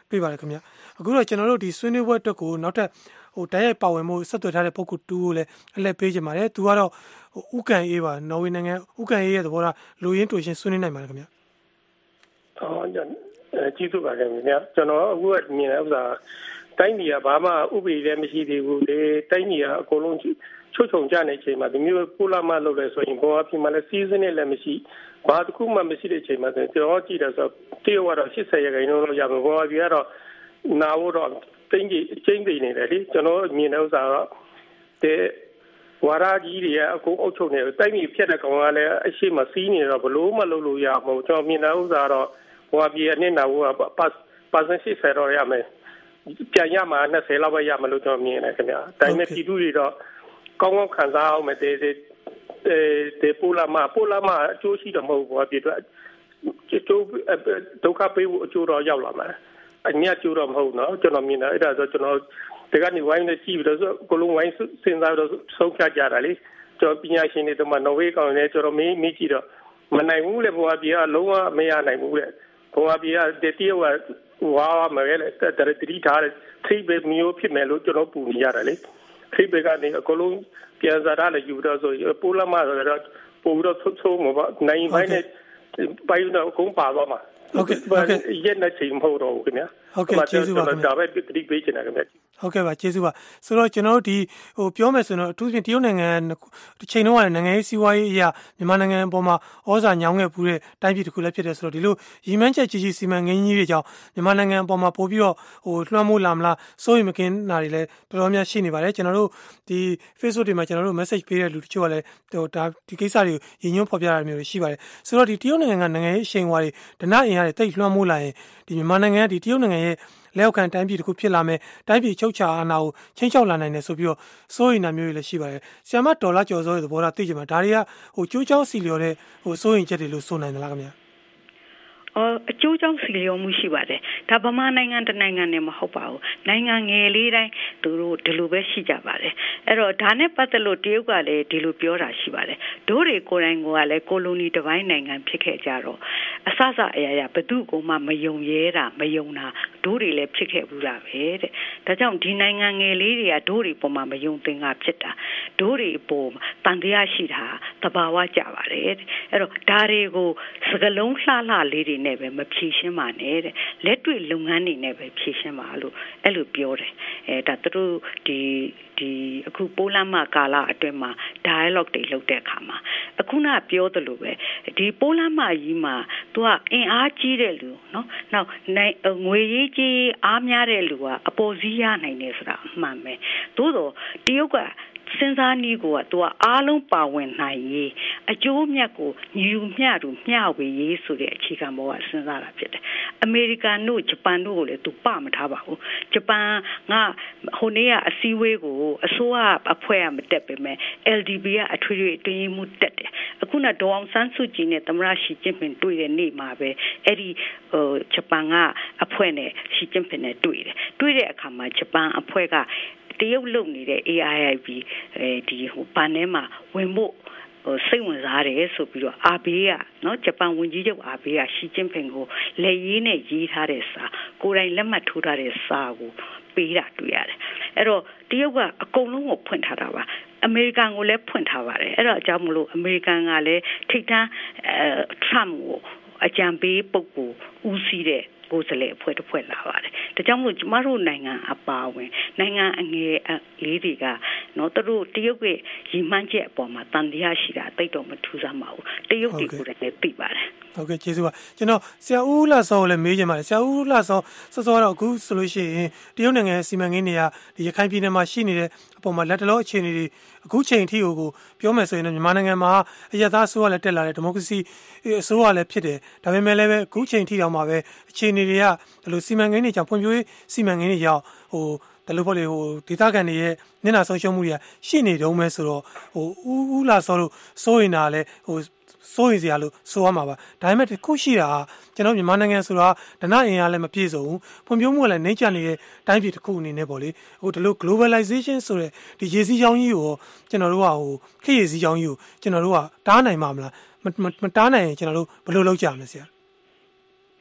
တွေ့ပါတယ်ခင်ဗျအခုတော့ကျွန်တော်တို့ဒီဆွေးနွေးပွဲအတွက်ကိုနောက်ထပ်ဟိုတိုက်ရိုက်ပါဝင်မှုဆက်သွယ်ထားတဲ့ပုဂ္ဂိုလ်တူကိုလည်းအလက်ပေးချင်ပါတယ်သူကတော့ဥကန်အေးပါနော်ဝေနိုင်ငံဥကန်အေးရဲ့သဘောထားလူရင်းတူရှင်ဆွေးနွေးနိုင်ပါတယ်ခင်ဗျအော်ကျေးဇူးပါခင်ဗျကျွန်တော်အခုကမြင်တဲ့ဥစ္စာတိုင်းပြည်ကဘာမှဥပဒေလည်းမရှိသေးဘူးလေတိုင်းပြည်ကအကုန်လုံးချွတ်ချုံကြနေချိန်မှာဒီမျိုးပိုလာမလုပ်လဲဆိုရင်ဘောအပြင်မှာလည်းစီးစင်းနဲ့လည်းမရှိဘာတစ်ခုမှမရှိတဲ့ချိန်မှာကျွန်တော်ကြည့်တယ်ဆိုတော့တေဝါတော့eightyရာခိုင်နှုန်းလောက်ရမယ်ဘောအပြင်ကတော့နာဝတော့တင်းကြီးအချင်းတွေနေတယ်လေကျွန်တော်မြင်တဲ့ဥစ္စာတော့တဲ့ဝါရာကြီးတွေကအကုန်အုပ်ချုပ်နေတယ်တိုင်းပြည်ဖြစ်တဲ့ကောင်ကလည်းအရှိမစီးနေတော့ဘလို့မလုပ်လို့ရမဟုတ်ကျွန်တော်မြင်တဲ့ဥစ္စာတော့ဘောအပြင်နဲ့နာဝကပတ်ပတ်စင်ရှိဆယ်တော့ရမယ်ပြန်ရမှာtwentyလောက်ပဲရမလို့ကျွန်တော်မြင်တယ်ခင်ဗျာဒါပေမဲ့ပြည်သူတွေတော့ကောင်းကောင်းခံစားအောင်မယ်တဲ့တဲ့တဲ့ပိုလာမပိုလာမအကျိုးရှိတော့မဟုတ်ဘူးအပြည့်တော့ကျိုးဒုက္ခပေးဖို့အကျိုးတော့ရောက်လာမှာအမြတ်ကျိုးတော့မဟုတ်နော်ကျွန်တော်မြင်တယ်အဲ့ဒါဆိုကျွန်တော်ဒီကနေဝိုင်းနေကြည့်ပြီးတော့ကိုလုံးဝိုင်းစဉ်းစားတော့ဆုံးဖြတ်ကြတာလေကျွန်တော်ပညာရှင်တွေတော့နော်ဝေးကောင်နေကျွန်တော်မေးမေးကြည့်တော့မနိုင်ဘူးလေဘဝပြေကလုံးဝမရနိုင်ဘူးလေဘဝပြေကတတိယဝဝါမရဲတဲ့တတိထားတဲ့ခိဘေမျိုးဖြစ်မယ်လို့ကျွန်တော်ပူနေရတယ်လေခိဘေကနေအကုန်လုံးပြန်စားရလေယူတော့ဆိုပိုလာမဆိုတော့ပိုတော့သုံးမပါနိုင်ပိုင်းနဲ့ပိုင်းတော့အကုန်ပါသွားမှာဟုတ်ကဲ့ဟုတ်ကဲ့ရက်နဲ့ချိန်မဟုတ်တော့ဘူးခင်ဗျာဟုတ်ကဲ့ကျေးဇူးပါခင်ဗျာဒါပဲတိပေးချင်တာခင်ဗျာဟုတ်ကဲ့ပါကျေးဇူးပါဆိုတော့ကျွန်တော်တို့ဒီဟိုပြောမယ်ဆိုတော့အထူးဖြင့်တရုတ်နိုင်ငံတစ်ချိန်လုံးကလည်းနိုင်ငံရေးစီးပွားရေးအရာမြန်မာနိုင်ငံအပေါ်မှာဩဇာညောင်းခဲ့ပူတဲ့တိုင်းပြည်တစ်ခုလည်းဖြစ်တယ်ဆိုတော့ဒီလိုရီမန်းချက်ကြီးကြီးစီမံကိန်းကြီးတွေကြောင့်မြန်မာနိုင်ငံအပေါ်မှာပို့ပြီးတော့ဟိုလွှမ်းမိုးလာမလားစိုးရိမ်မကင်းတာတွေလည်းတော်တော်များရှိနေပါတယ်ကျွန်တော်တို့ဒီ Facebook တွေမှာကျွန်တော်တို့ message ပေးတဲ့လူတချို့ကလည်းဟိုဒါဒီကိစ္စတွေကိုရည်ညွှန်းဖော်ပြတာမျိုးတွေရှိပါတယ်ဆိုတော့ဒီတရုတ်နိုင်ငံကနိုင်ငံရေးအရှိန်အဝါတွေဒဏအင်အားတွေတိတ်လွှမ်းမိုးလာရင်ဒီမြန်မာနိုင်ငံကဒီတရုတ်နိုင်ငံရဲ့လက်အောက်ခံတိုင်းပြည်တစ်ခုဖြစ်လာမယ်တိုင်းပြည်ချုပ်ချာအာဏာကိုချင်းချောက်လာနိုင်တယ်ဆိုပြီးတော့စိုးရိမ်တာမျိုးတွေလည်းရှိပါတယ်ဆီယမဒေါ်လာကျော်စောရဲ့သဘောထားသိကြမှာဒါတွေကဟိုကျိုးချောင်းစီလျော်တဲ့ဟိုစိုးရိမ်ချက်တွေလို့ဆိုနိုင်သလားခင်ဗျာအော်အကျိုးကြောင့်စီလျော်မှုရှိပါတယ်ဒါဗမာနိုင်ငံတနိုင်ငံနဲ့မဟုတ်ပါဘူးနိုင်ငံငယ်လေးတိုင်းသူတို့ဒီလိုပဲရှိကြပါတယ်အဲ့တော့ဒါနဲ့ပတ်သက်လို့တရုတ်ကလည်းဒီလိုပြောတာရှိပါတယ်ဒိုးတွေကိုယ်တိုင်ကလည်းကိုလိုနီတစ်ပိုင်းနိုင်ငံဖြစ်ခဲ့ကြတော့အဆအအရာရာဘယ်သူ့ကိုမှမယုံရဲတာမယုံတာဒိုးတွေလည်းဖြစ်ခဲ့ဘူးလားပဲတဲ့ဒါကြောင့်ဒီနိုင်ငံငယ်လေးတွေကဒိုးတွေပေါ်မှာမယုံသင်္ကာဖြစ်တာဒိုးတွေပေါ်တန်တရားရှိတာသဘာဝကြပါတယ်တဲ့အဲ့တော့ဒါတွေကိုစကလုံးလှလှလေးတွေနဲ့ပဲမဖြေရှင်းပါနဲ့တဲ့လက်တွေ့လုပ်ငန်းတွေနဲ့ပဲဖြေရှင်းပါလို့အဲ့လိုပြောတယ်အဲဒါသူတို့ဒီဒီအခုပိုးလမ်းမကာလအတွင်းမှာ dialogue တွေလုပ်တဲ့အခါမှာအခုနပြောသလိုပဲဒီပိုးလမ်းမကြီးမှာ तू ကအင်အားကြီးတဲ့လူเนาะနောက်ငွေရေးကြီးအားများတဲ့လူကအပေါ်စီးရနိုင်တယ်ဆိုတာအမှန်ပဲသို့တော့တရုတ်ကစဉ်းစားနည်းကိုက तू အားလုံးပါဝင်နိုင်ရေးအကျိုးမြတ်ကိုညီူမျှတူမျှဝေရေးဆိုတဲ့အခြေခံပေါ်ကစဉ်းစားတာဖြစ်တယ်အမေရိကန်တို့ဂျပန်တို့ကိုလည်း तू ပမထားပါဘူးဂျပန်ကဟိုနေ့ကအစည်းအဝေးကိုအစိုးရအဖွဲ့ကမတက်ပေမဲ့ แอล ดี บี ကအထွေထွေအတွင်းမှုတက်တယ်အခုနဒေါအောင်ဆန်းစုကြည်နဲ့သမ္မတရှီကျင့်ပင်တွေ့တဲ့နေ့မှာပဲအဲ့ဒီဟိုဂျပန်ကအဖွဲ့နဲ့ရှီကျင့်ပင်နဲ့တွေ့တယ်တွေ့တဲ့အခါမှာဂျပန်အဖွဲ့ကတရုတ်လုံနေတဲ့ အေ အိုင် အိုင် ဘီ အဲဒီဟိုဘာနဲ့မှာဝင်ဖို့ဟိုစိတ်ဝင်စားတယ်ဆိုပြီးတော့အာဘေးကနော်ဂျပန်ဝန်ကြီးချုပ်အာဘေးကရှီကျင့်ပင်ကိုလက်ရေးနဲ့ရေးထားတဲ့စာကိုယ်တိုင်လက်မှတ်ထိုးထားတဲ့စာကိုပေးတာတွေ့ရတယ်အဲ့တော့တရုတ်ကအကုန်လုံးကိုဖွင့်ထားတာပါအမေရိကန်ကိုလည်းဖွင့်ထားပါတယ်အဲ့တော့အကြောင်းမလို့အမေရိကန်ကလည်းထိပ်တန်းအဲထရမ့်ကိုအကြံပေးပုဂ္ဂိုလ်ဦးစီးတဲ့ကိုယ်စားလှယ်အဖွဲ့တစ်ဖွဲ့လာပါတယ်ဒါကြောင့်မို့ကျမတို့နိုင်ငံအပါအဝင်နိုင်ငံအငယ်လေးတွေကနော်သူတို့တရုတ်ရဲ့ရည်မှန်းချက်အပေါ်မှာတန်တရားရှိတာတိတ်တော့မထူးဆန်းပါဘူးတရုတ်တွေကိုလည်းသိပါတယ်ဟုတ်ကဲ့ကျေးဇူးပါကျွန်တော်ဆရာဦးလာစောကိုလည်းမေးချင်ပါတယ်ဆရာဦးလာစောစောစောတော့အခုဆိုလို့ရှိရင်တရုတ်နိုင်ငံစီမံကိန်းတွေကဒီရခိုင်ပြည်နယ်မှာရှိနေတဲ့အပေါ်မှာလက်တလောအခြေအနေတွေအခုချိန်အထိကိုပြောမယ်ဆိုရင်မြန်မာနိုင်ငံမှာအရသာဆိုးရလည်းတက်လာတယ်ဒီမိုကရေစီအစိုးရလည်းဖြစ်တယ်ဒါပေမဲ့လည်းပဲအခုချိန်ထိတောင်မှပဲအခြေအနေတွေကဒီလိုစီမံကိန်းတွေကြောင့်ဖွံ့ဖြိုးရေးစီမံကိန်းတွေကြောင့်ဟိုဒါလို့ပေါ့လေဟိုဒေသခံတွေရဲ့မျက်နှာဆုံးရှုံးမှုတွေကရှိနေတုံးပဲဆိုတော့ဟိုဦးဦးလာစောလို့စိုးရင်တာလည်းဟိုစိုးရင်စရာလို့ဆိုရမှာပါဒါပေမဲ့တခုရှိတာကျွန်တော်မြန်မာနိုင်ငံဆိုတာဒဏအင်အားလည်းမပြည့်စုံဘူးဖွံ့ဖြိုးမှုကလည်းနှိမ့်ချနေတဲ့တိုင်းပြည်တစ်ခုအနေနဲ့ပေါ့လေဟိုဒီလို globalization ဆိုတဲ့ဒီရေစီးကြောင်းကြီးကိုကျွန်တော်တို့ကဟိုခေတ်ရေစီးကြောင်းကြီးကိုကျွန်တော်တို့ကတားနိုင်မှာမလားမတားနိုင်ရင်ကျွန်တော်တို့ဘယ်လိုလုပ်ကြမလဲဆရာ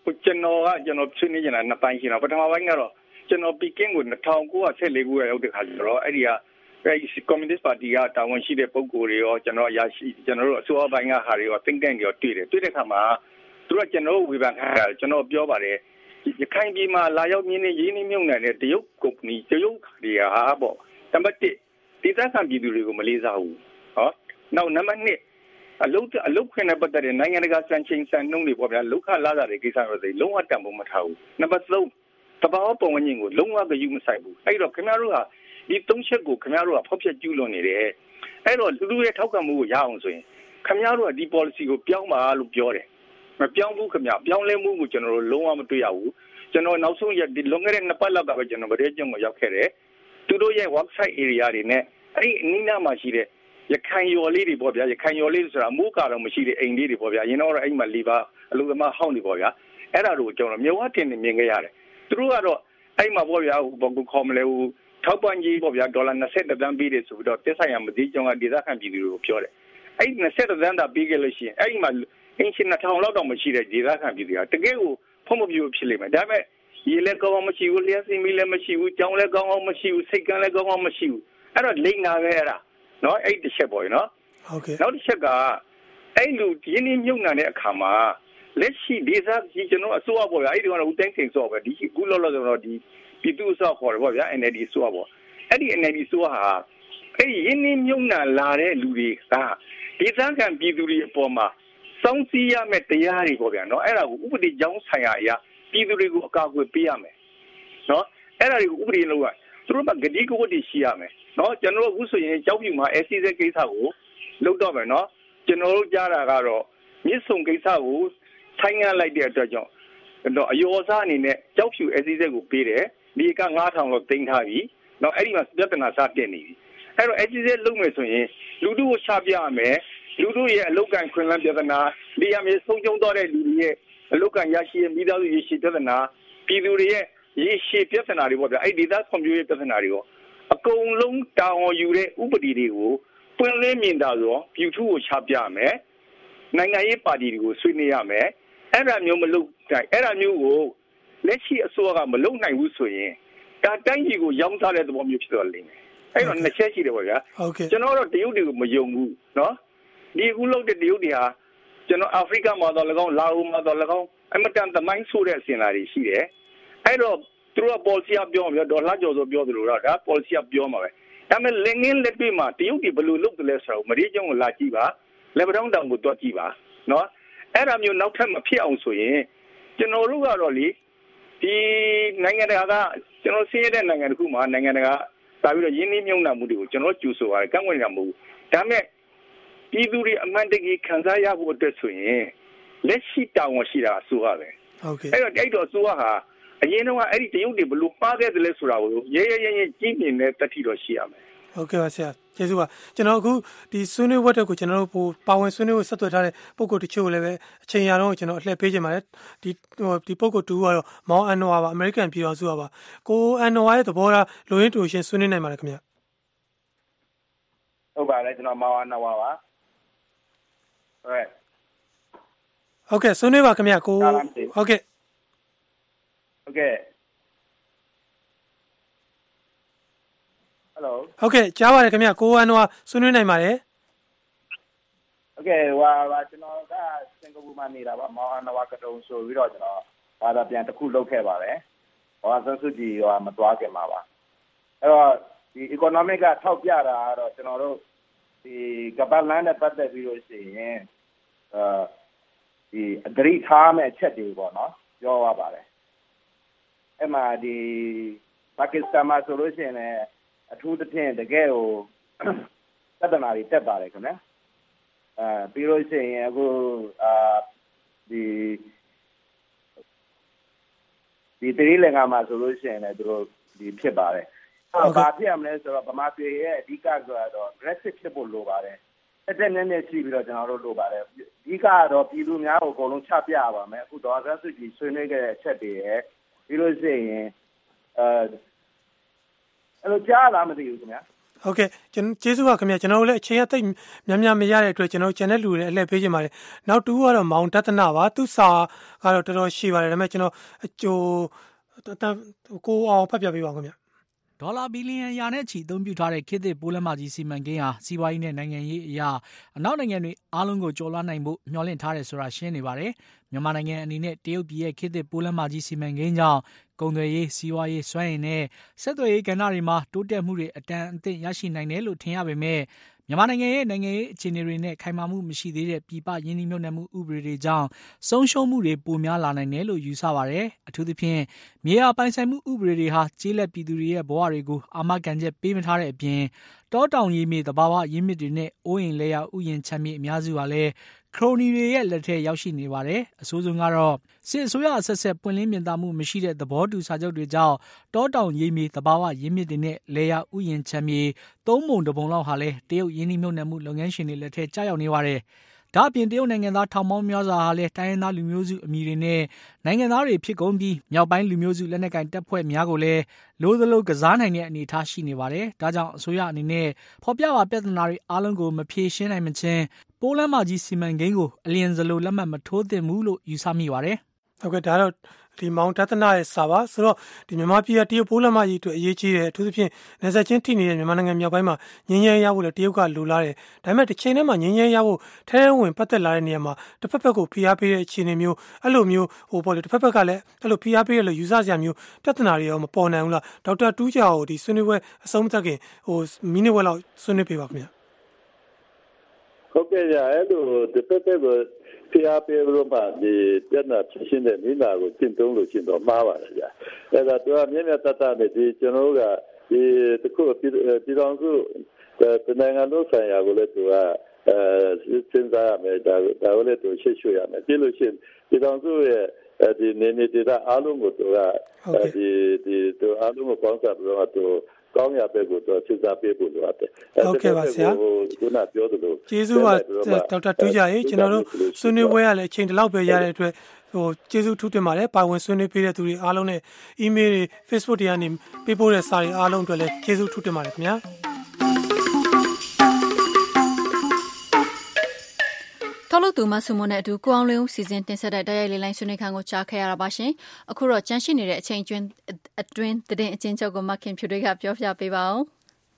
ကျွန်တော်ကကျွန်တော်ဆွေးနွေးနေတာနှစ်ပိုင်းရှိတာပထမပိုင်းကတော့ကျွန်တော်ပီကင်းကို၂၉၁၄ခုရောက်တဲ့ခါကျတော့အဲ့ဒီကအဲဒီကွန်မြူနစ်ပါတီကတာဝန်ရှိတဲ့ပုဂ္ဂိုလ်တွေရောကျွန်တော်ရရှိကျွန်တော်တို့အစိုးရပိုင်းကဟာတွေရော think tank တွေရောတွေ့တယ်တွေ့တဲ့ခါမှာသူကကျွန်တော်ဝေဖန်ခံရတယ်ကျွန်တော်ပြောပါတယ်ရခိုင်ပြည်မှာလာရောက်မြင်းနေရင်းနှီးမြုပ်နှံတဲ့တရုတ်ကုမ္ပဏီတရုတ်တွေဟာပေါ့နံပါတ်တစ်ဒေသခံပြည်သူတွေကိုမလေးစားဘူးဟောနောက်နံပါတ်နှစ်အလုတ်အလုတ်ခွင့်နဲ့ပတ်သက်တဲ့နိုင်ငံတကာစံချိန်စံနှုန်းတွေပေါ့ဗျာလောက်ခလာတာတွေကိစ္စတွေလုံးဝတန်ဖို့မထားဘူးနံပါတ်သုံးတဘာဝပုံဝင်ကိုလုံးဝဂရုမစိုက်ဘူးအဲ့တော့ခင်ဗျားတို့ဟာဒီသုံးချက်ကိုခင်ဗျားတို့ကဖောက်ဖျက်ကျူးလွန်နေတယ်အဲ့တော့လူလူရဲ့ထောက်ခံမှုကိုရအောင်ဆိုရင်ခင်ဗျားတို့ကဒီ policy ကိုပြောင်းပါလို့ပြောတယ်မပြောင်းဘူးခင်ဗျာပြောင်းလဲမှုကိုကျွန်တော်တို့လုံးဝမတွေ့ရဘူးကျွန်တော်နောက်ဆုံးရဒီလွန်ခဲ့တဲ့နှစ်ပတ်လောက်ကပဲကျွန်တော်ဗရေကျုံကိုရောက်ခဲ့တယ်သူတို့ရဲ့ website area တွေနဲ့အဲ့ဒီအနီးနားမှာရှိတဲ့ရခိုင်ရော်လေးတွေပေါ့ဗျာရခိုင်ရော်လေးဆိုတာမိုးကာတော့မရှိတဲ့အိမ်လေးတွေပေါ့ဗျာရင်းတော့အဲ့ဒီမှာလီပါအလုံးသမားဟောင်းတွေပေါ့ဗျာအဲ့ဒါတို့ကျွန်တော်မြေဝတ်တင်နေမြင်ခဲ့ရတယ်သူတို့ကတော့အဲ့မှာပေါ့ဗျာဘကူခေါ်မလဲဘူးထောက်ပံ့ကြီးပေါ့ဗျာဒေါ်လာ၂၁တန်းပေးတယ်ဆိုပြီးတော့တက်ဆိုင်ရမသိကြောင်းကဒေသခံပြည်သူတွေကိုပြောတယ်အဲ့ဒီ၂၁တန်းသာပေးခဲ့လို့ရှိရင်အဲ့ဒီမှာအင်းရှင်၂ထောင်လောက်တော့မရှိတဲ့ဒေသခံပြည်သူကတကယ်ကိုဖုံးမပြူဖြစ်လိမ့်မယ်ဒါပေမဲ့ရေလည်းကောင်းအောင်မရှိဘူးလျှက်စီမီလည်းမရှိဘူးကြောင်းလည်းကောင်းအောင်မရှိဘူးစိတ်ကန်းလည်းကောင်းအောင်မရှိဘူးအဲ့တော့လိမ့်နာပဲအဲ့ဒါနော်အဲ့တစ်ချက်ပေါ့နော်ဟုတ်ကဲ့နောက်တစ်ချက်ကအဲ့လူရင်းနှီးမြုပ်နှံတဲ့အခါမှာလက်ရှိဒေသကြီးကျွန်တော်အစိုးရပေါ့ဗျာအဲ့ဒီကတော့ဦးတိုင်းစိန်စောပဲဒီခုလောလောဆယ်တော့ဒီပြည်သူ့အစိုးရခေါ်တယ်ပေါ့ဗျာ N L D အစိုးရပေါ့အဲ့ဒီ N L D အစိုးရဟာအဲ့ဒီရင်းနှီးမြုပ်နှံလာတဲ့လူတွေကဒေသခံပြည်သူတွေအပေါ်မှာစောင့်စည်းရမယ့်တရားတွေပေါ့ဗျာနော်အဲ့ဒါကိုဥပဒေကြောင်းဆိုင်ရာအရာပြည်သူတွေကိုအကာအကွယ်ပေးရမယ်နော်အဲ့ဒါတွေကိုဥပဒေလုပ်ရသူတို့ကဂတိကဝတ်တွေရှိရမယ်နော်ကျွန်တော်တို့အခုဆိုရင်ကြောက်ပြူမှာ S C Z ကိစ္စကိုလုပ်တော့မယ်နော်ကျွန်တော်တို့ကြားတာကတော့မြစ်ဆုံကိစ္စကိုဆိုင်းငံ့လိုက်တဲ့အတွက်ကြောင့်တော့အယောစားအနေနဲ့ကြောက်ပြူ S C Z ကိုပေးတယ်ဒီကငါးထောင်လောက်တင်ထားပြီနော်အဲ့ဒီမှာပြဿနာစတက်နေပြီအဲ့တော့ S C Z လုပ်မယ်ဆိုရင်လူတို့ကိုရှာပြရမယ်လူတို့ရဲ့အလုတ်ကန်ခွင့်လန်းပြဿနာဒီရမြေဆုံးကျုံတော့တဲ့လူတွေရဲ့အလုတ်ကန်ရရှိရမိသားစုရရှိပြဿနာပြည်သူတွေရဲ့ရရှိပြဿနာတွေပေါ့ဗျာအဲ့ဒီဒေသကွန်ပျူတာပြဿနာတွေရောအကုန်လုံးတာဝန်ယူတဲ့ဥပဒေတွေကိုပွင့်လင်းမြင်သာစွာပြည်သူကိုချပြမယ်နိုင်ငံရေးပါတီတွေကိုဆွေးနွေးရမယ်အဲ့ဒါမျိုးမလုပ်နိုင်အဲ့ဒါမျိုးကိုလက်ရှိအစိုးရကမလုပ်နိုင်ဘူးဆိုရင်ဒါတိုင်းပြည်ကိုရောင်းစားတဲ့သဘောမျိုးဖြစ်သွားလိမ့်မယ်အဲ့တော့နှစ်ချက်ရှိတယ်ပေါ့ဗျာကျွန်တော်တို့တရုတ်တွေကိုမယုံဘူးနော်ဒီအခုလုပ်တဲ့တရုတ်တွေဟာကျွန်တော်အာဖရိကမှာတော့၎င်းလာအိုမှာတော့၎င်းအမတန်သမိုင်းဆိုးတဲ့အစဉ်အလာတွေရှိတယ်အဲ့တော့သူတို့က policy ပြောမှာဒေါ်လာကျော်ဆိုပြောသလိုတော့ဒါ policy ပြောမှာပဲဒါပေမဲ့လက်ငင်းလက်တွေ့မှာတရုတ်တွေဘယ်လိုလုပ်တယ်လဲဆိုတော့မရီးကျုံကိုလာကြည့်ပါလက်ပတောင်းတောင်ကိုတွားကြည့်ပါနော်အဲ့ဒါမျိုးနောက်ထပ်မဖြစ်အောင်ဆိုရင်ကျွန်တော်တို့ကတော့လေဒီနိုင်ငံတကာကကျွန်တော်စီးရတဲ့နိုင်ငံတစ်ခုမှာနိုင်ငံတကာတာပြီးတော့ရင်းနှီးမြှုပ်နှံမှုတွေကိုကျွန်တော်ကြိုးဆိုရတယ်ကန့်ကွက်နေတာမဟုတ်ဘူးဒါပေမဲ့ပြည်သူတွေအမှန်တကယ်ခံစားရဖို့အတွက်ဆိုရင်လက်ရှိတာဝန်ရှိတာအစိုးရပဲဟုတ်ကဲ့အဲ့တော့အဲ့တော့အစိုးရဟာအရင်တော့အဲ့ဒီတရုတ်တွေဘယ်လိုပါခဲ့တယ်လဲဆိုတာကိုရဲရဲရဲရဲကြီးမြင်တဲ့တတိတော့ရှိရမယ်ဟုတ်ကဲ့ပါဆရာကျေးဇူးပါကျွန်တော်အခုဒီဆွေးနွေးဝတ်တဲ့ကိုကျွန်တော်တို့ပိုပါဝင်ဆွေးနွေးဖို့ဆက်သွယ်ထားတဲ့ပုံကိုတချို့လည်းပဲအချိန်ရတော့ကျွန်တော်အလှည့်ပေးခြင်းပါတယ်ဒီဟိုဒီပုံကိုတူကတော့မောင်အန်နိုဝါပါအမေရိကန်ပြည်တော်စုပါကိုအန်နိုဝါရဲ့သဘောထားလိုရင်းတူရှင်ဆွေးနွေးနိုင်ပါတယ်ခင်ဗျဟုတ်ပါတယ်ကျွန်တော်မောင်အန်နိုဝါပါဟုတ်ဟုတ်ကဲ့ဆွေးနွေးပါခင်ဗျကိုဟုတ်ကဲ့ဟုတ်ကဲ့ဟယ်လိုဟုတ်ကဲ့ကြားပါတယ်ခင်ဗျကိုအန်နိုဝါဆွေးနွေးနိုင်ပါတယ်ဟုတ်ကဲ့ဟိုဟာကျွန်တော်ကစင်ကာပူမှာနေတာပါမောင်အန်နိုဝါကတုံဆိုပြီးတော့ကျွန်တော်ဘာသာပြန်တစ်ခုလုပ်ခဲ့ပါတယ်ဟောဆန်းစုကြည်ဟိုမသွားခင်မှာပါအဲ့တော့ဒီ economic ကထောက်ပြတာကတော့ကျွန်တော်တို့ဒီကပ္ပလန်နဲ့ပတ်သက်ပြီးလို့ရှိရင်အဲဒီအဂရိထားမဲ့အချက်တွေပေါ့နော်ပြောရပါတယ်အဲ့မှာဒီပါကစ္စတန်မှာဆိုလို့ရှိရင်လည်းအထူးသဖြင့်တကယ်ကိုသက်သနာတွေတက်ပါတယ်ခင်ဗျာအဲပြီးလို့ရှိရင်အခုအာဒီဒီတရီလင်္ကာမှာဆိုလို့ရှိရင်လည်းသူတို့ဒီဖြစ်ပါတယ်အဲ့တော့ဘာဖြစ်ရမလဲဆိုတော့ဗမာပြည်ရဲ့အဓိကဆိုတော့ Brexit ဖြစ်ဖို့လိုပါတယ်အဲ့တဲ့နည်းနည်းရှိပြီးတော့ကျွန်တော်တို့လိုပါတယ်အဓိကတော့ပြည်သူများကိုအကုန်လုံးချပြပါမယ်အခုဒေါ်ဆန်းစုကြည်ဆွေးနွေးခဲ့တဲ့အချက်တွေရဲ့ပြီးလို့ရှိရင်အဲအဲ့လိုကြားလားမသိဘူးခင်ဗျာဟုတ်ကဲ့ကျွန်တော်ကျေးဇူးပါခင်ဗျာကျွန်တော်တို့လည်းအချိန်အသိများများမရတဲ့အတွက်ကျွန်တော် channel လူတွေအလှည့်ပေးခြင်းပါတယ်နောက်တူကတော့မောင်တသနာပါသူစာကတော့တော်တော်ရှိပါတယ်ဒါပေမဲ့ကျွန်တော်အကျိုးကိုအောင်ဖတ်ပြပေးပါဦးခင်ဗျာဒေါ်လာဘီလီယံရာနဲ့ချီအသုံးပြုထားတဲ့ခေတ်သစ်ပိုးလမ်းမကြီးစီမံကိန်းဟာစီးပွားရေးနဲ့နိုင်ငံရေးအရာအနောက်နိုင်ငံတွေအားလုံးကိုကျော်လွှားနိုင်ဖို့မျှော်လင့်ထားတယ်ဆိုတာရှင်းနေပါတယ်။မြန်မာနိုင်ငံအနေနဲ့တရုတ်ပြည်ရဲ့ခေတ်သစ်ပိုးလမ်းမကြီးစီမံကိန်းကြောင့်ကုန်သွယ်ရေးစီးပွားရေးစွမ်းရည်နဲ့ဆက်သွယ်ရေးကဏ္ဍတွေမှာတိုးတက်မှုတွေအတန်အသင့်ရရှိနိုင်တယ်လို့ထင်ရပေမဲ့မြန်မာနိုင်ငံရဲ့နိုင်ငံရေးအခြေအနေတွေနဲ့ခိုင်မာမှုမရှိသေးတဲ့ပြည်ပရင်းနှီးမြှုပ်နှံမှုဥပဒေတွေကြောင့်ဆုံးရှုံးမှုတွေပိုများလာနိုင်တယ်လို့ယူဆပါတယ်။အထူးသဖြင့်မြေယာပိုင်ဆိုင်မှုဥပဒေတွေဟာကျေးလက်ပြည်သူတွေရဲ့ဘဝတွေကိုအာမခံချက်ပေးမထားတဲ့အပြင်တောတောင်ရေးမြေသဘာဝရင်းမြစ်တွေနဲ့အိုးအိမ်လဲရဥယျာဉ်ခြံမြေအများစုဟာလည်းခရိုနီတွေရဲ့လက်ထဲရောက်ရှိနေပါတယ်။အဆိုးဆုံးကတော့စစ်အစိုးရအဆက်ဆက်ပွင့်လင်းမြင်သာမှုမရှိတဲ့သဘောတူစာချုပ်တွေကြောင့်တောတောင်ရေးမြေသဘာဝရင်းမြစ်တွေနဲ့လဲရဥယျာဉ်ခြံမြေသုံးပုံတစ်ပုံလောက်ဟာလည်းတရုတ်ရင်းနှီးမြှုပ်နှံမှုလုပ်ငန်းရှင်တွေလက်ထဲကျရောက်နေပါတယ်။ဒါ့အပြင်တရုတ်နိုင်ငံသားထောင်ပေါင်းများစွာဟာလည်းတိုင်းရင်းသားလူမျိုးစုအမည်တွေနဲ့နိုင်ငံသားတွေဖြစ်ကုန်ပြီးမြောက်ပိုင်းလူမျိုးစုလက်နက်ကင်တပ်ဖွဲ့များကိုလည်းလိုသလိုကစားနိုင်တဲ့အနေအထားရှိနေပါတယ်။ဒါကြောင့်အစိုးရအနေနဲ့ဖော်ပြပါပြဿနာတွေအားလုံးကိုမဖြေရှင်းနိုင်မချင်းပိုးလမ်းမကြီးစီမံကိန်းကိုအလျင်စလိုလက်မှတ်မထိုးသင့်ဘူးလို့ယူဆမိပါတယ်။ဟုတ်ကဲ့ဒါတော့ဒီမောင်တသနာရဲ့စာပါဆိုတော့ဒီမြန်မာပြည်ကတရုတ်ပိုးလမ်းမကြီးအတွက်အရေးကြီးတယ်အထူးသဖြင့်နေဆက်ချင်းထိနေတဲ့မြန်မာနိုင်ငံမြောက်ပိုင်းမှာငြင်းငြင်းရဖို့လည်းတရုတ်ကလိုလားတယ်ဒါပေမဲ့တစ်ချိန်တည်းမှာငြင်းငြင်းရဖို့ထဲထဲဝင်ပတ်သက်လာတဲ့နေရာမှာတစ်ဖက်ဖက်ကိုဖိအားပေးတဲ့အခြေအနေမျိုးအဲ့လိုမျိုးဟိုပေါ့လေတစ်ဖက်ဖက်ကလည်းအဲ့လိုဖိအားပေးရလို့ယူဆစရာမျိုးပြဿနာတွေရောမပေါ်နိုင်ဘူးလားဒေါက်တာတူးချာကိုဒီဆွေးနွေးပွဲအဆုံးမသတ်ခင်ဟိုမိနစ်ဝက်လောက်ဆွေးနွေးပေးပါခင်ဗျာဟုတ်ကဲ့ရအဲ့လိုတစ်ဖက်ဖက်ကဖိအားပေးလို့မှဒီပြဿနာဖြစ်ရှင်းတဲ့မိနာကိုကျင့်သုံးလို့ရှင်းတော့မှားပါတယ်ဗျာအဲ့ဒါတော့မြင့်မြတ်တတ်တဲ့ဒီကျွန်တော်တို့ကဒီတခုပြည်တော်စုတနိုင်ငံလုံးဆိုင်ရာကိုလည်းသူကအဲစဉ်းစားရမယ်ဒါဒါလည်းသူရှေ့ရှုရမယ်ပြီးလို့ရှိရင်ပြည်တော်စုရဲ့ဒီနေနေဒေတာအားလုံးကိုသူကဒီဒီသူအားလုံးကိုပေါင်းစပ်ပြီးတော့သူကောင်းရတဲ့ကိုတော့စဉ်းစားပေးဖို့လိုအပ်တယ်ဟုတ်ကဲ့ပါဆရာခုနပြောသလိုကျေးဇူးပါဒေါက်တာတူးကြရေကျွန်တော်တို့ဆွေးနွေးပွဲရလည်းအချိန်တလောက်ပဲရတဲ့အတွက်ဟိုကျေးဇူးထူးတင်ပါတယ်ပါဝင်ဆွေးနွေးပေးတဲ့သူတွေအားလုံးနဲ့ email တွေ Facebook တွေကနေပေးပို့တဲ့စာတွေအားလုံးအတွက်လည်းကျေးဇူးထူးတင်ပါတယ်ခင်ဗျာထောက်လို့သူမဆုမနဲ့အတူကိုအောင်လင်းဦးစီစဉ်တင်ဆက်တဲ့တိုက်ရိုက်လေးလိုင်းဆွေးနွေးခန်းကိုကြားခဲ့ရတာပါရှင်အခုတော့ကြန့်ရှိနေတဲ့အချိန်ကျွန်းအတွင်းသတင်းအချင်းချုပ်ကိုမခင်ဖြူတွေကပြောပြပေးပါအောင်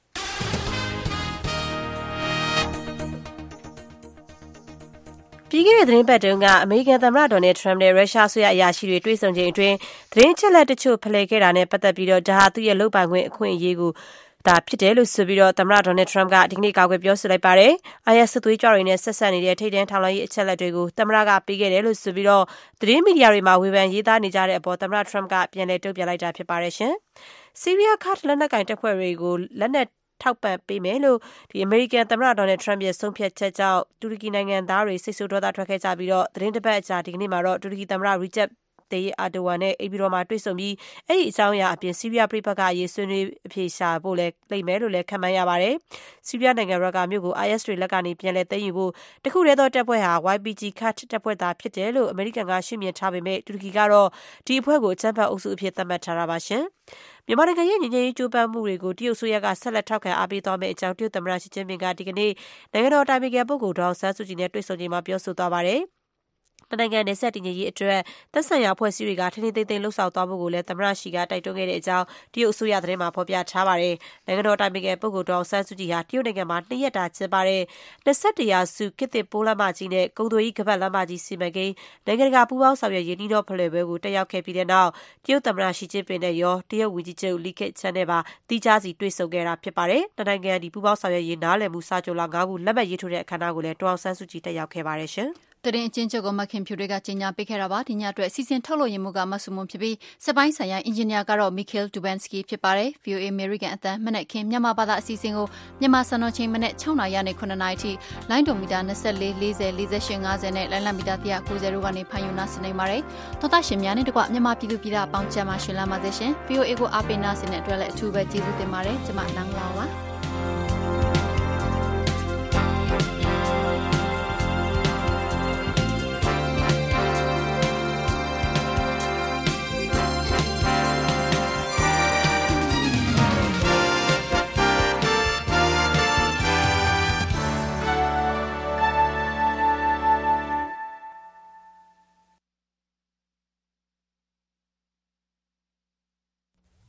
ပြီးခဲ့တဲ့သတင်းပတ်တုန်းကအမေရိကန်သမ္မတဒေါ်နယ်ထရမ့်နဲ့ရုရှားဆွေအရာရှိတွေတွေ့ဆုံချိန်အတွင်းသတင်းချက်လက်တချို့ဖလှယ်ခဲ့တာနဲ့ပတ်သက်ပြီးတော့ဒါဟာသူ့ရဲ့လုပ်ပိုင်ခွင့်အခွင့်အရေးကိုဒါဖြစ်တယ်လို့ဆိုပြီးတော့သမ္မတဒေါ်နယ်ထရမ့်ကဒီကနေ့ကာကွယ်ပြောဆိုလိုက်ပါတယ်။ အိုင်အက်စ် စစ်သွေးကြွတွေနဲ့ဆက်ဆက်နေတဲ့ထိပ်တန်းထောက်လှမ်းရေးအချက်အလက်တွေကိုသမ္မတကပေးခဲ့တယ်လို့ဆိုပြီးတော့သတင်းမီဒီယာတွေမှာဝေဖန်ရေးသားနေကြတဲ့အပေါ်သမ္မတထရမ့်ကပြန်လည်တုံ့ပြန်လိုက်တာဖြစ်ပါတယ်ရှင်။ဆီးရီးယားကာ့ဒ်လက်နက်ကင်တပ်ဖွဲ့တွေကိုလက်နက်ထောက်ပံ့ပေးမယ်လို့ဒီအမေရိကန်သမ္မတဒေါ်နယ်ထရမ့်ရဲ့ဆုံးဖြတ်ချက်ကြောင့်တူရကီနိုင်ငံသားတွေစိတ်ဆိုးဒေါသထွက်ခဲ့ကြပြီးတော့သတင်းတစ်ပတ်အကြာဒီကနေ့မှာတော့တူရကီသမ္မတရီချက်တေးအာဒိုဝါနဲ့အိမ်ပြည်တော်မှာတွေ့ဆုံပြီးအဲ့ဒီအကြောင်းအရာအပြင်ဆီးရီးယားပြည်ပကအရေးဆွေးနွေးအဖြေရှာဖို့လဲလိမ့်မယ်လို့လည်းခန့်မှန်းရပါတယ်။ဆီးရီးယားနိုင်ငံရော့ကာမြို့ကို အိုင်အက်စ် တွေလက်ကနေပြန်လည်သိမ်းယူဖို့တခုတည်းသောတပ်ဖွဲ့ဟာ ဝိုင် ပီ ဂျီ Kurd တပ်ဖွဲ့သားဖြစ်တယ်လို့အမေရိကန်ကရှုမြင်ထားပေမဲ့တူရကီကတော့ဒီအဖွဲ့ကိုအကြမ်းဖက်အုပ်စုအဖြစ်သတ်မှတ်ထားတာပါရှင်။မြန်မာနိုင်ငံရဲ့ငြိမ်းချမ်းရေးကြိုးပမ်းမှုတွေကိုတရုတ်ဆိုရကဆက်လက်ထောက်ခံအားပေးသွားမယ့်အကြောင်းတရုတ်သမ္မတရှီကျင်းပင်ကဒီကနေ့နိုင်ငံတော်တိုင်ပင်ခံပုဂ္ဂိုလ်ဒေါအောင်ဆန်းစုကြည်နဲ့တွေ့ဆုံချိန်မှာပြောဆိုသွားပါတယ်။တနိုင်ငံနယ်စပ်တည်ငြိမ်ရေးအတွက်သက်ဆိုင်ရာအဖွဲ့အစည်းတွေကထိန်းသိမ်းသိမ်းသိမ်းလှုပ်ဆောင်သွားဖို့ကိုလည်းသမ္မတရှီကတိုက်တွန်းခဲ့တဲ့အကြောင်းတရုတ်အစိုးရသတင်းမှာဖော်ပြထားပါတယ်။နိုင်ငံတော်တိုင်ပင်ခံပုဂ္ဂိုလ်ဒေါအောင်ဆန်းစုကြည်ဟာတရုတ်နိုင်ငံမှာနှစ်ရက်တာကျင်းပတဲ့နှစ်၁၁ရာစုခေတ်သစ်ပိုးလမ်းမကြီးနဲ့ကုန်သွယ်ရေးကမ္ဘာ့လမ်းမကြီးစီမံကိန်းနိုင်ငံတကာပူးပေါင်းဆောင်ရွက်ရေးနှီးနှောဖလှယ်ပွဲကိုတက်ရောက်ခဲ့ပြီးတဲ့နောက်တရုတ်သမ္မတရှီကျင်းပင်နဲ့ရောတရုတ်ဝန်ကြီးချုပ်လီခက်ချန်နဲ့ပါတီးခြားစီတွေ့ဆုံခဲ့တာဖြစ်ပါတယ်။နှစ်နိုင်ငံဒီပူးပေါင်းဆောင်ရွက်ရေးနားလည်မှုစာချုပ်လာငါးခုလက်မှတ်ရေးထိုးတဲ့အခမ်းအနားကိုလည်းဒေါအောင်ဆန်းစုကြည်တက်ရောက်ခဲ့ပါတယ်ရှင်။သတင်းအချင်းချုပ်ကိုမခင်ဖြူတွေကကြီးညာပေးခဲ့တာပါဒီညအတွက်စီစဉ်ထုတ်လို့ရမှုကမဆုမွန်ဖြစ်ပြီးစပိုင်းဆိုင်ရာအင်ဂျင်နီယာကတော့ Mikhail Dubansky ဖြစ်ပါတယ် ဗီ အို အေ American အသံမနက်ခင်းမြန်မာဘာသာအစီအစဉ်ကိုမြန်မာစံတော်ချိန်မနက်၆နာရီနဲ့၇နာရီထိလိုင်းဒိုမီတာ၂၄ ၄၀ ၄၈ ၅၀နဲ့လိုင်းလမီတာ၁၉၀တို့ကနေဖန်ယူနာဆင်နိုင်ပါတယ်သောတာရှင်များနဲ့တကွမြန်မာပြည်သူပြည်သားအပေါင်းချမ်းပါရှင်လာပါစေရှင် ဗီ အို အေ ကိုအားပေးနာဆင်တဲ့အတွက်လည်းအထူးပဲကျေးဇူးတင်ပါတယ်ကျွန်မနန်းလာပါ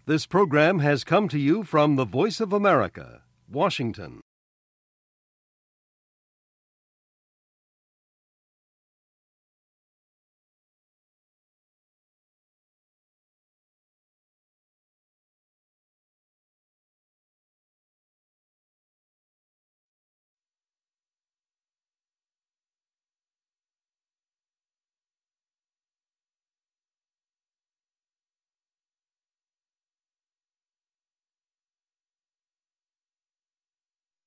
This program has come to you from the Voice of America, Washington.